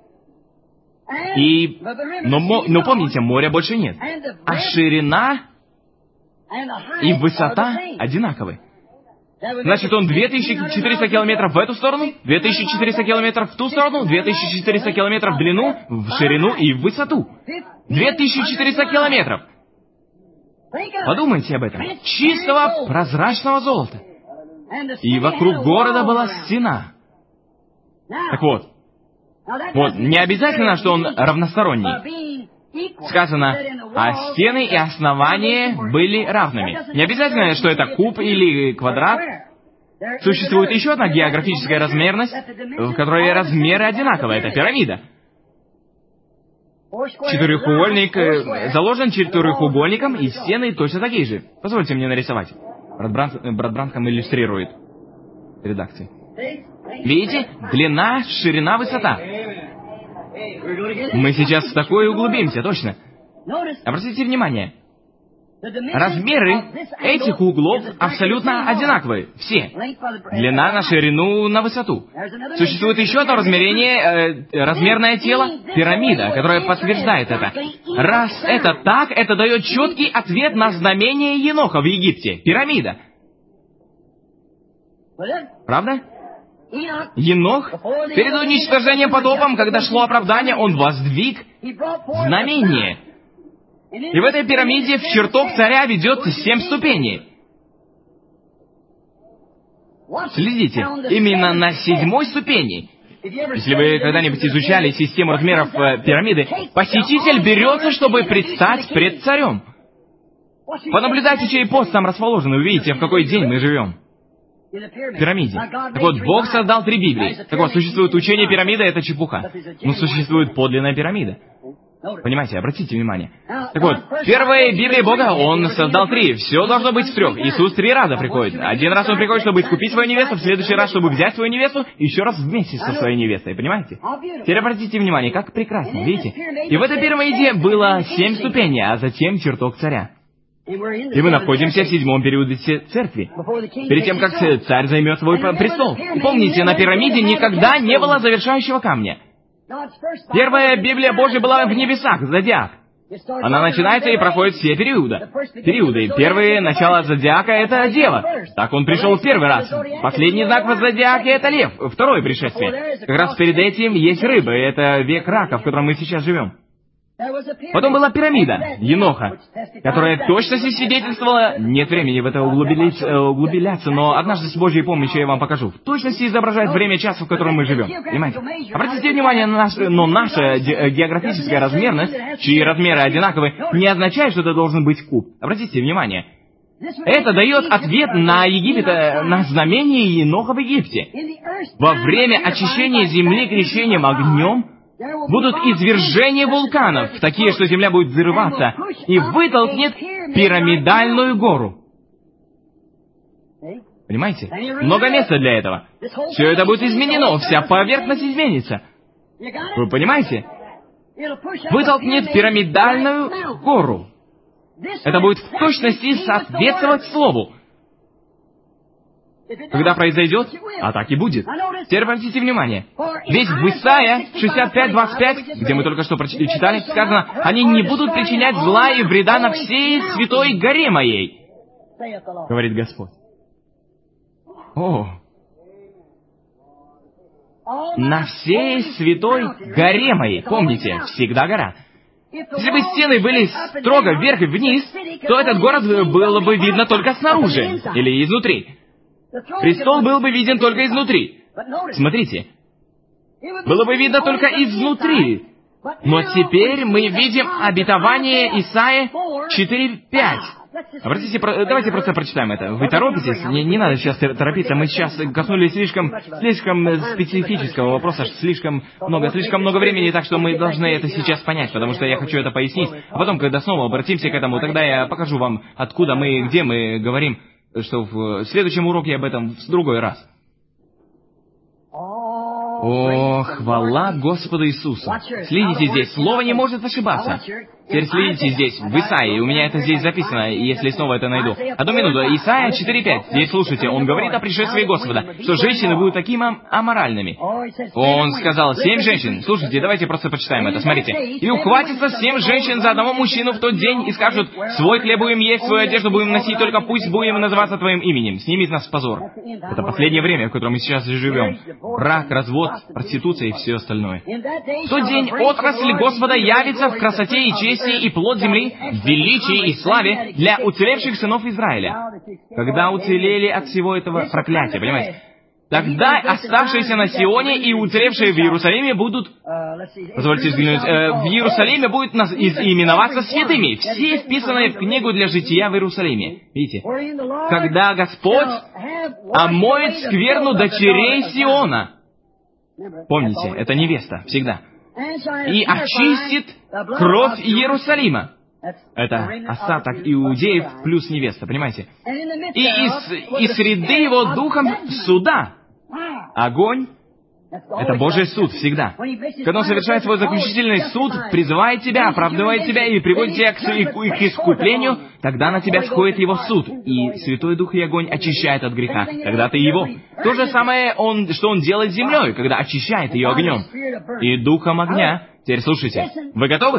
И... Но, но помните, моря больше нет. А ширина и высота одинаковы. Значит, он две тысячи четыреста километров в эту сторону, две тысячи четыреста километров в ту сторону, две тысячи четыреста километров в длину, в ширину и в высоту. две тысячи четыреста километров. Подумайте об этом. Чистого прозрачного золота. И вокруг города была стена. Так вот, вот, не обязательно, что он равносторонний. Сказано, а стены и основания были равными. Не обязательно, что это куб или квадрат. Существует еще одна географическая размерность, в которой размеры одинаковы. Это пирамида. Четырехугольник заложен четырехугольником, и стены точно такие же. Позвольте мне нарисовать. Брат, Бран... Брат Бранхам иллюстрирует редакции. Видите? Длина, ширина, высота. Мы сейчас в такое углубимся, точно. Обратите внимание. Размеры этих углов абсолютно одинаковые. Все. Длина на ширину, на высоту. Существует еще одно размерение, э, размерное тело, пирамида, которое подтверждает это. Раз это так, это дает четкий ответ на знамение Еноха в Египте. Пирамида. Правда? Енох, перед уничтожением потопом, когда шло оправдание, он воздвиг знамение. И в этой пирамиде в чертог царя ведет семь ступеней. Следите, именно на седьмой ступени. Если вы когда-нибудь изучали систему размеров э, пирамиды, посетитель берется, чтобы предстать пред царем. Понаблюдайте, чей пост там расположен, и увидите, в какой день мы живем. В пирамиде. Так вот, Бог создал три Библии. Так вот, существует учение пирамида, это чепуха. Но существует подлинная пирамида. Понимаете, обратите внимание. Так вот, первая Библия Бога, Он создал три. Все должно быть в трех. Иисус три раза приходит. Один раз Он приходит, чтобы искупить свою невесту, в следующий раз, чтобы взять свою невесту, и еще раз вместе со своей невестой. Понимаете? Теперь обратите внимание, как прекрасно, видите? И в этой пирамиде было семь ступеней, а затем чертог царя. И мы находимся в седьмом периоде церкви, перед тем, как царь займет свой престол. И помните, на пирамиде никогда не было завершающего камня. Первая Библия Божья была в небесах, зодиак. Она начинается и проходит все периоды. Периоды. Первое начало зодиака — это Дева. Так он пришел первый раз. Последний знак в зодиаке — это Лев, второе пришествие. Как раз перед этим есть рыба, и это век рака, в котором мы сейчас живем. Потом была пирамида Еноха, которая точно свидетельствовала, нет времени в это углубляться, но однажды с Божьей помощью я вам покажу. В точности изображает время часа, в котором мы живем. Понимаете? Обратите внимание на наш, но наша географическая размерность, чьи размеры одинаковы, не означает, что это должен быть куб. Обратите внимание. Это дает ответ на Египет, на знамение Еноха в Египте. Во время очищения земли крещением огнем будут извержения вулканов, такие, что земля будет взрываться, и вытолкнет пирамидальную гору. Понимаете? Много места для этого. Все это будет изменено, вся поверхность изменится. Вы понимаете? Вытолкнет пирамидальную гору. Это будет в точности соответствовать слову. Когда произойдет, а так и будет. Теперь обратите внимание. Ведь в Исайя шестьдесят пять двадцать пять, где мы только что прочитали, сказано, «Они не будут причинять зла и вреда на всей святой горе моей», говорит Господь. О! На всей святой горе моей. Помните, всегда гора. Если бы стены были строго вверх и вниз, то этот город было бы видно только снаружи или изнутри. Престол был бы виден только изнутри. Смотрите. Было бы видно только изнутри. Но теперь мы видим обетование Исаии четыре пять. Обратите, давайте просто прочитаем это. Вы торопитесь? Не, не надо сейчас торопиться. Мы сейчас коснулись слишком, слишком специфического вопроса, слишком много, слишком много времени, так что мы должны это сейчас понять, потому что я хочу это пояснить. А потом, когда снова обратимся к этому, тогда я покажу вам, откуда мы, где мы говорим, что в следующем уроке об этом в другой раз. О, хвала Господу Иисусу! Следите здесь, слово не может ошибаться. Теперь следите здесь, в Исаии, у меня это здесь записано, если снова это найду. Одну минуту, Исаия четыре пять, здесь слушайте, он говорит о пришествии Господа, что женщины будут такими аморальными. Он сказал, семь женщин, слушайте, давайте просто почитаем это, смотрите. И ухватится семь женщин за одного мужчину в тот день и скажут, свой хлеб будем есть, свою одежду будем носить, только пусть будем называться твоим именем, сними из нас позор. Это последнее время, в котором мы сейчас живем. Брак, развод, проституция и все остальное. В тот день отрасль Господа явится в красоте и чести, и плод земли, в величии и славе для уцелевших сынов Израиля. Когда уцелели от всего этого проклятия, понимаете? Тогда оставшиеся на Сионе и уцелевшие в Иерусалиме будут, позвольте взглянуть, э, в Иерусалиме будут нас, из, именоваться святыми, все вписанные в книгу для жития в Иерусалиме. Видите? Когда Господь омоет скверну дочерей Сиона. Помните, это невеста, всегда. И очистит кровь Иерусалима. Это остаток иудеев плюс невеста, понимаете? И из, из среды его духом суда. Огонь — это Божий суд всегда. Когда он совершает свой заключительный суд, призывает тебя, оправдывает тебя и приводит тебя к, к искуплению, тогда на тебя сходит его суд. И Святой Дух и огонь очищает от греха. Тогда ты его. То же самое, он, что он делает с землей, когда очищает ее огнем. И духом огня. Теперь слушайте. Вы готовы?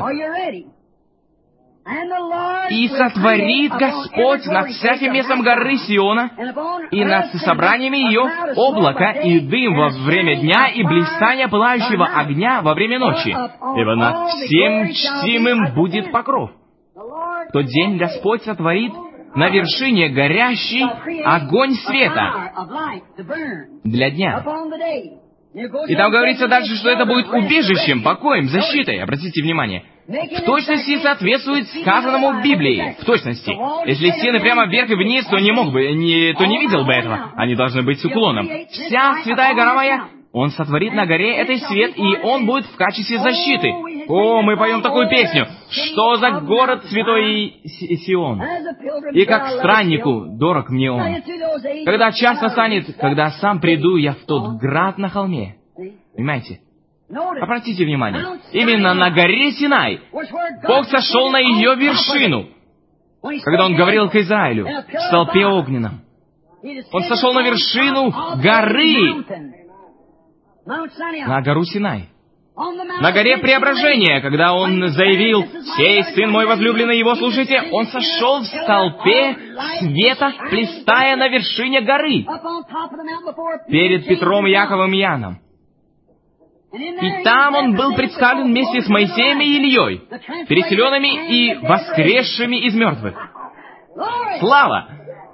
«И сотворит Господь над всяким местом горы Сиона, и над собраниями ее облако и дым во время дня, и блистание пылающего огня во время ночи, ибо над всем чтимым будет покров. В тот день Господь сотворит на вершине горящий огонь света для дня». И там говорится дальше, что это будет убежищем, покоем, защитой. Обратите внимание. В точности соответствует сказанному в Библии. В точности. Если стены прямо вверх и вниз, то не мог бы, не, то не видел бы этого. Они должны быть с уклоном. Вся святая гора моя, он сотворит на горе этой свет, и он будет в качестве защиты. О, мы поем такую песню. Что за город святой Сион? И как страннику дорог мне он. Когда час настанет, когда сам приду я в тот град на холме. Понимаете? Обратите внимание. Именно на горе Синай Бог сошел на ее вершину, когда Он говорил к Израилю в столпе огненном. Он сошел на вершину горы, на гору Синай. На горе Преображения, когда Он заявил, «Сей Сын мой возлюбленный, Его слушайте», Он сошел в столпе света, блистая на вершине горы, перед Петром, Яковом и Иоанном. И там Он был представлен вместе с Моисеем и Ильей, переселенными и воскресшими из мертвых. Слава!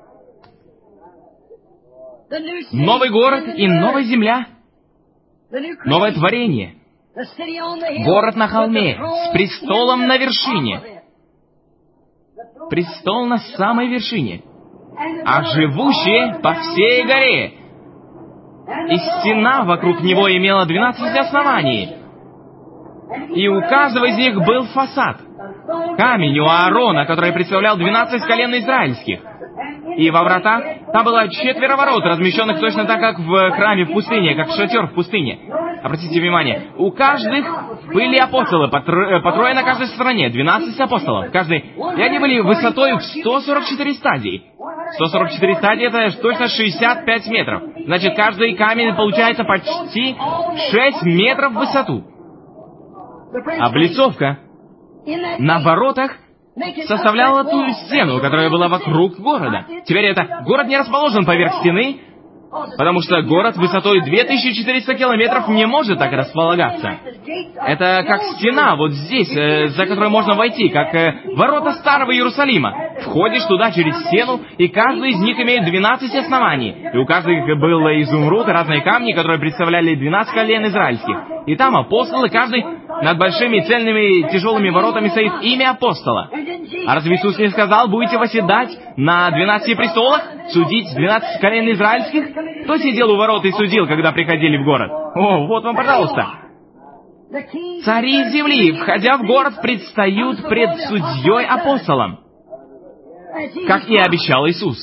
Новый город и новая земля, новое творение. Город на холме, с престолом на вершине. Престол на самой вершине. А живущие по всей горе. И стена вокруг него имела двенадцать оснований. И у каждого из них был фасад. Камень у Аарона, который представлял двенадцать колен израильских. И во вратах там было четверо ворот, размещенных точно так, как в храме в пустыне, как шатер в пустыне. Обратите внимание, у каждых были апостолы, по, тро, по трое на каждой стороне, двенадцать апостолов. Каждый, и они были высотой в сто сорок четыре стадии. сто сорок четыре стадии — это точно шестьдесят пять метров. Значит, каждый камень получается почти шесть метров в высоту. Облицовка на воротах составляла ту стену, которая была вокруг города. Теперь это город не расположен поверх стены, потому что город высотой две тысячи четыреста километров не может так располагаться. Это как стена вот здесь, э, за которой можно войти, как э, ворота Старого Иерусалима. Входишь туда через стену, и каждый из них имеет двенадцать оснований. И у каждого был изумруд, разные камни, которые представляли двенадцать колен израильских. И там апостолы, каждый над большими, цельными, тяжелыми воротами стоит имя апостола. А разве Иисус не сказал, будете восседать на двенадцати престолах, судить двенадцать колен израильских? Кто сидел у ворот и судил, когда приходили в город? О, вот вам, пожалуйста. Цари земли, входя в город, предстают пред судьей апостолом, как и обещал Иисус.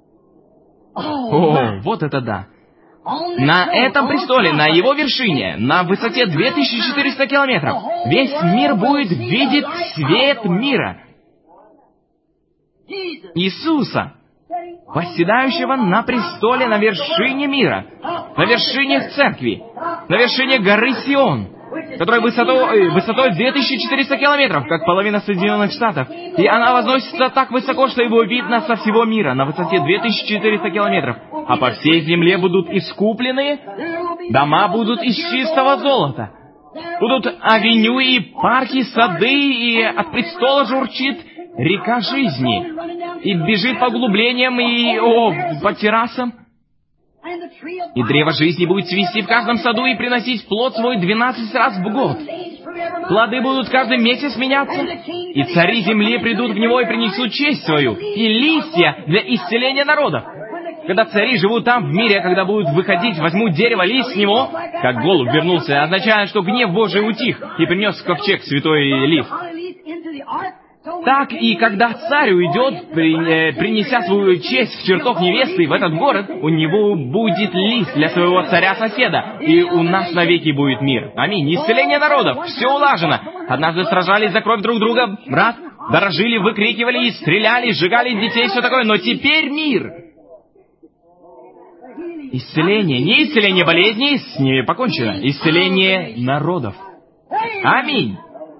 О, вот это да. На этом престоле, на его вершине, на высоте две тысячи четыреста километров, весь мир будет видеть свет мира. Иисуса, восседающего на престоле на вершине мира, на вершине церкви, на вершине горы Сион, которая высотой, высотой две тысячи четыреста километров, как половина Соединенных Штатов. И она возносится так высоко, что его видно со всего мира, на высоте две тысячи четыреста километров. А по всей земле будут искуплены, дома будут из чистого золота. Будут авеню и парки, сады, и от престола журчит река жизни. И бежит по углублениям, и о, по террасам. И древо жизни будет цвести в каждом саду и приносить плод свой двенадцать раз в год. Плоды будут каждый месяц меняться, и цари земли придут в него и принесут честь свою, и листья для исцеления народов. Когда цари живут там, в мире, когда будут выходить, возьмут дерево, лист с него, как голубь вернулся, означает, что гнев Божий утих, и принес в ковчег святой лист. Так и когда царь уйдет, принеся свою честь в чертог невесты в этот город, у него будет лист для своего царя-соседа, и у нас навеки будет мир. Аминь. Исцеление народов, все улажено. Однажды сражались за кровь друг друга, брат, дорожили, выкрикивали и стреляли, сжигали детей, все такое, но теперь мир. Исцеление, не исцеление болезней, с ними покончено, исцеление народов. Аминь.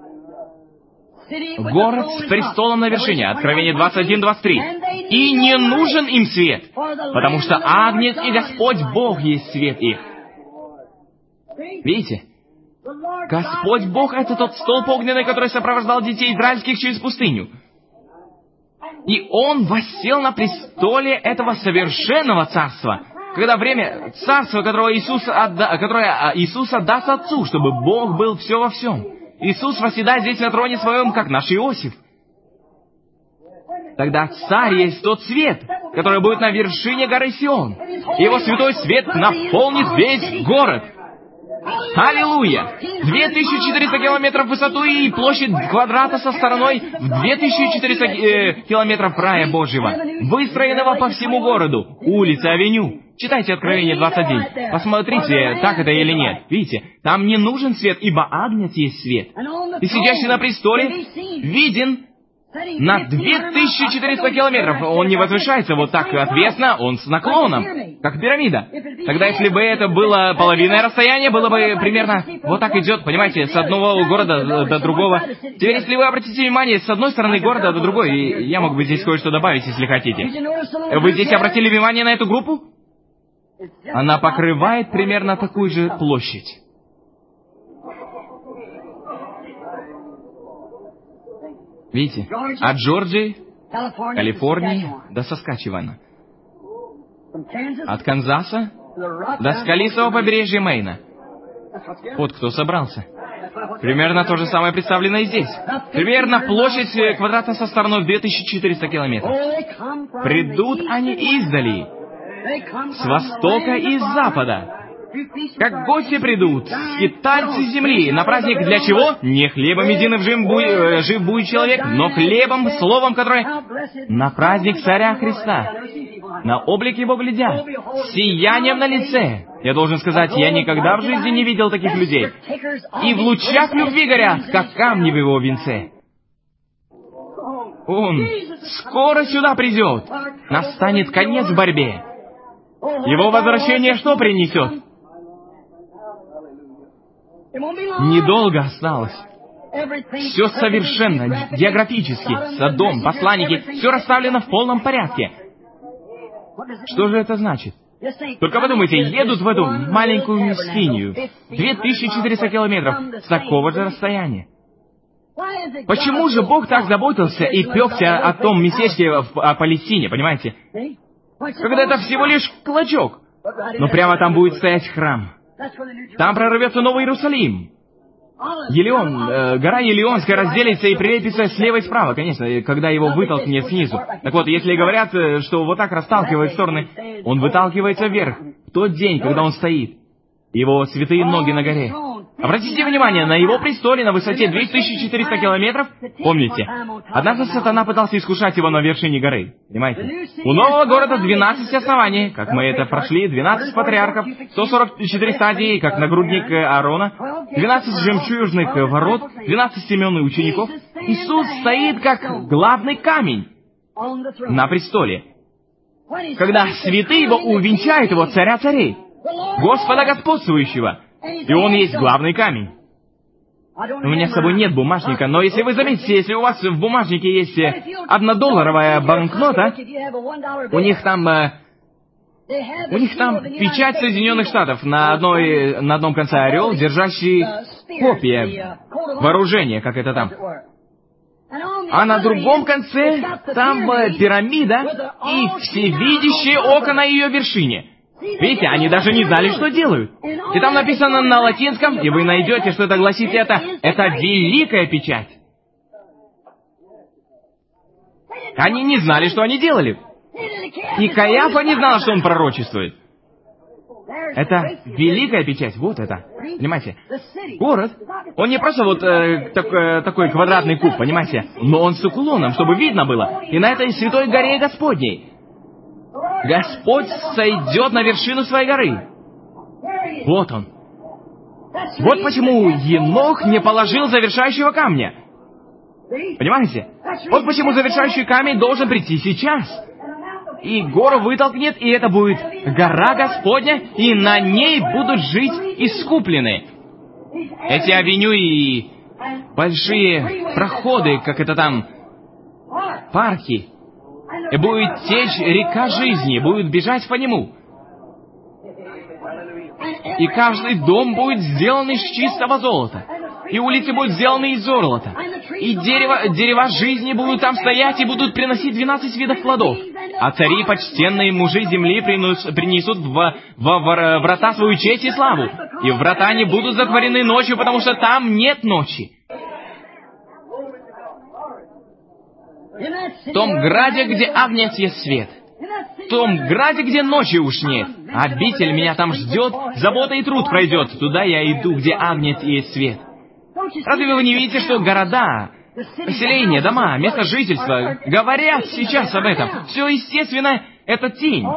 Город с престолом на вершине. Откровение двадцать один двадцать три. И не нужен им свет, потому что Агнец и Господь Бог есть свет их. Видите? Господь Бог — это тот столб огненный, который сопровождал детей израильских через пустыню. И Он воссел на престоле этого совершенного царства, когда время царства, которого Иисус отда... которое Иисус отдаст Отцу, чтобы Бог был все во всем. Иисус восседает здесь на троне своем, как наш Иосиф. Тогда царь есть тот свет, который будет на вершине горы Сион. Его святой свет наполнит весь город. Аллилуйя! две тысячи четыреста километров в высоту и площадь квадрата со стороной в две тысячи четыреста э, километров рая Божьего, выстроенного по всему городу, улицы, авеню. Читайте Откровение двадцать один. Посмотрите, так это или нет. Видите, там не нужен свет, ибо Агнец есть свет. И сидящий на престоле виден на две тысячи четыреста километров. Он не возвышается вот так отвесно, он с наклоном, как пирамида. Тогда, если бы это было половинное расстояние, было бы примерно вот так идет, понимаете, с одного города до другого. Теперь, если вы обратите внимание, с одной стороны города до другой, и я мог бы здесь кое-что добавить, если хотите. Вы здесь обратили внимание на эту группу? Она покрывает примерно такую же площадь. Видите? От Джорджии, Калифорнии до Саскачевана. От Канзаса до скалистого побережья Мэйна. Вот кто собрался. Примерно то же самое представлено и здесь. Примерно площадь квадрата со стороной в две тысячи четыреста километров. Придут они издали, с востока и с запада. Как гости придут, скитальцы земли, на праздник для чего? Не хлебом единым жив будет, жив будет человек, но хлебом, словом, которое на праздник Царя Христа. На облик Его глядя, сиянием на лице. Я должен сказать, я никогда в жизни не видел таких людей. И в лучах любви горят, как камни в Его венце. Он скоро сюда придет. Настанет конец борьбе. Его возвращение что принесет? Недолго осталось. Все совершенно, географически, Содом, посланники, все расставлено в полном порядке. Что же это значит? Только подумайте, едут в эту маленькую Мискинию, две тысячи четыреста километров, с такого же расстояния. Почему же Бог так заботился и пекся о том местечке в Палестине, понимаете? Когда это всего лишь клочок. Но прямо там будет стоять храм. Там прорвется Новый Иерусалим. Елеон, э, гора Елеонская разделится и прилепится слева и справа, конечно, когда его вытолкнет снизу. Так вот, если говорят, что вот так расталкивает в стороны, он выталкивается вверх в тот день, когда он стоит. Его святые ноги на горе. Обратите внимание, на его престоле на высоте две тысячи четыреста километров, помните, однажды сатана пытался искушать его на вершине горы, понимаете? У нового города двенадцать оснований, как мы это прошли, двенадцать патриархов, сто сорок четыре стадии, как нагрудник Аарона, двенадцать жемчужных ворот, двенадцать имен учеников. Иисус стоит как главный камень на престоле. Когда святые его увенчают его царя царей, Господа господствующего, и он есть главный камень. У меня с собой нет бумажника, но если вы заметите, если у вас в бумажнике есть однодолларовая банкнота, у них там... У них там печать Соединенных Штатов, на, одной, на одном конце орел, держащий копья вооружения, как это там. А на другом конце там пирамида и всевидящее око на ее вершине. Видите, они даже не знали, что делают. И там написано на латинском, и вы найдете, что это гласит это. Это великая печать. Они не знали, что они делали. И Каиафа не знал, что он пророчествует. Это великая печать, вот это. Понимаете? Город, он не просто вот э, так, э, такой квадратный куб, понимаете? Но он с уклоном, чтобы видно было. И на этой святой горе Господней Господь сойдет на вершину своей горы. Вот он. Вот почему Енох не положил завершающего камня. Понимаете? Вот почему завершающий камень должен прийти сейчас. И гору вытолкнет, и это будет гора Господня, и на ней будут жить искупленные. Эти авеню и большие проходы, как это там, парки. И будет течь река жизни, будет бежать по нему. И каждый дом будет сделан из чистого золота. И улицы будут сделаны из золота. И дерево, дерева жизни будут там стоять и будут приносить двенадцать видов плодов. А цари, почтенные мужи земли, принес, принесут в, в, в врата свою честь и славу. И врата не будут затворены ночью, потому что там нет ночи. В том граде, где агнец есть свет. В том граде, где ночи уж нет. Обитель меня там ждет, забота и труд пройдет. Туда я иду, где агнец есть свет. Разве вы не видите, что города, поселения, дома, место жительства говорят сейчас об этом? Все естественно, это тень.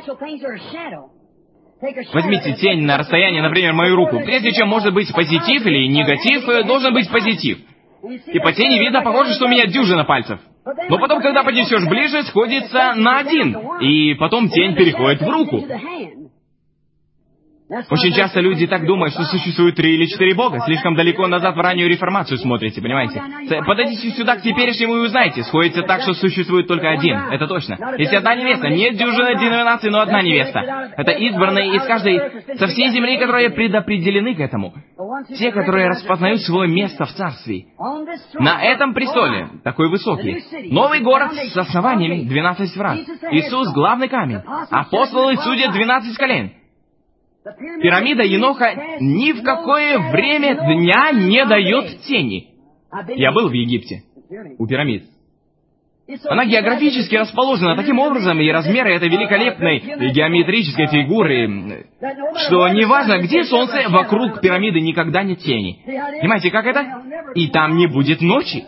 Возьмите тень на расстоянии, например, мою руку. Прежде чем может быть позитив или негатив, должен быть позитив. И по тени видно, похоже, что у меня дюжина пальцев. Но потом, когда поднесешь ближе, сходится на один. И потом тень переходит в руку. Очень часто люди так думают, что существует три или четыре бога. Слишком далеко назад в раннюю реформацию смотрите, понимаете? Подойдите сюда к теперешнему и узнаете. Сходится так, что существует только один. Это точно. Есть одна невеста. Нет дюжины деноминаций, но одна невеста. Это избранные из каждой, со всей земли, которые предопределены к этому. Те, которые распознают свое место в царстве. На этом престоле, такой высокий, новый город с основаниями, двенадцать врат. Иисус — главный камень. Апостолы судят двенадцать колен. Пирамида Еноха ни в какое время дня не дает тени. Я был в Египте, у пирамид. Она географически расположена таким образом, и размеры этой великолепной геометрической фигуры, что неважно, где солнце, вокруг пирамиды никогда нет тени. Понимаете, как это? И там не будет ночи.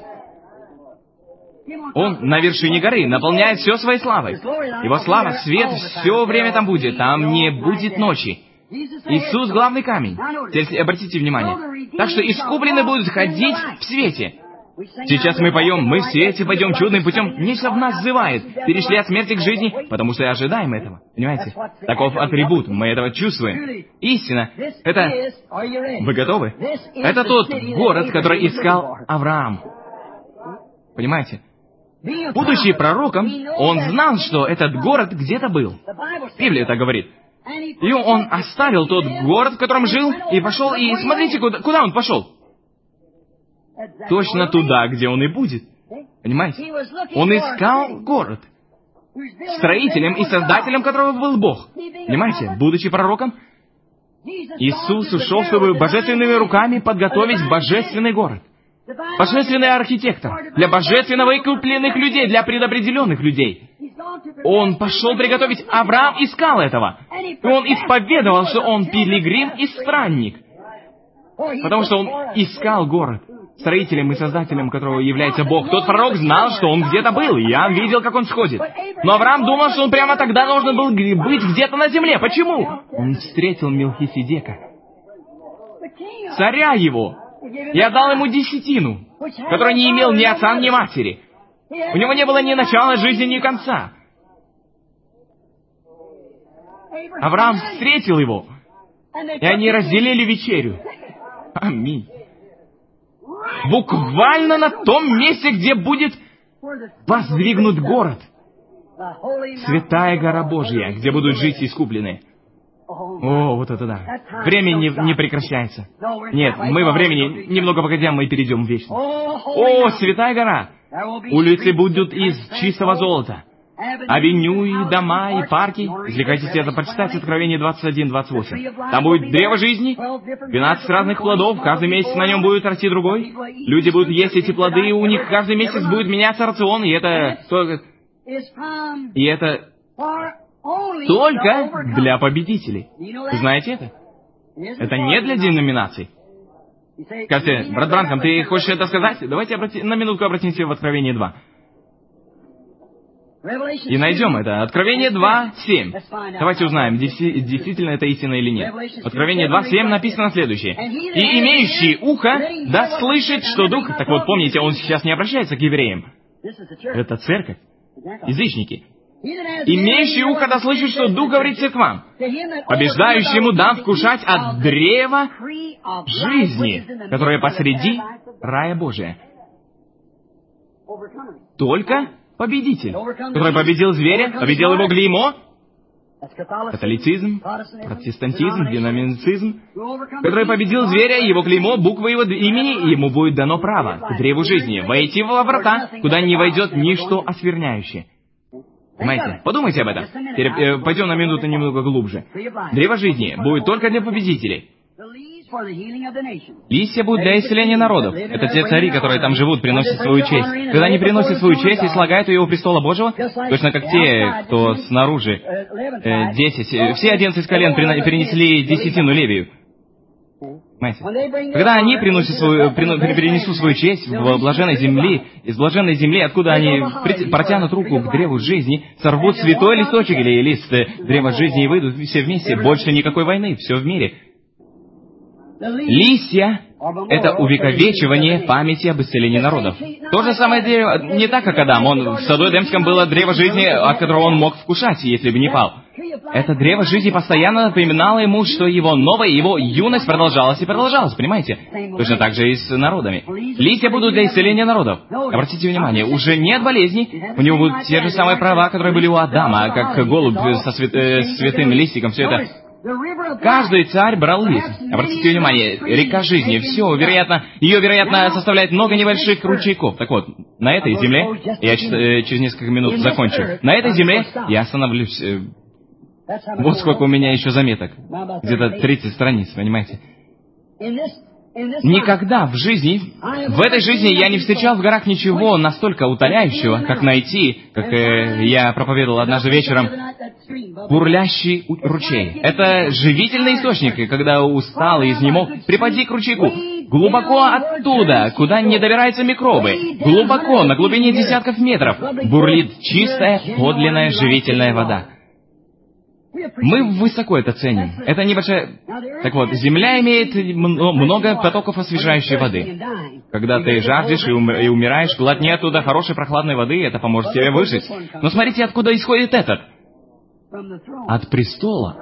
Он на вершине горы наполняет все своей славой. Его слава, свет, все время там будет. Там не будет ночи. Иисус — главный камень. Теперь обратите внимание. Так что искупленные будут ходить в свете. Сейчас мы поем, мы в свете пойдем чудным путем. Нечто в нас взывает. Перешли от смерти к жизни, потому что ожидаем этого. Понимаете? Таков атрибут. Мы этого чувствуем. Истина. Это... Вы готовы? Это тот город, который искал Авраам. Понимаете? Будучи пророком, он знал, что этот город где-то был. Библия так говорит. И он оставил тот город, в котором жил, и пошел, и смотрите, куда, куда он пошел. Точно туда, где он и будет. Понимаете? Он искал город, строителем и создателем которого был Бог. Понимаете? Будучи пророком, Иисус ушел, чтобы божественными руками подготовить божественный город. Божественный архитектор для божественно выкупленных людей, для предопределенных людей. Он пошел приготовить. Авраам искал этого. И он исповедовал, что он пилигрим и странник. Потому что он искал город, строителем и создателем которого является Бог. Тот пророк знал, что он где-то был, и я видел, как он сходит. Но Авраам думал, что он прямо тогда должен был быть где-то на земле. Почему? Он встретил Мелхиседека, царя его, и отдал ему десятину, который не имел ни отца, ни матери. У него не было ни начала жизни, ни конца. Авраам встретил его, и они разделили вечерю. Аминь. Буквально на том месте, где будет воздвигнут город. Святая гора Божья, где будут жить искупленные. О, вот это да. Время не, не прекращается. Нет, мы во времени, немного погодя, мы перейдем в вечность. О, святая гора! Улицы будут из чистого золота. Авеню и дома, и парки. Если хотите это прочитать, Откровение двадцать один двадцать восемь. Там будет древо жизни, двенадцать разных плодов, каждый месяц на нем будет расти другой. Люди будут есть эти плоды, и у них каждый месяц будет меняться рацион, и это... И это только для победителей. Вы знаете это? Это не для деноминаций. Скажите, брат Бранхам, ты хочешь это сказать? Давайте обрати... на минутку обратимся в Откровение два. И найдем это. Откровение два семь. Давайте узнаем, действительно это истина или нет. Откровение два семь написано следующее. «И имеющий ухо да слышит, что Дух...» Так вот, помните, он сейчас не обращается к евреям. Это церковь. Язычники. «Имеющий ухо да слышит, что Дух говорит церквам. Побеждающему дам вкушать от древа жизни, которое посреди рая Божия». Только победитель, который победил зверя, победил его клеймо, католицизм, протестантизм, деноминацизм, который победил зверя, его клеймо, буквы его имени, и ему будет дано право к древу жизни войти во врата, куда не войдет ничто оскверняющее. Понимаете? Подумайте об этом. Теперь э, пойдем на минуту немного глубже. Древо жизни будет только для победителей. Листья будут для исцеления народов. Это те цари, которые там живут, приносят свою честь. Когда они приносят свою честь и слагают ее у престола Божьего, точно как те, кто снаружи, э, десять, э, все одиннадцать колен перенесли десятину Левию. Понимаете? Когда они приносят свою, перенесут свою честь в блаженной земли, из блаженной земли, откуда они протянут руку к древу жизни, сорвут святой листочек или лист древа жизни и выйдут все вместе, больше никакой войны, все в мире. Листья — это увековечивание памяти об исцелении народов. То же самое древо, не так, как Адам. Он, в саду Эдемском было древо жизни, от которого он мог вкушать, если бы не пал. Это древо жизни постоянно напоминало ему, что его новая, его юность продолжалась и продолжалась, понимаете? Точно так же и с народами. Листья будут для исцеления народов. Обратите внимание, уже нет болезней, у него будут те же самые права, которые были у Адама, как голубь со свят, э, святым листиком, все это... Каждый царь брал лист. Обратите внимание, река жизни, все, вероятно, ее, вероятно, составляет много небольших ручейков. Так вот, на этой земле, я э, через несколько минут закончу, на этой земле я остановлюсь... Э, вот сколько у меня еще заметок. Где-то тридцать страниц, понимаете? Никогда в жизни, в этой жизни я не встречал в горах ничего настолько утоляющего, как найти, как э, я проповедовал однажды вечером, бурлящий ручей. Это живительный источник, и когда устал и изнемог, припади к ручейку. Глубоко оттуда, куда не добираются микробы, глубоко, на глубине десятков метров, бурлит чистая, подлинная живительная вода. Мы высоко это ценим. Это небольшая... Так вот, земля имеет много потоков освежающей воды. Когда ты жаждешь и, ум... и умираешь, глотни оттуда хорошей прохладной воды, это поможет тебе выжить. Но смотрите, откуда исходит этот. От престола.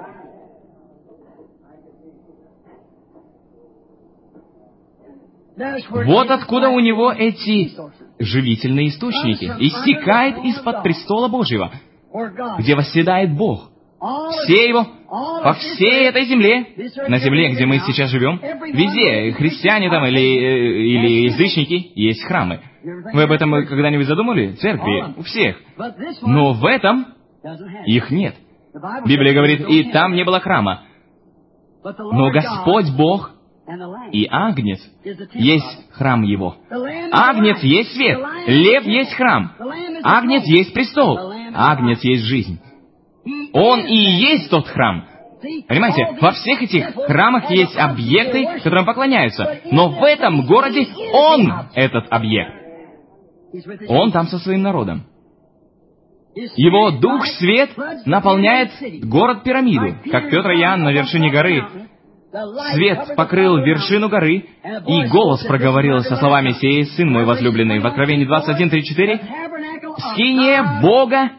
Вот откуда у него эти живительные источники. Истекает из-под престола Божьего, где восседает Бог. Все его, по всей этой земле, на земле, где мы сейчас живем, везде, христиане там или, или язычники, есть храмы. Вы об этом когда-нибудь задумали? Церкви, у всех. Но в этом их нет. Библия говорит, и там не было храма. Но Господь Бог и Агнец есть храм Его. Агнец есть свет, лев есть храм, Агнец есть престол, Агнец есть жизнь. Он и есть тот храм. Понимаете, во всех этих храмах есть объекты, которым поклоняются. Но в этом городе Он этот объект. Он там со своим народом. Его Дух Свет наполняет город-пирамиду, как Петр и Иоанн на вершине горы. Свет покрыл вершину горы, и голос проговорил со словами: «Сей Сын мой возлюбленный». В Откровении двадцать один, тридцать четыре. Скиния Бога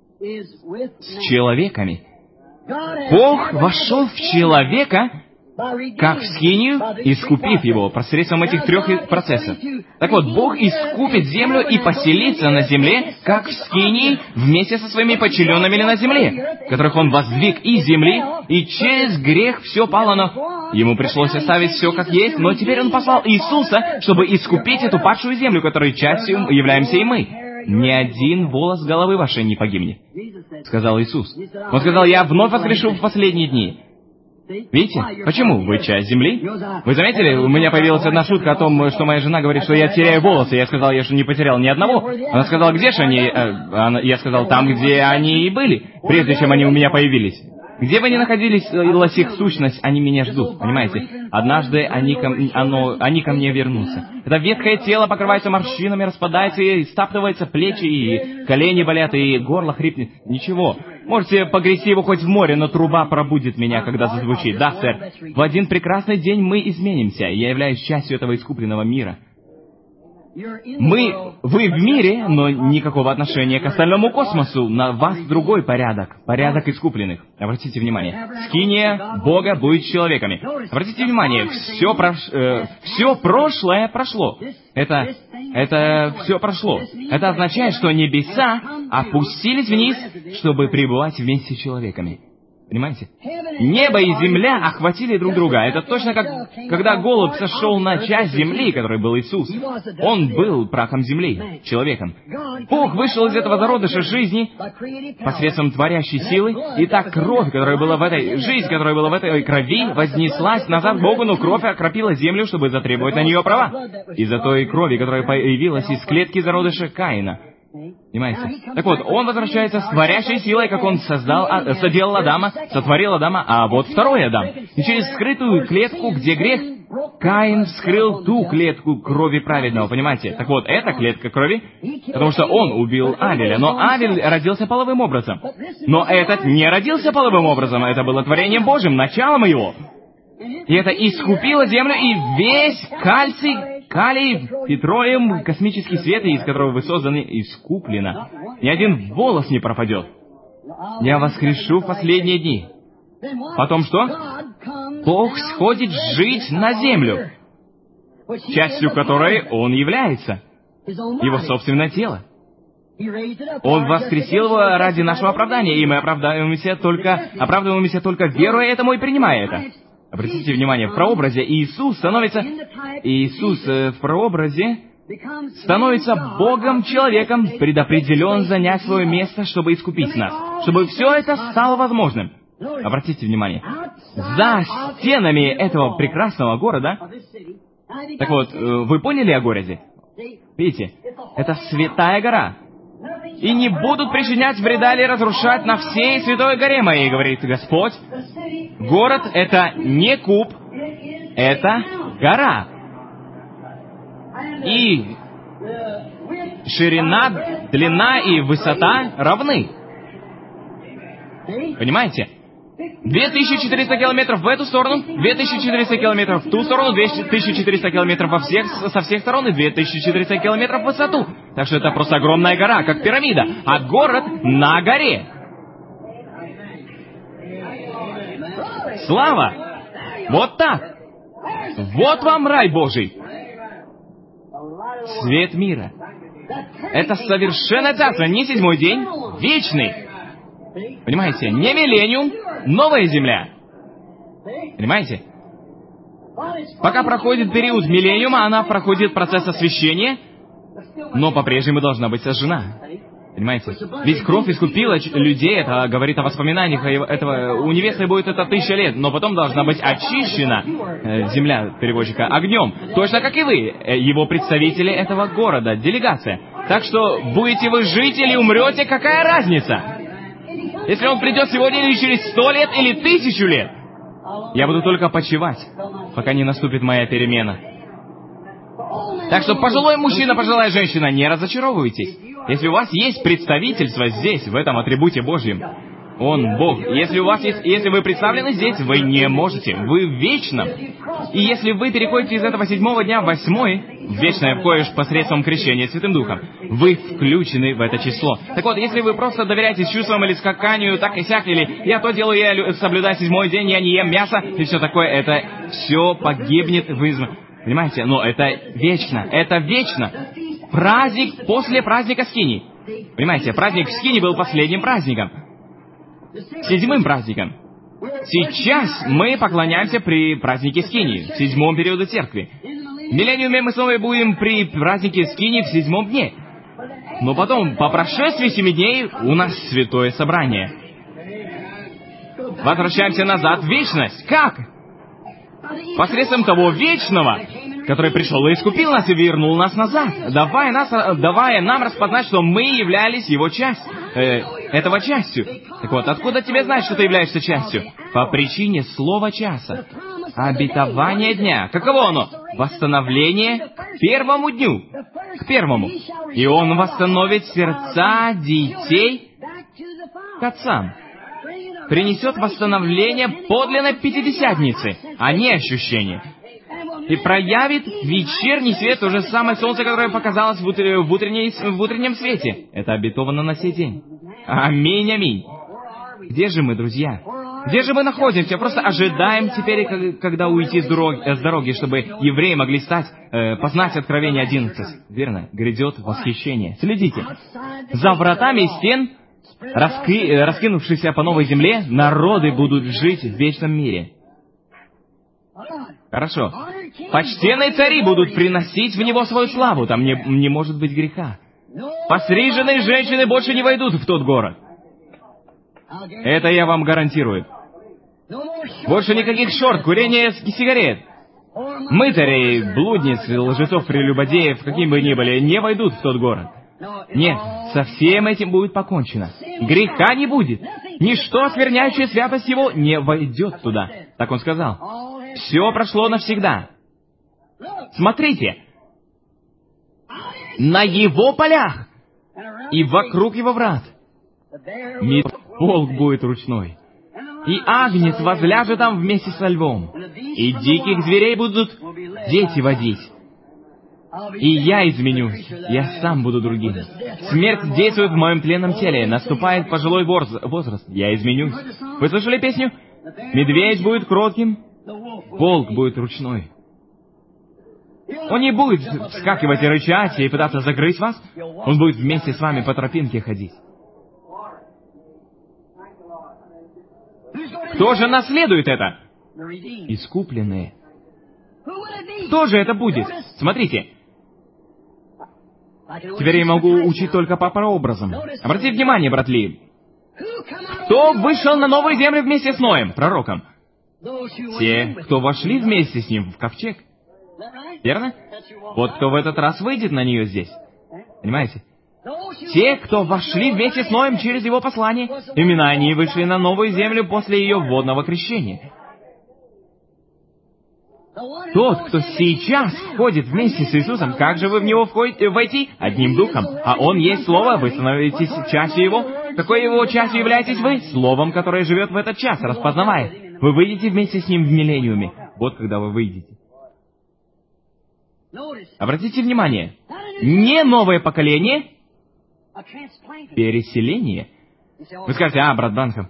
с человеками. Бог вошел в человека, как в скинию, искупив его посредством этих трех процессов. Так вот, Бог искупит землю и поселится на земле, как в скинии, вместе со своими подчиненными на земле, которых Он воздвиг из земли, и через грех все пало, но Ему пришлось оставить все как есть, но теперь Он послал Иисуса, чтобы искупить эту падшую землю, которой частью являемся и мы. «Ни один волос головы вашей не погибнет», — сказал Иисус. Он сказал: «Я вновь воскрешу в последние дни». Видите? Почему? Вы часть земли? Вы заметили, у меня появилась одна шутка о том, что моя жена говорит, что я теряю волосы. Я сказал, я что не потерял ни одного. Она сказала: где же они? Я сказал: там, где они и были, прежде чем они у меня появились. Где бы ни находились, их сущность, они меня ждут, понимаете? Однажды они ко, оно, они ко мне вернутся. Это ветхое тело покрывается морщинами, распадается, и стаптывается плечи, и колени болят, и горло хрипнет. Ничего. Можете погрести его хоть в море, но труба пробудит меня, когда зазвучит. Да, сэр. В один прекрасный день мы изменимся, и я являюсь частью этого искупленного мира. Мы, вы в мире, но никакого отношения к остальному космосу. На вас другой порядок, порядок искупленных. Обратите внимание, скиния Бога будет с человеками. Обратите внимание, все, прош, э, все прошлое прошло. Это, это все прошло. Это означает, что небеса опустились вниз, чтобы пребывать вместе с человеками. Понимаете? Небо и земля охватили друг друга. Это точно как, когда голубь сошел на часть земли, которой был Иисус. Он был прахом земли, человеком. Бог вышел из этого зародыша жизни посредством творящей силы, и та кровь, которая была в этой жизнь, которая была в этой крови, вознеслась назад Богу, но кровь окропила землю, чтобы затребовать на нее права. Из-за той крови, которая появилась из клетки зародыша Каина. Понимаете? Так вот, он возвращается с творящей силой, как он создал, а, соделал Адама, сотворил Адама, а вот второй Адам. И через скрытую клетку, где грех, Каин вскрыл ту клетку крови праведного, понимаете? Так вот, эта клетка крови, потому что он убил Авеля, но Авель родился половым образом. Но этот не родился половым образом, это было творением Божьим, началом его. И это искупило землю, и весь кальций, калий, петроем, космический свет, из которого вы созданы, искуплено. Ни один волос не пропадет. Я воскрешу в последние дни. Потом что? Бог сходит жить на землю, частью которой Он является, Его собственное тело. Он воскресил его ради нашего оправдания, и мы оправдываемся только, оправдываемся только веруя этому и принимая это. Обратите внимание, в прообразе Иисус становится... Иисус э, в прообразе становится Богом-человеком, предопределен занять свое место, чтобы искупить нас, чтобы все это стало возможным. Обратите внимание, за стенами этого прекрасного города... Так вот, э, вы поняли о городе? Видите, это святая гора. «И не будут причинять вреда или разрушать на всей святой горе моей, — говорит Господь». Город — это не куб, это гора. И ширина, длина и высота равны. Понимаете? две тысячи четыреста километров в эту сторону, две тысячи четыреста километров в ту сторону, две тысячи четыреста километров во всех, со всех сторон и две тысячи четыреста километров в высоту. Так что это просто огромная гора, как пирамида, а город на горе. Слава! Вот так! Вот вам рай Божий! Свет мира. Это совершенное царство, не седьмой день, вечный. Понимаете? Не миллениум, новая земля. Понимаете? Пока проходит период миллениума, она проходит процесс освящения, но по-прежнему должна быть сожжена. Понимаете? Ведь кровь искупила людей, это говорит о воспоминаниях этого. У невесты будет это тысяча лет, но потом должна быть очищена э, земля перевозчика огнем. Точно как и вы, э, его представители этого города, делегация. Так что будете вы жить или умрете, какая разница? Если он придет сегодня или через сто лет или тысячу лет, я буду только почивать, пока не наступит моя перемена. Так что, пожилой мужчина, пожилая женщина, не разочаровывайтесь. Если у вас есть представительство здесь, в этом атрибуте Божьем, Он Бог. Если у вас есть, если вы представлены здесь, вы не можете. Вы в вечном. И если вы переходите из этого седьмого дня в восьмой, в вечное входишь посредством крещения Святым Духом, вы включены в это число. Так вот, если вы просто доверяетесь чувствам или скаканию, так и сяк, или я то делаю, я соблюдаю седьмой день, я не ем мясо, и все такое, это все погибнет в изм... Понимаете? Но это вечно. Это вечно. Праздник после праздника Скинии. Понимаете, праздник Скинии был последним праздником. Седьмым праздником. Сейчас мы поклоняемся при празднике Скинии, в седьмом периоде церкви. В миллениуме мы снова будем при празднике Скинии в седьмом дне. Но потом, по прошествии семи дней, у нас святое собрание. Возвращаемся назад в вечность. Как? Посредством того вечного, который пришел и искупил нас и вернул нас назад, давая, нас, давая нам распознать, что мы являлись его частью, э, этого частью. Так вот, откуда тебе знать, что ты являешься частью? По причине слова часа, обетования дня. Каково оно? Восстановление к первому дню, к первому. И он восстановит сердца детей к отцам. Принесет восстановление подлинной Пятидесятницы, а не ощущения. И проявит вечерний свет, то же самое солнце, которое показалось в, утр... в, утренней... в утреннем свете. Это обетовано на сей день. Аминь, аминь. Где же мы, друзья? Где же мы находимся? Просто ожидаем теперь, когда уйти с дороги, с дороги чтобы евреи могли стать, э, познать Откровение одиннадцать. Верно? Грядет восхищение. Следите. За вратами стен, раски... раскинувшихся по новой земле, народы будут жить в вечном мире. Хорошо. Почтенные цари будут приносить в него свою славу. Там не, не может быть греха. Постриженные женщины больше не войдут в тот город. Это я вам гарантирую. Больше никаких шорт, курения сигарет. Мытарей, блудниц, лжецов, прелюбодеев, каким бы ни были, не войдут в тот город. Нет, со всем этим будет покончено. Греха не будет. Ничто, оскверняющее святость его, не войдет туда. Так он сказал. Все прошло навсегда. Смотрите. На его полях и вокруг его врат полк будет ручной. И агнец возляжет там вместе со львом. И диких зверей будут дети водить. И я изменюсь, я сам буду другим. Смерть действует в моем тленном теле, наступает пожилой возраст, я изменюсь. Вы слышали песню? Медведь будет кротким, волк будет ручной. Он не будет вскакивать и рычать и пытаться загрызть вас. Он будет вместе с вами по тропинке ходить. Кто же наследует это? Искупленные. Кто же это будет? Смотрите. Теперь я могу учить только по прообразам. Обратите внимание, братли. Кто вышел на новую землю вместе с Ноем, пророком? Те, кто вошли вместе с ним в ковчег. Верно? Вот кто в этот раз выйдет на нее здесь. Понимаете? Те, кто вошли вместе с Ноем через его послание, именно они вышли на новую землю после ее водного крещения. Тот, кто сейчас входит вместе с Иисусом, как же вы в него входите, войти? Одним духом. А Он есть Слово, вы становитесь частью Его. Какой Его частью являетесь вы? Словом, которое живет в этот час, распознавая. Вы выйдете вместе с Ним в миллениуме. Вот когда вы выйдете. Обратите внимание. Не новое поколение, переселение. Вы скажете, а, брат Бранхам.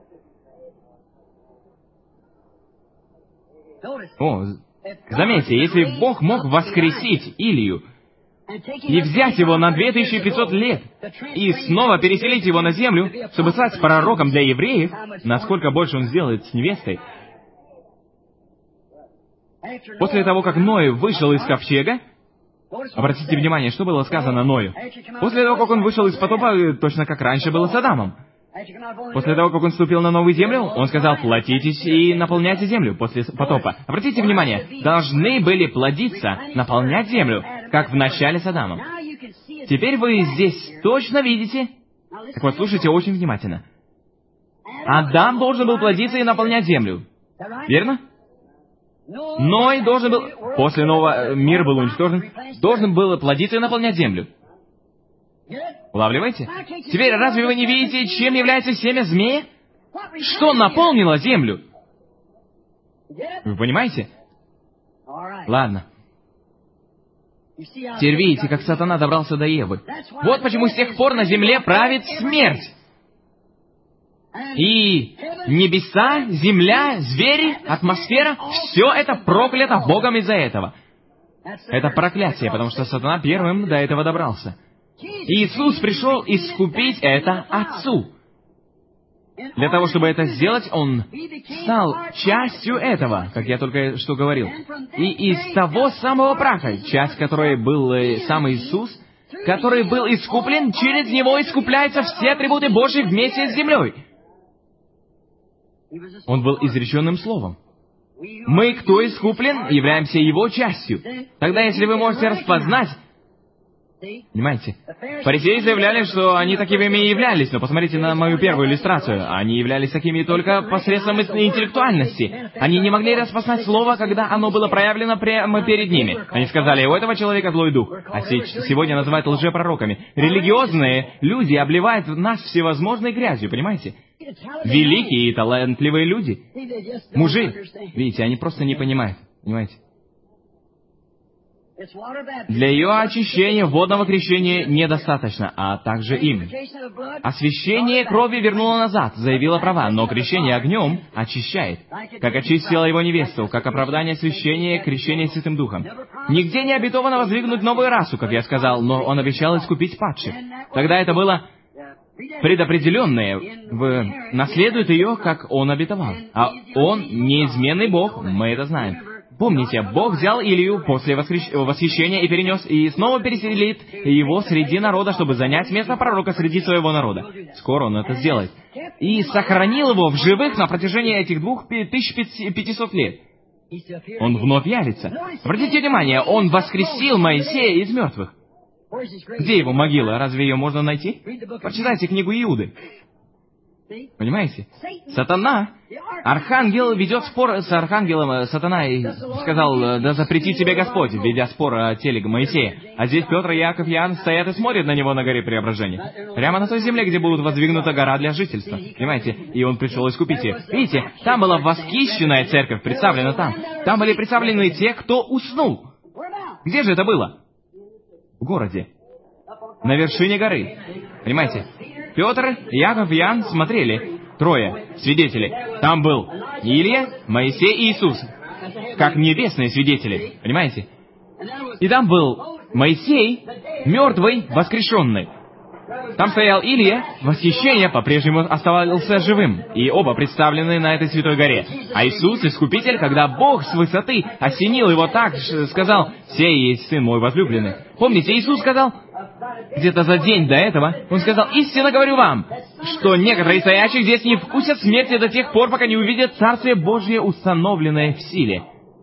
О, заметьте, если Бог мог воскресить Илию и взять его на две тысячи пятьсот лет и снова переселить его на землю, чтобы стать пророком для евреев, насколько больше Он сделает с невестой? После того, как Ной вышел из ковчега, Обратите внимание, что было сказано Ною. После того, как он вышел из потопа, точно как раньше было с Адамом. После того, как он ступил на новую землю, он сказал: плодитесь и наполняйте землю после потопа. Обратите внимание, должны были плодиться, наполнять землю, как в начале с Адамом. Теперь вы здесь точно видите. Так вот, слушайте очень внимательно. Адам должен был плодиться и наполнять землю. Верно? Ной должен был, после нового мира был уничтожен, должен был плодиться и наполнять землю. Улавливаете? Теперь, разве вы не видите, чем является семя змея? Что наполнило землю? Вы понимаете? Ладно. Теперь видите, как сатана добрался до Евы. Вот почему с тех пор на земле правит смерть. И небеса, земля, звери, атмосфера, все это проклято Богом из-за этого. Это проклятие, потому что сатана первым до этого добрался. И Иисус пришел искупить это Отцу. Для того, чтобы это сделать, Он стал частью этого, как я только что говорил. И из того самого праха, часть которой был сам Иисус, который был искуплен, через Него искупляются все атрибуты Божьи вместе с землей. Он был изреченным словом. Мы, кто искуплен, являемся Его частью. Тогда, если вы можете распознать... Понимаете? Фарисеи заявляли, что они такими и являлись, но посмотрите на мою первую иллюстрацию. Они являлись такими только посредством интеллектуальности. Они не могли распознать слово, когда оно было проявлено прямо перед ними. Они сказали: у этого человека злой дух. А сегодня называют лжепророками. Религиозные люди обливают нас всевозможной грязью, понимаете? Великие и талантливые люди. Мужи. Видите, они просто не понимают. Понимаете? Для ее очищения водного крещения недостаточно, а также им. Освящение крови вернуло назад, заявило права, но крещение огнем очищает, как очистила его невесту, как оправдание освящения, крещение Святым Духом. Нигде не обетовано воздвигнуть новую расу, как я сказал, но он обещал искупить падших. Тогда это было предопределенное, в... наследует ее, как он обетовал. А он неизменный Бог, мы это знаем. Помните, Бог взял Илью после воскрещ... восхищения и перенес, и снова переселит его среди народа, чтобы занять место пророка среди своего народа. Скоро он это сделает. И сохранил его в живых на протяжении этих двух тысяч пятисот лет. Он вновь явится. Обратите внимание, он воскресил Моисея из мертвых. Где его могила? Разве ее можно найти? Почитайте книгу Иуды. Понимаете? Сатана, архангел ведет спор с архангелом, сатана и сказал: да запрети тебе Господь, ведя спор о теле Моисея. А здесь Петр, Иаков и Иоанн стоят и смотрят на него на горе Преображения. Прямо на той земле, где будет воздвигнута гора для жительства. Понимаете? И он пришел искупить ее. Видите, там была восхищенная церковь, представлена там. Там были представлены те, кто уснул. Где же это было? В городе. На вершине горы. Понимаете? Петр, Иаков и Иоанн смотрели. Трое свидетелей. Там был Илия, Моисей и Иисус. Как небесные свидетели. Понимаете? И там был Моисей, мертвый, воскрешенный. Там стоял Илия, восхищение по-прежнему оставался живым. И оба представлены на этой святой горе. А Иисус, Искупитель, когда Бог с высоты осенил его так, сказал: «Сей есть Сын мой возлюбленный». Помните, Иисус сказал, где-то за день до этого, Он сказал: «Истинно говорю вам, что некоторые стоящие здесь не вкусят смерти до тех пор, пока не увидят Царствие Божие, установленное в силе».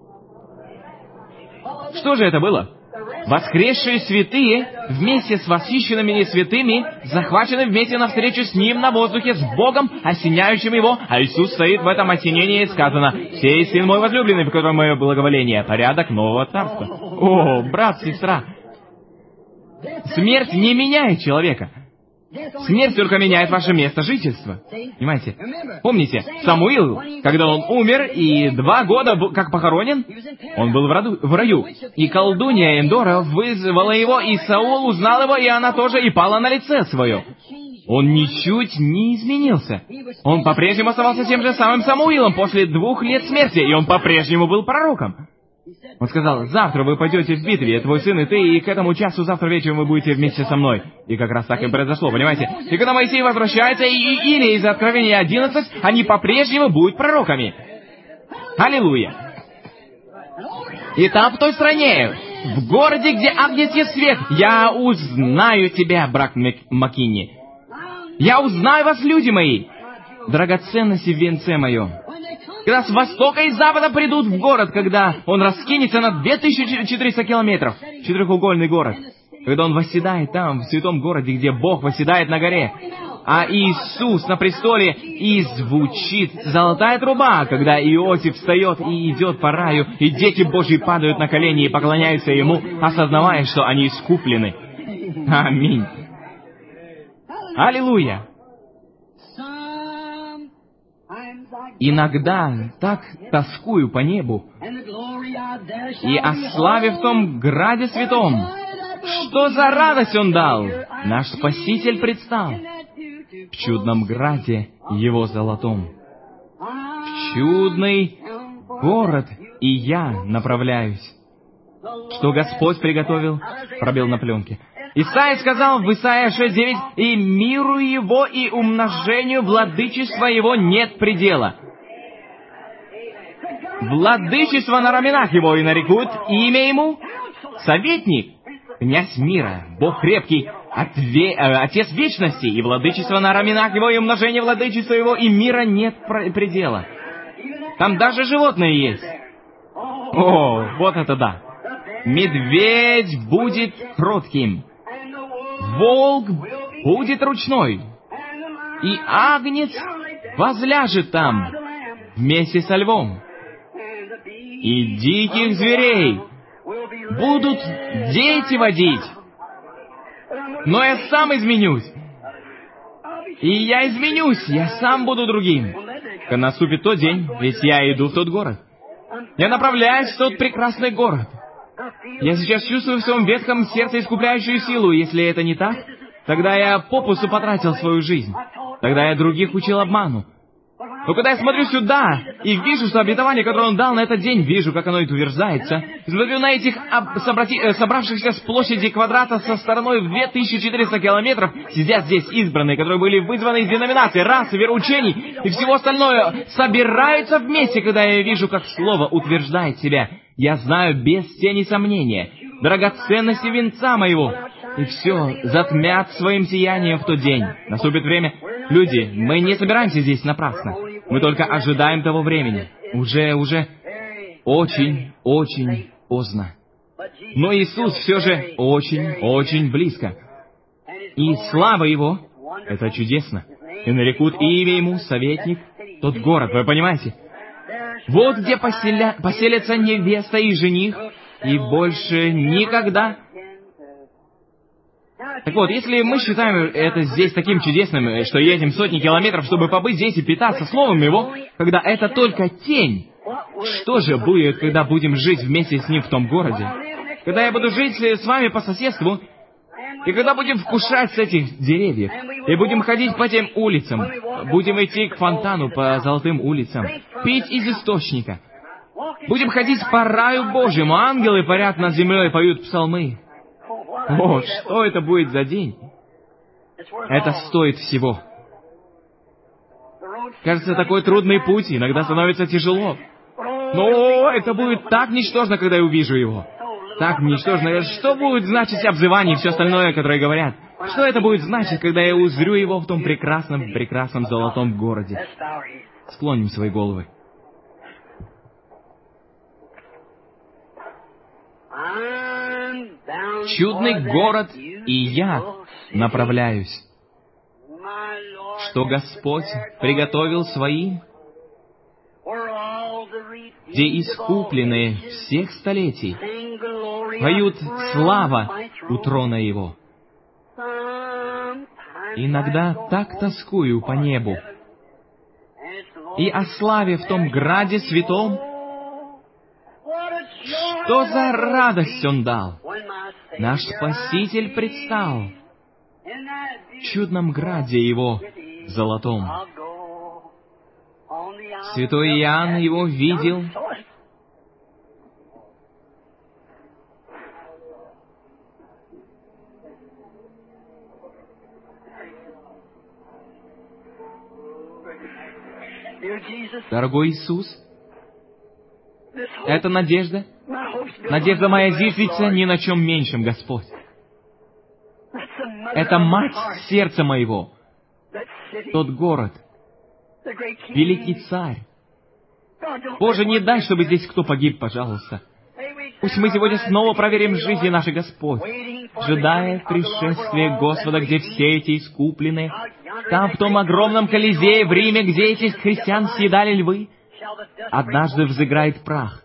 Что же это было? Воскресшие святые вместе с восхищенными святыми захвачены вместе навстречу с Ним на воздухе, с Богом, осеняющим Его, а Иисус стоит в этом осенении, сказано: «Сей Сын мой возлюбленный, в котором мое благоволение», порядок нового царства. О, брат, сестра! Смерть не меняет человека. Смерть только меняет ваше место жительства. Понимаете? Помните, Самуил, когда он умер и два года как похоронен, он был в, роду, в раю. И колдунья Эндора вызвала его, и Саул узнал его, и она тоже, и пала на лице свое. Он ничуть не изменился. Он по-прежнему оставался тем же самым Самуилом после двух лет смерти, и он по-прежнему был пророком. Он сказал: «Завтра вы пойдете в битве, твой сын и ты, и к этому часу завтра вечером вы будете вместе со мной». И как раз так и произошло, понимаете? И когда Моисей возвращается, и Илия из Откровения одиннадцать, они по-прежнему будут пророками. Аллилуйя! И там, в той стране, В городе, где агнец есть свет, я узнаю тебя, брат Мак- Маккинни. Я узнаю вас, люди мои, драгоценности в венце моем. Когда с востока и запада придут в город, когда он раскинется на две тысячи четыреста километров, четырехугольный город, когда он восседает там, в святом городе, где Бог восседает на горе, а Иисус на престоле, и звучит золотая труба, когда Иосиф встает и идет по раю, и дети Божьи падают на колени и поклоняются Ему, осознавая, что они искуплены. Аминь. Аллилуйя. Иногда так тоскую по небу и о славе в том граде святом. Что за радость Он дал? Наш Спаситель предстал в чудном граде Его золотом. В чудный город и я направляюсь. Что Господь приготовил, пробил на пленке. Исайя сказал в Исайя шесть девять, «И миру Его, и умножению владычества Его нет предела». Владычество на раменах Его, и нарекут имя Ему советник, князь мира, Бог крепкий, отве... э, Отец вечности, и владычество на раменах Его, и умножение владычества Его, и мира нет предела. Там даже животные есть. О, вот это да! Медведь будет кротким, волк будет ручной, и агнец возляжет там вместе со львом, и диких зверей будут дети водить. Но я сам изменюсь. И я изменюсь, я сам буду другим. Когда наступит тот день, ведь я иду в тот город. Я направляюсь в тот прекрасный город. Я сейчас чувствую в своем ветхом сердце искупляющую силу. Если это не так, тогда я попусту потратил свою жизнь. Тогда я других учил обману. Но когда я смотрю сюда и вижу, что обетование, которое Он дал на этот день, вижу, как оно утверждается, смотрю на этих об... собрати... собравшихся с площади квадрата со стороной в две тысячи четыреста километров, сидят здесь избранные, которые были вызваны из деноминаций, рас, вероучений и всего остального, собираются вместе, когда я вижу, как Слово утверждает себя. Я знаю без тени сомнения драгоценности венца моего, и все затмят своим сиянием в тот день. Наступит время. Люди, мы не собираемся здесь напрасно. Мы только ожидаем того времени. Уже, уже очень, очень поздно. Но Иисус все же очень, очень близко. И слава Его — это чудесно. И нарекут имя Ему советник, тот город, вы понимаете? Вот где поселя... поселятся невеста и жених, и больше никогда... Так вот, если мы считаем это здесь таким чудесным, что едем сотни километров, чтобы побыть здесь и питаться Словом Его, когда это только тень, что же будет, когда будем жить вместе с Ним в том городе? Когда я буду жить с вами по соседству, и когда будем вкушать с этих деревьев, и будем ходить по тем улицам, будем идти к фонтану по золотым улицам, пить из источника, будем ходить по раю Божьему, ангелы парят над землей и поют псалмы. О, что это будет за день? Это стоит всего. Кажется, такой трудный путь, иногда становится тяжело. Но это будет так ничтожно, когда я увижу его. Так ничтожно. Что будет значить обзывание и все остальное, которое говорят? Что это будет значить, когда я узрю его в том прекрасном, прекрасном золотом городе? Склоним свои головы. Чудный город, и я направляюсь. Что Господь приготовил своим, где искупленные всех столетий поют слава у трона Его. Иногда так тоскую по небу и о славе в том граде святом. Что за радость Он дал? Наш Спаситель предстал в чудном граде Его золотом. Святой Иоанн Его видел. Дорогой Иисус, это надежда, Надежда моя зиждется ни на чем меньшем, Господь. Это мать сердца моего, тот город, великий царь. Боже, не дай, чтобы здесь кто погиб, пожалуйста. Пусть мы сегодня снова проверим жизни нашей, Господь, ожидая пришествия Господа, где все эти искупленные, там, в том огромном Колизее в Риме, где этих христиан съедали львы, однажды взыграет прах.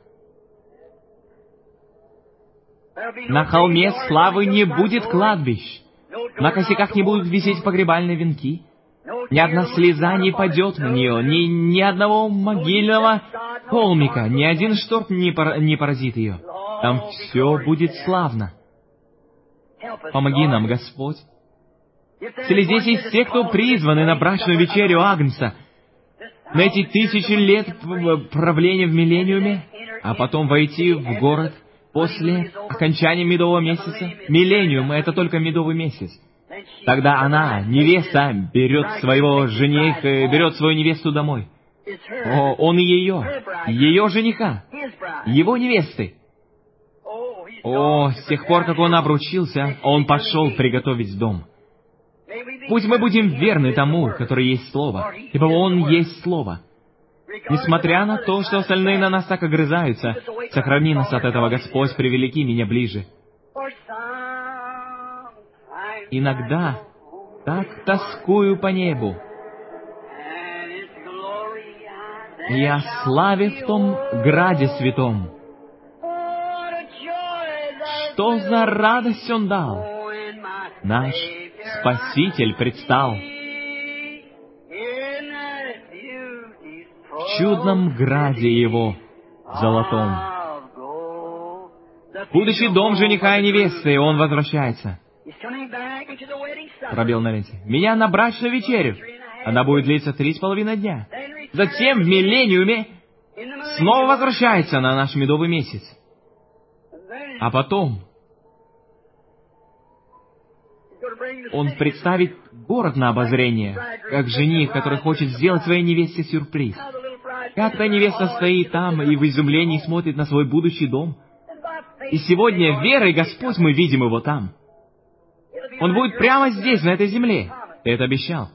На холме славы не будет кладбищ, на косяках не будут висеть погребальные венки, ни одна слеза не падет на нее, ни, ни одного могильного холмика, ни один шторм не, пор, не поразит ее. Там все будет славно. Помоги нам, Господь. Если здесь есть те, кто призваны на брачную вечерю Агнца, на эти тысячи лет правления в миллениуме, а потом войти в город после окончания медового месяца. Миллениум — это только медовый месяц. Тогда она, невеста, берет своего жениха, берет свою невесту домой. О, он ее, ее жениха, его невесты. О, с тех пор, как он обручился, он пошел приготовить дом. Пусть мы будем верны тому, который есть Слово, ибо Он есть Слово. Несмотря на то, что остальные на нас так огрызаются, сохрани нас от этого, Господь, привлеки меня ближе. Иногда так тоскую по небу, и о славе в том граде святом. Что за радость Он дал? Наш Спаситель предстал в чудном граде Его золотом. Будущий дом жениха и невесты, Он возвращается. Пробел на ленте. Меня на брачную вечерю. Она будет длиться три с половиной дня. Затем в миллениуме снова возвращается на наш медовый месяц. А потом Он представит город на обозрение, как жених, который хочет сделать своей невесте сюрприз. Как та невеста стоит там и в изумлении смотрит на свой будущий дом. И сегодня верой, Господь, мы видим его там. Он будет прямо здесь, на этой земле. Ты это обещал.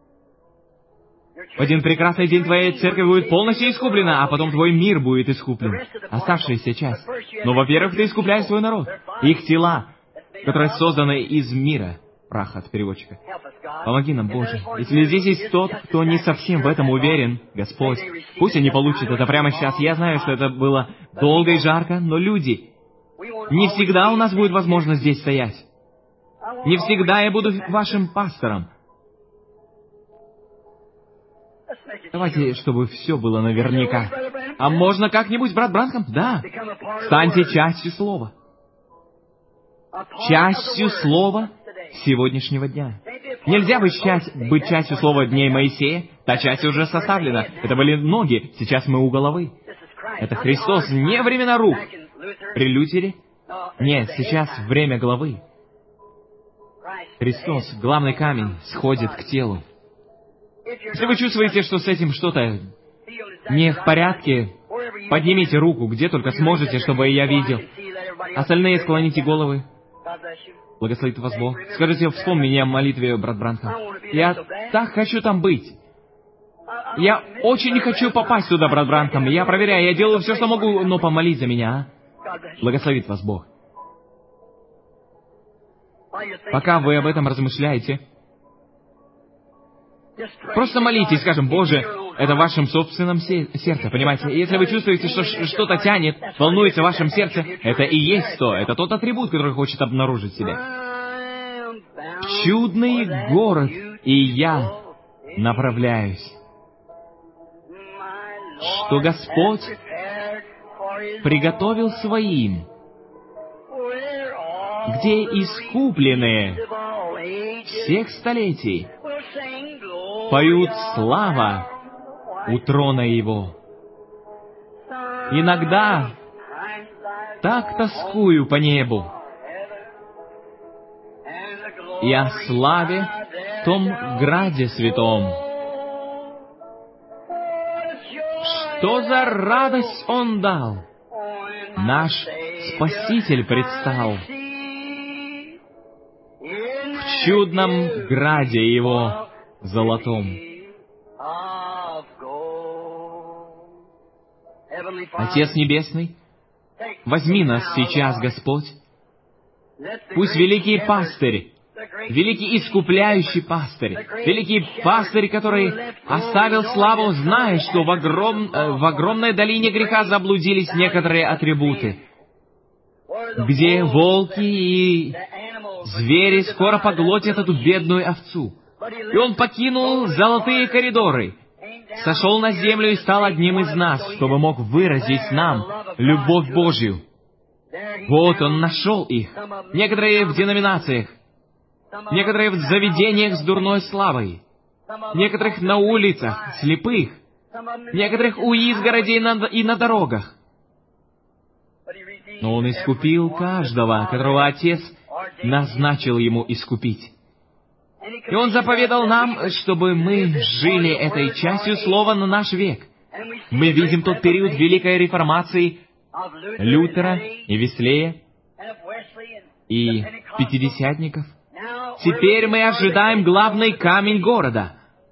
В один прекрасный день твоя церковь будет полностью искуплена, а потом твой мир будет искуплен. Оставшаяся часть. Но, во-первых, ты искупляешь свой народ. Их тела, которые созданы из мира. Прах от переводчика. Помоги нам, Боже. Если здесь есть тот, кто не совсем в этом уверен, Господь, пусть они получат это прямо сейчас. Я знаю, что это было долго и жарко, но люди, не всегда у нас будет возможность здесь стоять. Не всегда я буду вашим пастором. Давайте, чтобы все было наверняка. А можно как-нибудь, брат Бранхам? Да. Станьте частью Слова. Частью Слова сегодняшнего дня. Нельзя быть, часть, быть частью Слова дней Моисея. Та часть уже составлена. Это были ноги, сейчас мы у головы. Это Христос, не времена рук. При Лютере? Нет, сейчас время головы. Христос, главный камень, сходит к телу. Если вы чувствуете, что с этим что-то не в порядке, поднимите руку, где только сможете, чтобы я видел. Остальные склоните головы. Благословит вас Бог. Скажите, вспомни меня в молитве, брат Бранхам. Я так хочу там быть. Я очень не хочу попасть туда, брат Бранхам. Я проверяю, я делаю все, что могу, но помолись за меня, а? Благословит вас Бог. Пока вы об этом размышляете, просто молитесь, скажем, Боже, это в вашем собственном сердце, понимаете? И если вы чувствуете, что что-то тянет, волнуется в вашем сердце, это и есть то, это тот атрибут, который хочет обнаружить себя. Чудный город, и я направляюсь. Что Господь приготовил своим, где искупленные всех столетий поют слава у трона Его. Иногда так тоскую по небу и о славе в том граде святом. Что за радость Он дал? Наш Спаситель предстал в чудном граде Его золотом. Отец Небесный, возьми нас сейчас, Господь. Пусть великий пастырь, великий искупляющий пастырь, великий пастырь, который оставил славу, зная, что в, огром, в огромной долине греха заблудились некоторые атрибуты, где волки и звери скоро поглотят эту бедную овцу. И он покинул золотые коридоры, сошел на землю и стал одним из нас, чтобы мог выразить нам любовь Божью. Вот он нашел их. Некоторые в деноминациях, некоторые в заведениях с дурной славой, некоторых на улицах, слепых, некоторых у изгородей и на дорогах. Но он искупил каждого, которого Отец назначил ему искупить. И он заповедал нам, чтобы мы жили этой частью Слова на наш век. Мы видим тот период Великой Реформации Лютера и Веслея и Пятидесятников. Теперь мы ожидаем главный камень города.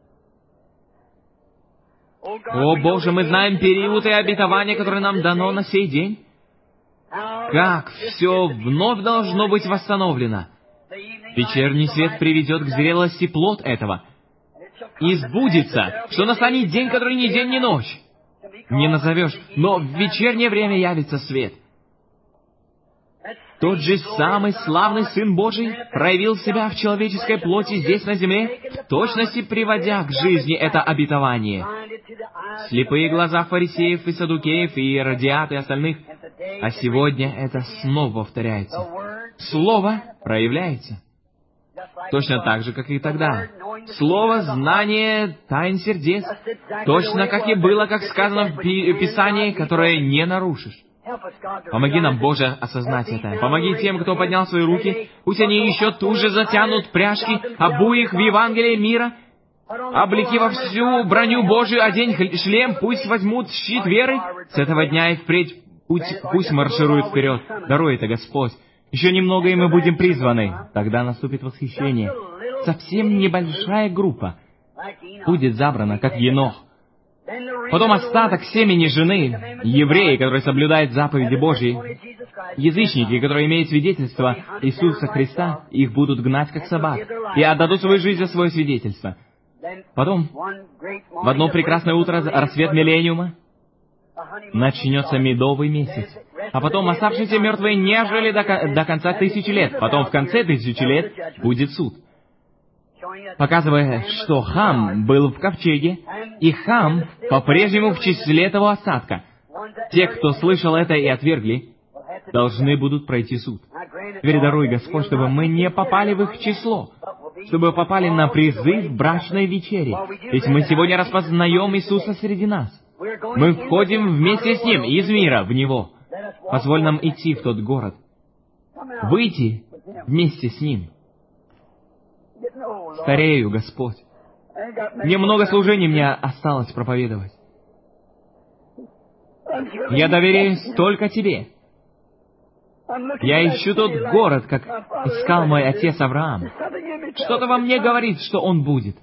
О Боже, мы знаем период и обетование, которое нам дано на сей день. Как все вновь должно быть восстановлено. Вечерний свет приведет к зрелости плод этого. И сбудется, что настанет день, который ни день, ни ночь. Не назовешь, но в вечернее время явится свет. Тот же самый славный Сын Божий проявил себя в человеческой плоти здесь на земле, в точности приводя к жизни это обетование. Слепые глаза фарисеев и саддукеев и иродиат и остальных, а сегодня это снова повторяется. Слово проявляется. Точно так же, как и тогда. Слово — знание тайн сердец, точно как и было, как сказано в Писании, которое не нарушишь. Помоги нам, Боже, осознать это. Помоги тем, кто поднял свои руки, пусть они еще туже затянут пряжки, обуй их в Евангелие мира, облеки во всю броню Божию, одень шлем, пусть возьмут щит веры. С этого дня и впредь пусть, пусть маршируют вперед. Даруй это, Господь. Еще немного, и мы будем призваны. Тогда наступит восхищение. Совсем небольшая группа будет забрана, как Енох. Потом остаток семени жены, евреи, которые соблюдают заповеди Божьи, язычники, которые имеют свидетельство Иисуса Христа, их будут гнать, как собак, и отдадут свою жизнь за свое свидетельство. Потом, в одно прекрасное утро, рассвет миллениума, начнется медовый месяц. А потом оставшиеся мертвые не жили до, до конца тысячи лет. Потом в конце тысячи лет будет суд. Показывая, что Хам был в ковчеге, и Хам по-прежнему в числе того остатка. Те, кто слышал это и отвергли, должны будут пройти суд. Теперь даруй, Господь, чтобы мы не попали в их число, чтобы попали на призыв брачной вечери. Ведь мы сегодня распознаем Иисуса среди нас. Мы входим вместе с Ним из мира в Него. Позволь нам идти в тот город, выйти вместе с Ним. Старею, Господь. Немного служений мне осталось проповедовать. Я доверяюсь только Тебе. Я ищу тот город, как искал мой отец Авраам. Что-то во мне говорит, что он будет.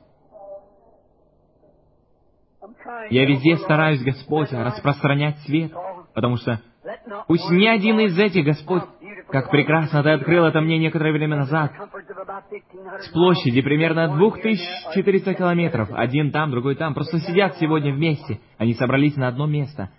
Я везде стараюсь, Господь, распространять свет, потому что пусть ни один из этих, Господь, как прекрасно Ты открыл это мне некоторое время назад, с площади примерно две тысячи четыреста километров, один там, другой там, просто сидят сегодня вместе, они собрались на одно место,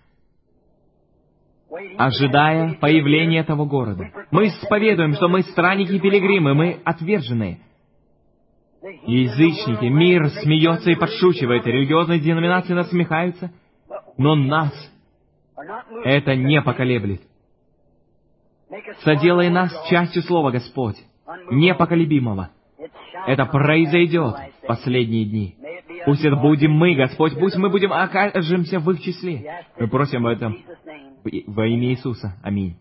ожидая появления того города. Мы исповедуем, что мы странники и пилигримы, мы отверженные. Язычники, мир смеется и подшучивает, религиозные деноминации насмехаются, но нас это не поколеблет. Соделай нас частью Слова, Господь, непоколебимого. Это произойдет в последние дни. Пусть это будем мы, Господь, пусть мы будем окажемся в их числе. Мы просим об этом во имя Иисуса. Аминь.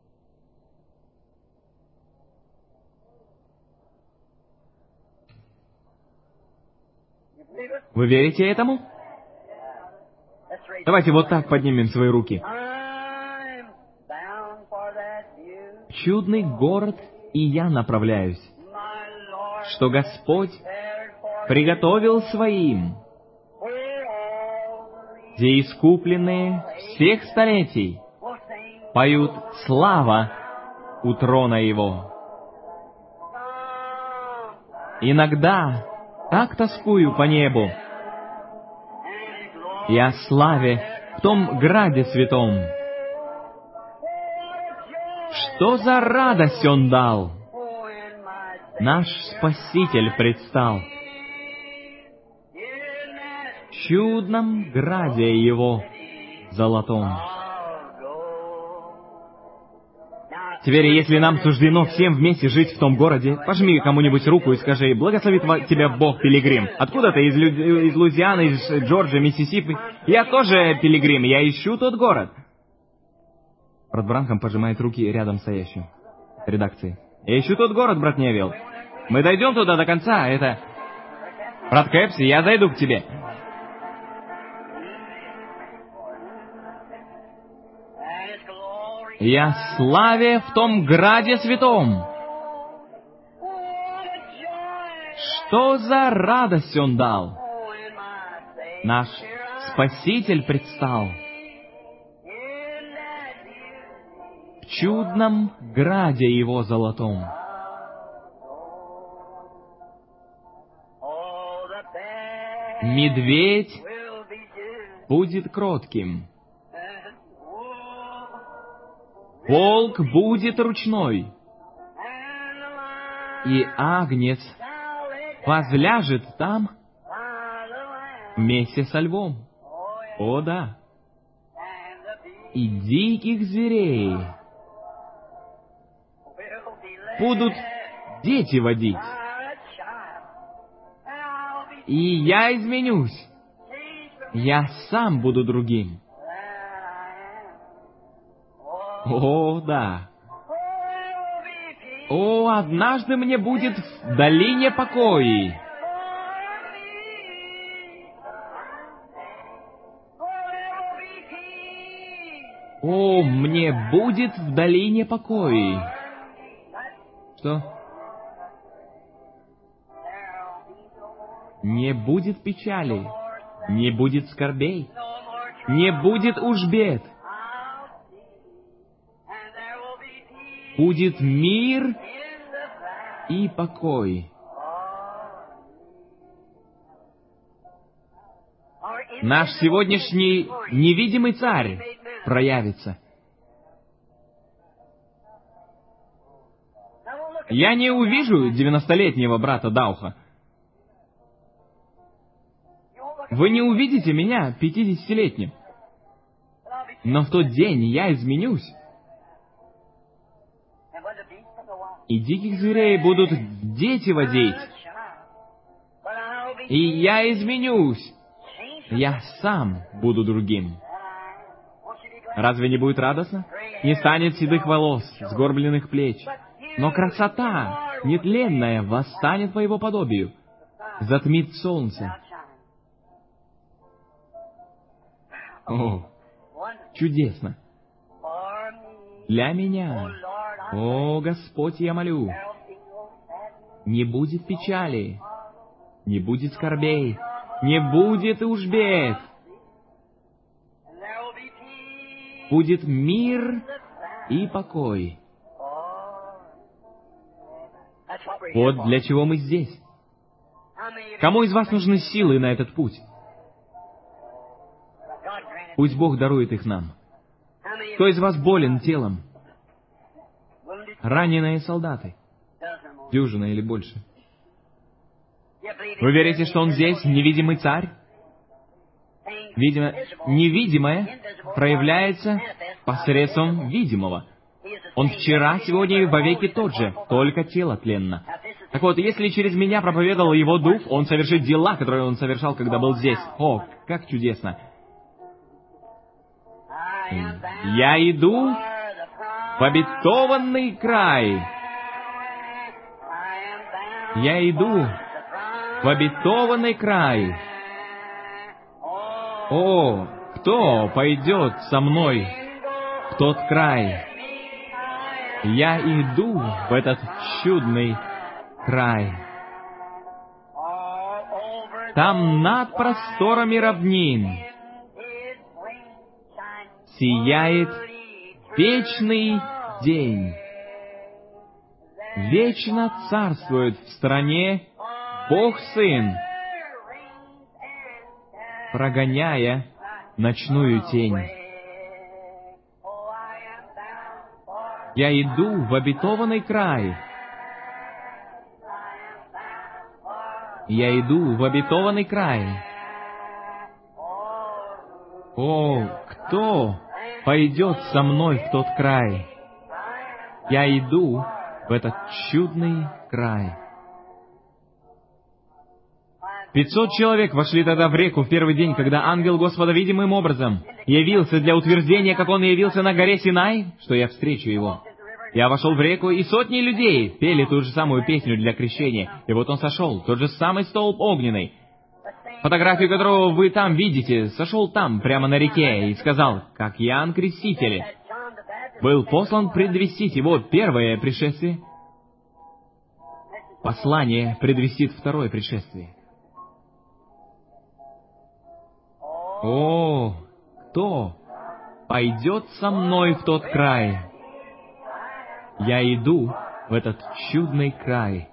Вы верите этому? Давайте вот так поднимем свои руки. чудный город и я направляюсь, что Господь приготовил своим, где искупленные всех столетий поют слава у трона Его. Иногда так тоскую по небу и о славе в том граде святом. Что за радость Он дал! Наш Спаситель предстал в чудном граде Его золотом. Теперь, если нам суждено всем вместе жить в том городе, пожми кому-нибудь руку и скажи: «Благословит тебя Бог, пилигрим». Откуда ты? Из, Лю... из Луизианы, из Джорджии, Миссисипи? Я тоже пилигрим, я ищу тот город. Брат Бранхам пожимает руки рядом стоящим. Редакции. Я ищу тот город, брат Невилл. Мы дойдем туда до конца, это... Брат Кэпси, я зайду к тебе. Я славе в том граде святом. Что за радость Он дал! Наш Спаситель предстал в чудном граде Его золотом. Медведь будет кротким, волк будет ручной, и агнец возляжет там вместе со львом. О да! И диких зверей будут дети водить. И я изменюсь. Я сам буду другим. О, да. О, однажды мне будет в долине покои. О, мне будет в долине покои. Что? Не будет печали, не будет скорбей, не будет уж бед. Будет мир и покой. Наш сегодняшний невидимый царь проявится. Я не увижу девяностолетнего брата Дауха. Вы не увидите меня пятидесятилетним. Но в тот день я изменюсь. И диких зверей будут дети водить. И я изменюсь. Я сам буду другим. Разве не будет радостно? Не станет седых волос, сгорбленных плеч. Но красота нетленная восстанет по Его подобию. Затмит солнце. О, чудесно! Для меня, о, Господь, я молю, не будет печали, не будет скорбей, не будет уж бед. Будет мир и покой. Вот для чего мы здесь. Кому из вас нужны силы на этот путь? Пусть Бог дарует их нам. Кто из вас болен телом? Раненые солдаты. Дюжина или больше. Вы верите, что Он здесь, невидимый царь? Видимо, невидимое проявляется посредством видимого. Он вчера, сегодня и вовеки тот же, только тело тленно. Так вот, если через меня проповедовал Его Дух, Он совершит дела, которые Он совершал, когда был здесь. О, как чудесно! Я иду в обетованный край. Я иду в обетованный край. О, кто пойдет со мной в тот край? Я иду в этот чудный край. Там над просторами равнин сияет вечный день. Вечно царствует в стране Бог-Сын, прогоняя ночную тень. Я иду в обетованный край. Я иду в обетованный край. О, кто пойдет со мной в тот край? Я иду в этот чудный край. Пятьсот человек вошли тогда в реку в первый день, когда ангел Господа видимым образом явился для утверждения, как он явился на горе Синай, что я встречу его. Я вошел в реку, и сотни людей пели ту же самую песню для крещения. И вот он сошел, тот же самый столб огненный, фотографию которого вы там видите, сошел там, прямо на реке, и сказал, как Иоанн Креститель был послан предвестить его первое пришествие. Послание предвестит второе пришествие. О, кто пойдет со мной в тот край? Я иду в этот чудный край.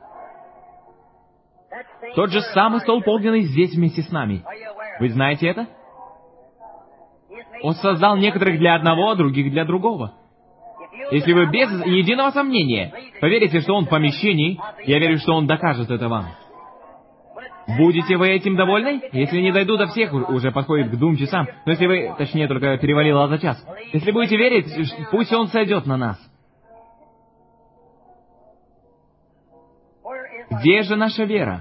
Тот же самый столб огненный здесь вместе с нами. Вы знаете это? Он создал некоторых для одного, других для другого. Если вы без единого сомнения поверите, что Он в помещении, я верю, что Он докажет это вам. Будете вы этим довольны? Если не дойду до всех, уже подходит к двум часам. Но если вы, точнее, только перевалило за час. Если будете верить, пусть Он сойдет на нас. Где же наша вера?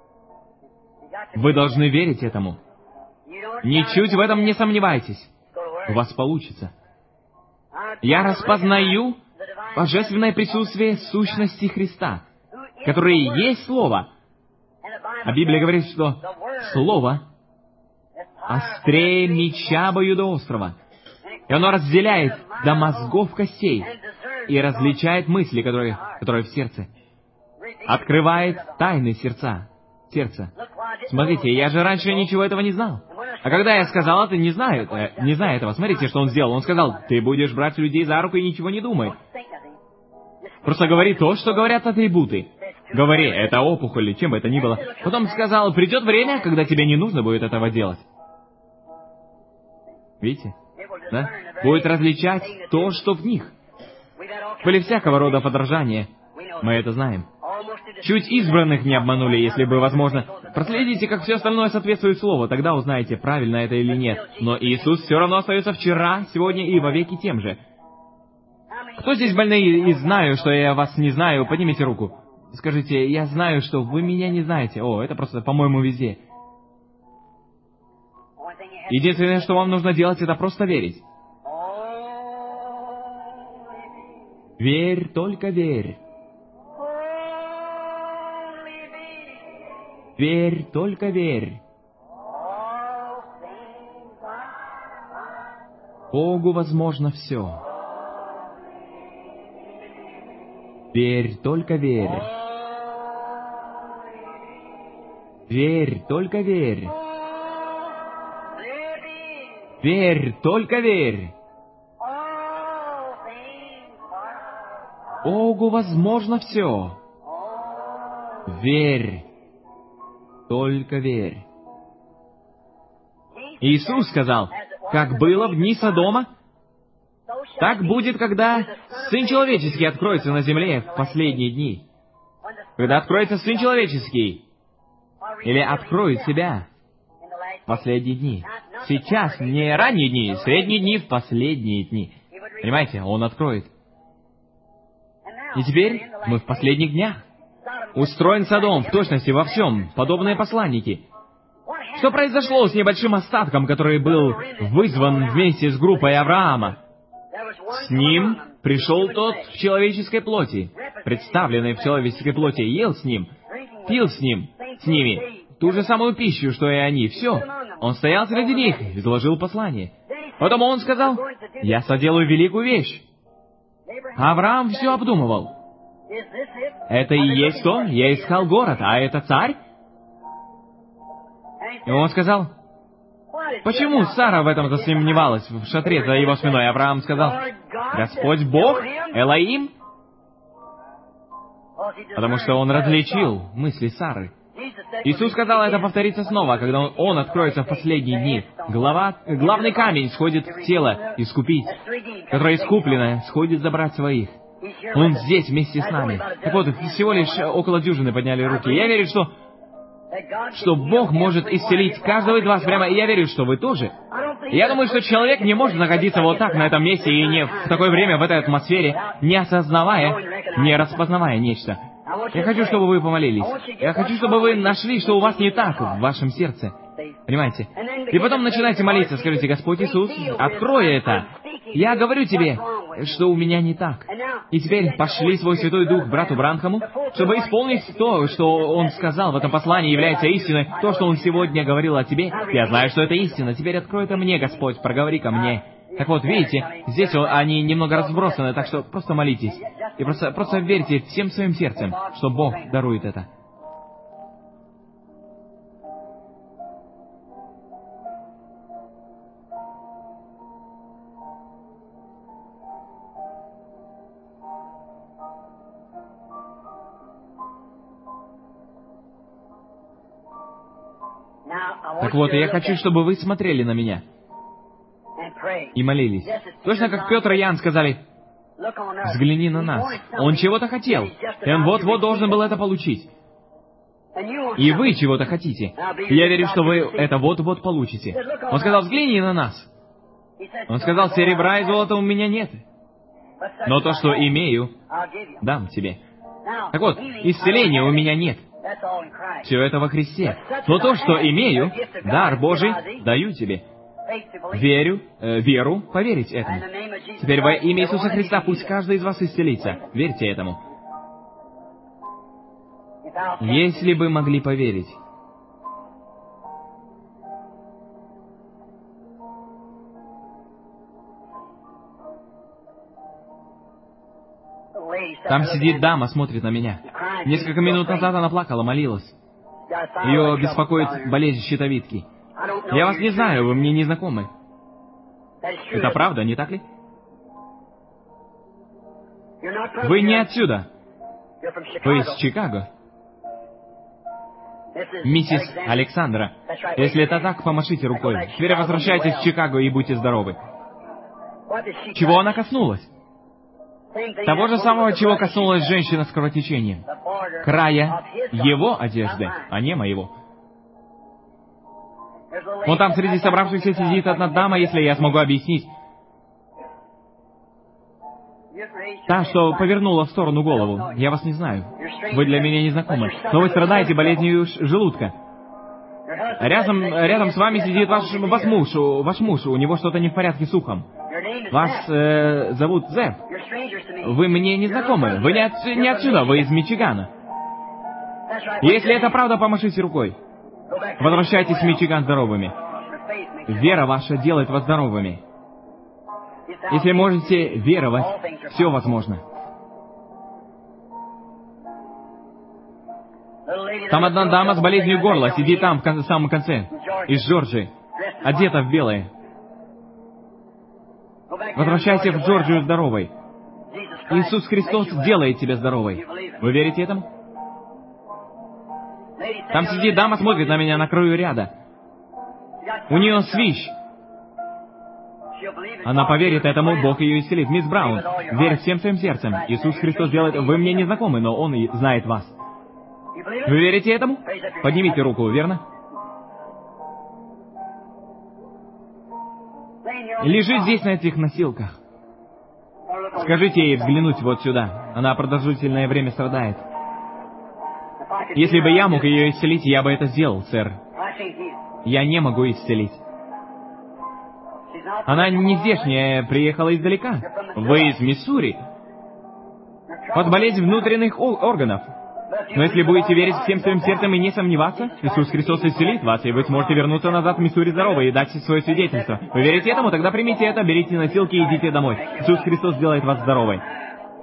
Вы должны верить этому. Ничуть в этом не сомневайтесь. У вас получится. Я распознаю божественное присутствие сущности Христа, которое есть Слово. А Библия говорит, что Слово острее меча обоюдоострого, и оно разделяет до мозгов костей и различает мысли, которые, которые в сердце. Открывает тайны сердца. Сердца. Смотрите, я же раньше ничего этого не знал. А когда я сказал это, не знаю, э, не знаю этого, смотрите, что он сделал. Он сказал, ты будешь брать людей за руку и ничего не думай. Просто говори то, что говорят атрибуты. Говори, это опухоль, чем бы это ни было. Потом сказал, придет время, когда тебе не нужно будет этого делать. Видите? Да? Будет различать то, что в них. Были всякого рода подражания. Мы это знаем. Чуть избранных не обманули, если бы возможно. Проследите, как все остальное соответствует Слову, тогда узнаете, правильно это или нет. Но Иисус все равно остается вчера, сегодня и вовеки тем же. Кто здесь больные и знаю, что я вас не знаю, поднимите руку. Скажите, я знаю, что вы меня не знаете. О, это просто, по-моему, везде. Единственное, что вам нужно делать, это просто верить. Верь, только верь. Верь, только верь. Богу возможно все. Верь, только верь. Верь, только верь. Верь, только верь. Богу возможно все. Верь, только верь. Иисус сказал, как было в дни Содома, так будет, когда Сын Человеческий откроется на земле в последние дни. Когда откроется Сын Человеческий, или откроет себя в последние дни. Сейчас не ранние дни, средние дни, в последние дни. Понимаете, Он откроет. И теперь мы в последних днях. Устроен Содом в точности во всем, подобные посланники. Что произошло с небольшим остатком, который был вызван вместе с группой Авраама? С ним пришел тот в человеческой плоти, представленный в человеческой плоти, ел с ним, пил с ним, с ними, ту же самую пищу, что и они. Все. Он стоял среди них, изложил послание. Потом он сказал, «Я соделаю великую вещь». Авраам все обдумывал. Это и есть то? Я искал город, а это царь? И он сказал, почему Сара в этом засомневалась в шатре за его спиной? Авраам сказал, Господь Бог, Элоим? Потому что он различил мысли Сары. Иисус сказал, это повторится снова, когда Он, он откроется в последние дни. Глава, главный камень сходит в тело искупить, которое искупленное сходит забрать своих. Он здесь вместе с нами. Так вот, всего лишь около дюжины подняли руки. Я верю, что, что Бог может исцелить каждого из вас прямо, и я верю, что вы тоже. Я думаю, что человек не может находиться вот так на этом месте и не в такое время, в этой атмосфере, не осознавая, не распознавая нечто. Я хочу, чтобы вы помолились. Я хочу, чтобы вы нашли, что у вас не так в вашем сердце. Понимаете? И потом начинайте молиться, скажите, Господь Иисус, открой это. Я говорю тебе, что у меня не так. И теперь пошли свой Святой Дух брату Бранхаму, чтобы исполнить то, что он сказал в этом послании, является истиной. То, что он сегодня говорил о тебе, я знаю, что это истина. Теперь открой это мне, Господь, проговори ко мне. Так вот, видите, здесь они немного разбросаны, так что просто молитесь. И просто, просто верьте всем своим сердцем, что Бог дарует это. Так вот, я хочу, чтобы вы смотрели на меня и молились. Точно как Петр и Иоанн сказали, взгляни на нас. Он чего-то хотел, и он вот-вот должен был это получить. И вы чего-то хотите. И я верю, что вы это вот-вот получите. Он сказал, взгляни на нас. Он сказал, серебра и золота у меня нет, но то, что имею, дам тебе. Так вот, исцеления у меня нет. Все это во Христе. Но то, что имею, дар Божий, даю тебе. Верю, э, веру, поверить этому. Теперь во имя Иисуса Христа пусть каждый из вас исцелится. Верьте этому. Если бы могли поверить. Там сидит дама, смотрит на меня. Несколько минут назад она плакала, молилась. Ее беспокоит болезнь щитовидки. Я вас не знаю, вы мне не знакомы. Это правда, не так ли? Вы не отсюда. Вы из Чикаго. Миссис Александра, если это так, помашите рукой. Теперь возвращайтесь в Чикаго и будьте здоровы. Чего она коснулась? Того же самого, чего коснулась женщина с кровотечением. Края его одежды, а не моего. Вон там среди собравшихся сидит одна дама, если я смогу объяснить. Та, что повернула в сторону голову. Я вас не знаю. Вы для меня не знакомы. Но вы страдаете болезнью желудка. Рядом, рядом с вами сидит ваш, ваш муж, ваш муж, у него что-то не в порядке с ухом. Вас э, зовут Зев. Вы мне не знакомы. Вы не, от, не отсюда, вы из Мичигана. Если это правда, помашите рукой. Возвращайтесь в Мичиган здоровыми. Вера ваша делает вас здоровыми. Если можете веровать, все возможно. Там одна дама с болезнью горла сидит там, в, кон- в самом конце, из Джорджии, одета в белое. Возвращайся в Джорджию здоровой. Иисус Христос делает тебя здоровой. Вы верите этому? Там сидит дама, смотрит на меня на краю ряда. У нее свищ. Она поверит этому, Бог ее исцелит. Мисс Браун, верь всем своим сердцем. Иисус Христос делает... Вы мне не знакомы, но Он и знает вас. Вы верите этому? Поднимите руку, верно? Лежит здесь на этих носилках. Скажите ей взглянуть вот сюда. Она продолжительное время страдает. Если бы я мог ее исцелить, я бы это сделал, сэр. Я не могу исцелить. Она не здешняя, приехала издалека. Вы из Миссури. Под болезнь внутренних органов. Но если будете верить всем своим сердцем и не сомневаться, Иисус Христос исцелит вас, и вы сможете вернуться назад в Миссури здоровы и дать свое свидетельство. Вы верите этому? Тогда примите это, берите носилки и идите домой. Иисус Христос сделает вас здоровой.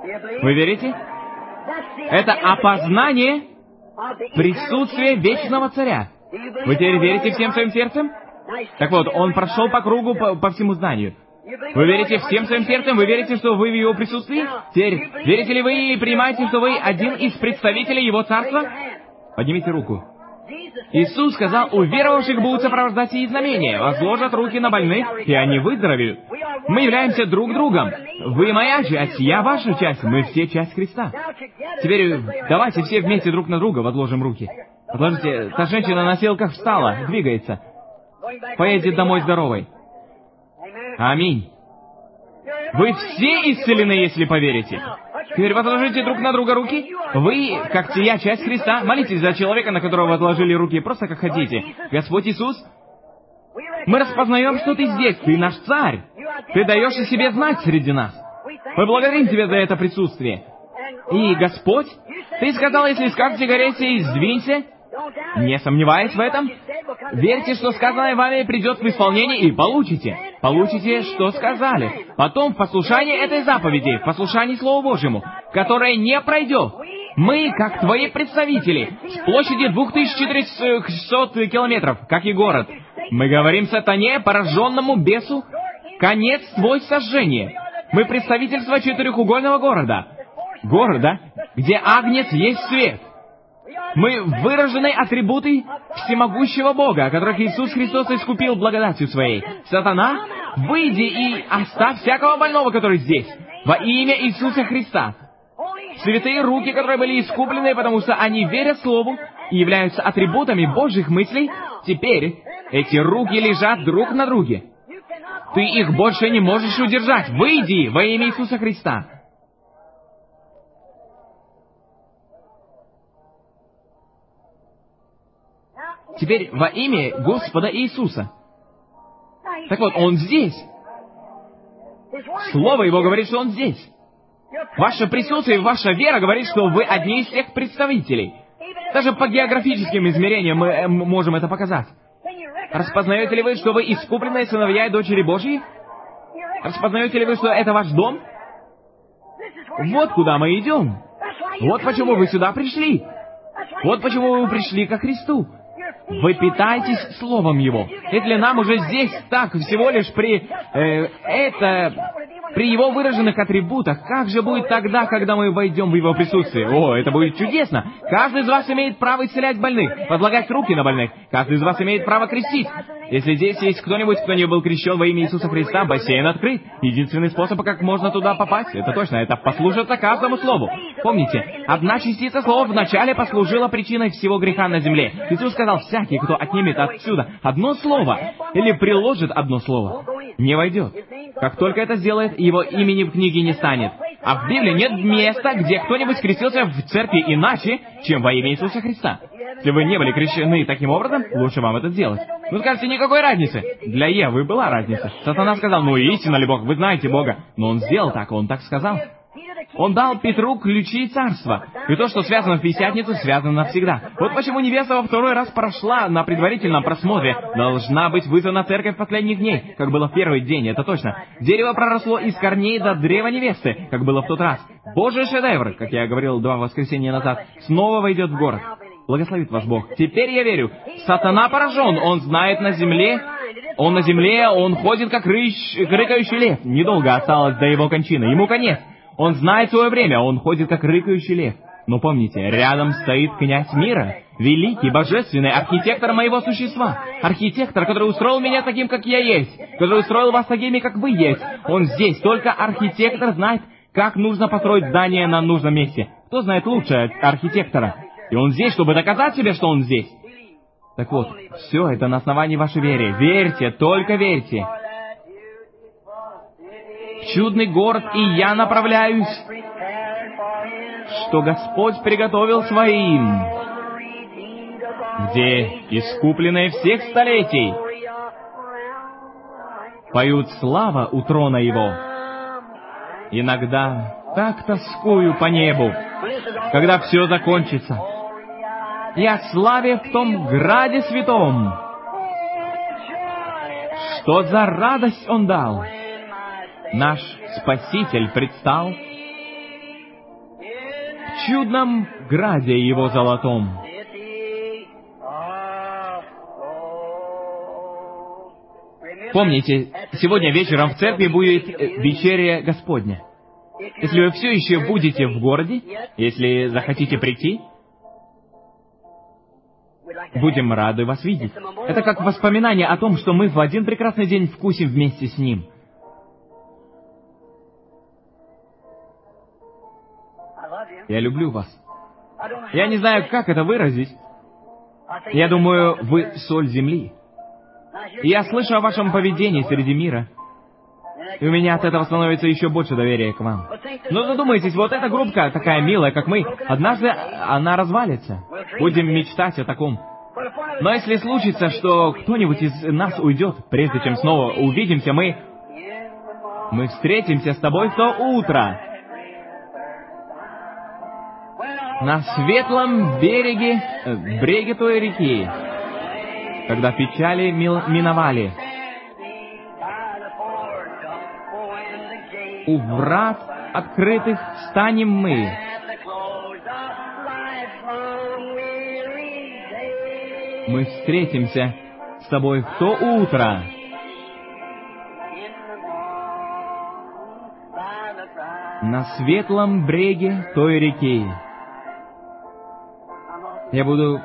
Вы верите? Это опознание присутствия вечного царя. Вы теперь верите всем своим сердцем? Так вот, он прошел по кругу по, по всему зданию. Вы верите всем своим сердцем? Вы верите, что вы в его присутствии? Теперь, верите ли вы и принимаете, что вы один из представителей его царства? Поднимите руку. Иисус сказал, у верующих будут сопровождать и знамения, возложат руки на больных, и они выздоровеют. Мы являемся друг другом. Вы моя часть, я ваша часть, мы все часть Христа. Теперь давайте все вместе друг на друга возложим руки. Подложите, та женщина на носилках встала, двигается. Поедет домой здоровой. Аминь. Вы все исцелены, если поверите. Теперь возложите друг на друга руки. Вы, как сия часть Христа, молитесь за человека, на которого возложили руки, просто как хотите. Господь Иисус, мы распознаем, что Ты здесь, Ты наш Царь. Ты даешь о себе знать среди нас. Мы благодарим Тебя за это присутствие. И, Господь, Ты сказал, если скажете горе сей, сдвинься, не сомневаясь в этом, верьте, что сказанное вами придет в исполнение, и получите. Получите, что сказали. Потом в послушании этой заповеди, в послушании Слову Божьему, которое не пройдет. Мы, как Твои представители, с площади две тысячи четыреста километров, как и город, мы говорим сатане, пораженному бесу, конец Твой сожжения. Мы представительство четырехугольного города. Города, где Агнец есть свет. Мы выраженные атрибуты всемогущего Бога, которых Иисус Христос искупил благодатью Своей. Сатана, выйди и оставь всякого больного, который здесь, во имя Иисуса Христа. Святые руки, которые были искуплены, потому что они верят Слову и являются атрибутами Божьих мыслей, теперь эти руки лежат друг на друге. Ты их больше не можешь удержать. Выйди во имя Иисуса Христа. Теперь во имя Господа Иисуса. Так вот, Он здесь. Слово Его говорит, что Он здесь. Ваше присутствие, ваша вера говорит, что вы одни из всех представителей. Даже по географическим измерениям мы можем это показать. Распознаете ли вы, что вы искупленные сыновья и дочери Божьи? Распознаете ли вы, что это ваш дом? Вот куда мы идем. Вот почему вы сюда пришли. Вот почему вы пришли ко Христу. Вы питаетесь Словом Его. Если нам уже здесь так, всего лишь при... Э, это... При Его выраженных атрибутах, как же будет тогда, когда мы войдем в Его присутствие? О, это будет чудесно! Каждый из вас имеет право исцелять больных, возлагать руки на больных. Каждый из вас имеет право крестить. Если здесь есть кто-нибудь, кто не был крещен во имя Иисуса Христа, бассейн открыт. Единственный способ, как можно туда попасть, это точно, это послужит каждому слову. Помните, одна частица слова вначале послужила причиной всего греха на земле. Иисус сказал, всякий, кто отнимет отсюда одно слово или приложит одно слово, не войдет. Как только это сделает, его имени в книге не станет. А в Библии нет места, где кто-нибудь крестился в церкви иначе, чем во имя Иисуса Христа. Если вы не были крещены таким образом, лучше вам это сделать. Вы скажете, никакой разницы. Для Евы была разница. Сатана сказал, ну истинно ли Бог, вы знаете Бога. Но он сделал так, он так сказал. Он дал Петру ключи царства. И то, что связано в Пятидесятницу, связано навсегда. Вот почему невеста во второй раз прошла на предварительном просмотре. Должна быть вызвана церковь последних дней, как было в первый день, это точно. Дерево проросло из корней до древа невесты, как было в тот раз. Божий шедевр, как я говорил два воскресенья назад, снова войдет в город. Благословит вас Бог. Теперь я верю. Сатана поражен, он знает на земле... Он на земле, он ходит как рыщ, рыкающий лев. Недолго осталось до его кончины. Ему конец. Он знает свое время, он ходит как рыкающий лев. Но помните, рядом стоит князь мира, великий, божественный, архитектор моего существа. Архитектор, который устроил меня таким, как я есть, который устроил вас такими, как вы есть. Он здесь, только архитектор знает, как нужно построить здание на нужном месте. Кто знает лучше архитектора? И он здесь, чтобы доказать себе, что он здесь. Так вот, все это на основании вашей веры. Верьте, только верьте. Чудный город, и я направляюсь, что Господь приготовил своим, где искупленные всех столетий поют слава у трона Его. Иногда так тоскую по небу, когда все закончится, и о славе в том граде святом. Что за радость Он дал! Наш Спаситель предстал, чудном граде его золотом. Помните, сегодня вечером в церкви будет э, вечеря Господня. Если вы все еще будете в городе, если захотите прийти, будем рады вас видеть. Это как воспоминание о том, что мы в один прекрасный день вкусим вместе с Ним. Я люблю вас. Я не знаю, как это выразить. Я думаю, вы соль земли. И я слышу о вашем поведении среди мира. И у меня от этого становится еще больше доверия к вам. Но задумайтесь, вот эта группка, такая милая, как мы, однажды она развалится. Будем мечтать о таком. Но если случится, что кто-нибудь из нас уйдет, прежде чем снова увидимся, мы... Мы встретимся с тобой в то утро. На светлом береге, э, бреге той реки, когда печали мил, миновали. У врат открытых станем мы. Мы встретимся с тобой в то утро. На светлом бреге той реки. Я буду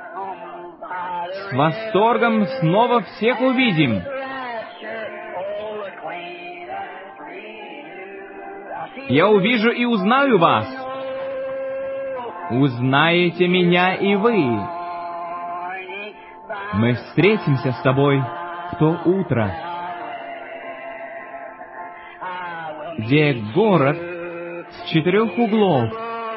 с восторгом снова всех увидим. Я увижу и узнаю вас. Узнаете меня и вы. Мы встретимся с тобой в то утро, где город с четырех углов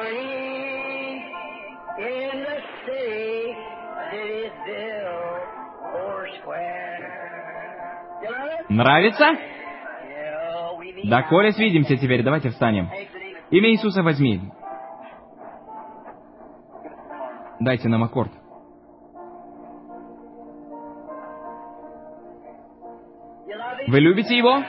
Нравится? Да, коли свидимся теперь, давайте встанем. Имя Иисуса возьми. Дайте нам аккорд. Вы любите его?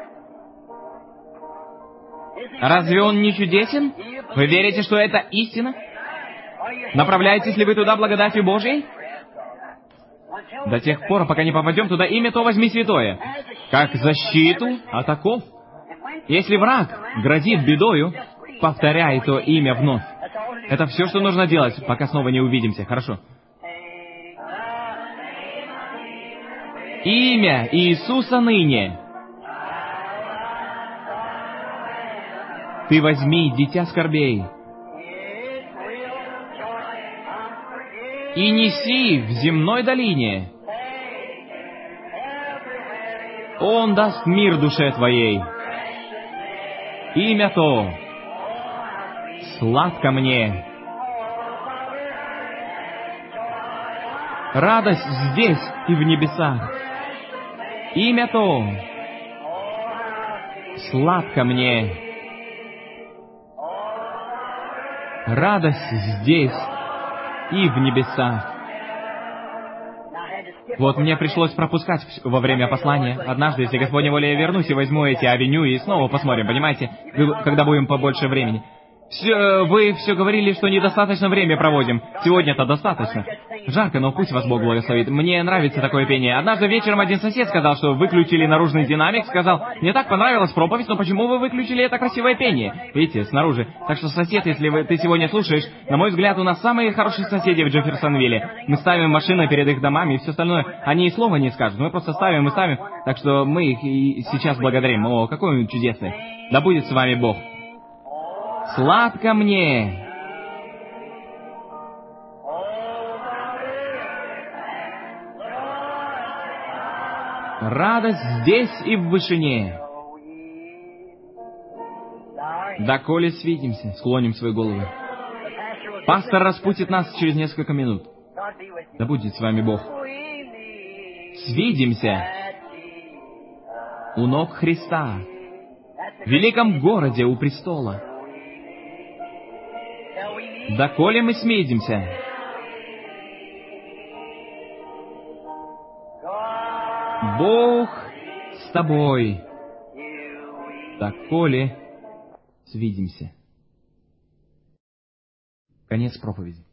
Разве он не чудесен? Вы верите, что это истина? Направляетесь ли вы туда благодатью Божьей? До тех пор, пока не попадем туда, имя то возьми святое, как защиту от оков. Если враг грозит бедою, повторяй то имя вновь. Это все, что нужно делать, пока снова не увидимся, хорошо? Имя Иисуса ныне. Ты возьми дитя скорбей и неси в земной долине. Он даст мир душе твоей. Имя то сладко мне. Радость здесь и в небесах. Имя то сладко мне. Радость здесь и в небесах. Вот мне пришлось пропускать во время послания. Однажды, если Господня воля, я вернусь и возьму эти авеню и снова посмотрим, понимаете, когда будем побольше времени. Все, вы все говорили, что недостаточно время проводим. Сегодня-то достаточно. Жарко, но пусть вас Бог благословит. Мне нравится такое пение. Однажды вечером один сосед сказал, что выключили наружный динамик, сказал, мне так понравилась проповедь, но почему вы выключили это красивое пение? Видите, снаружи. Так что, сосед, если вы, ты сегодня слушаешь, на мой взгляд, у нас самые хорошие соседи в Джефферсонвилле. Мы ставим машины перед их домами и все остальное. Они и слова не скажут. Мы просто ставим и ставим. Так что мы их и сейчас благодарим. О, какой он чудесный. Да будет с вами Бог. Сладко мне. Радость здесь и в вышине. Доколе свидимся, склоним свои головы. Пастор распустит нас через несколько минут. Да будет с вами Бог. Свидимся у ног Христа, в великом городе у престола. Доколе мы свидимся. Бог с тобой. Доколе свидимся. Конец проповеди.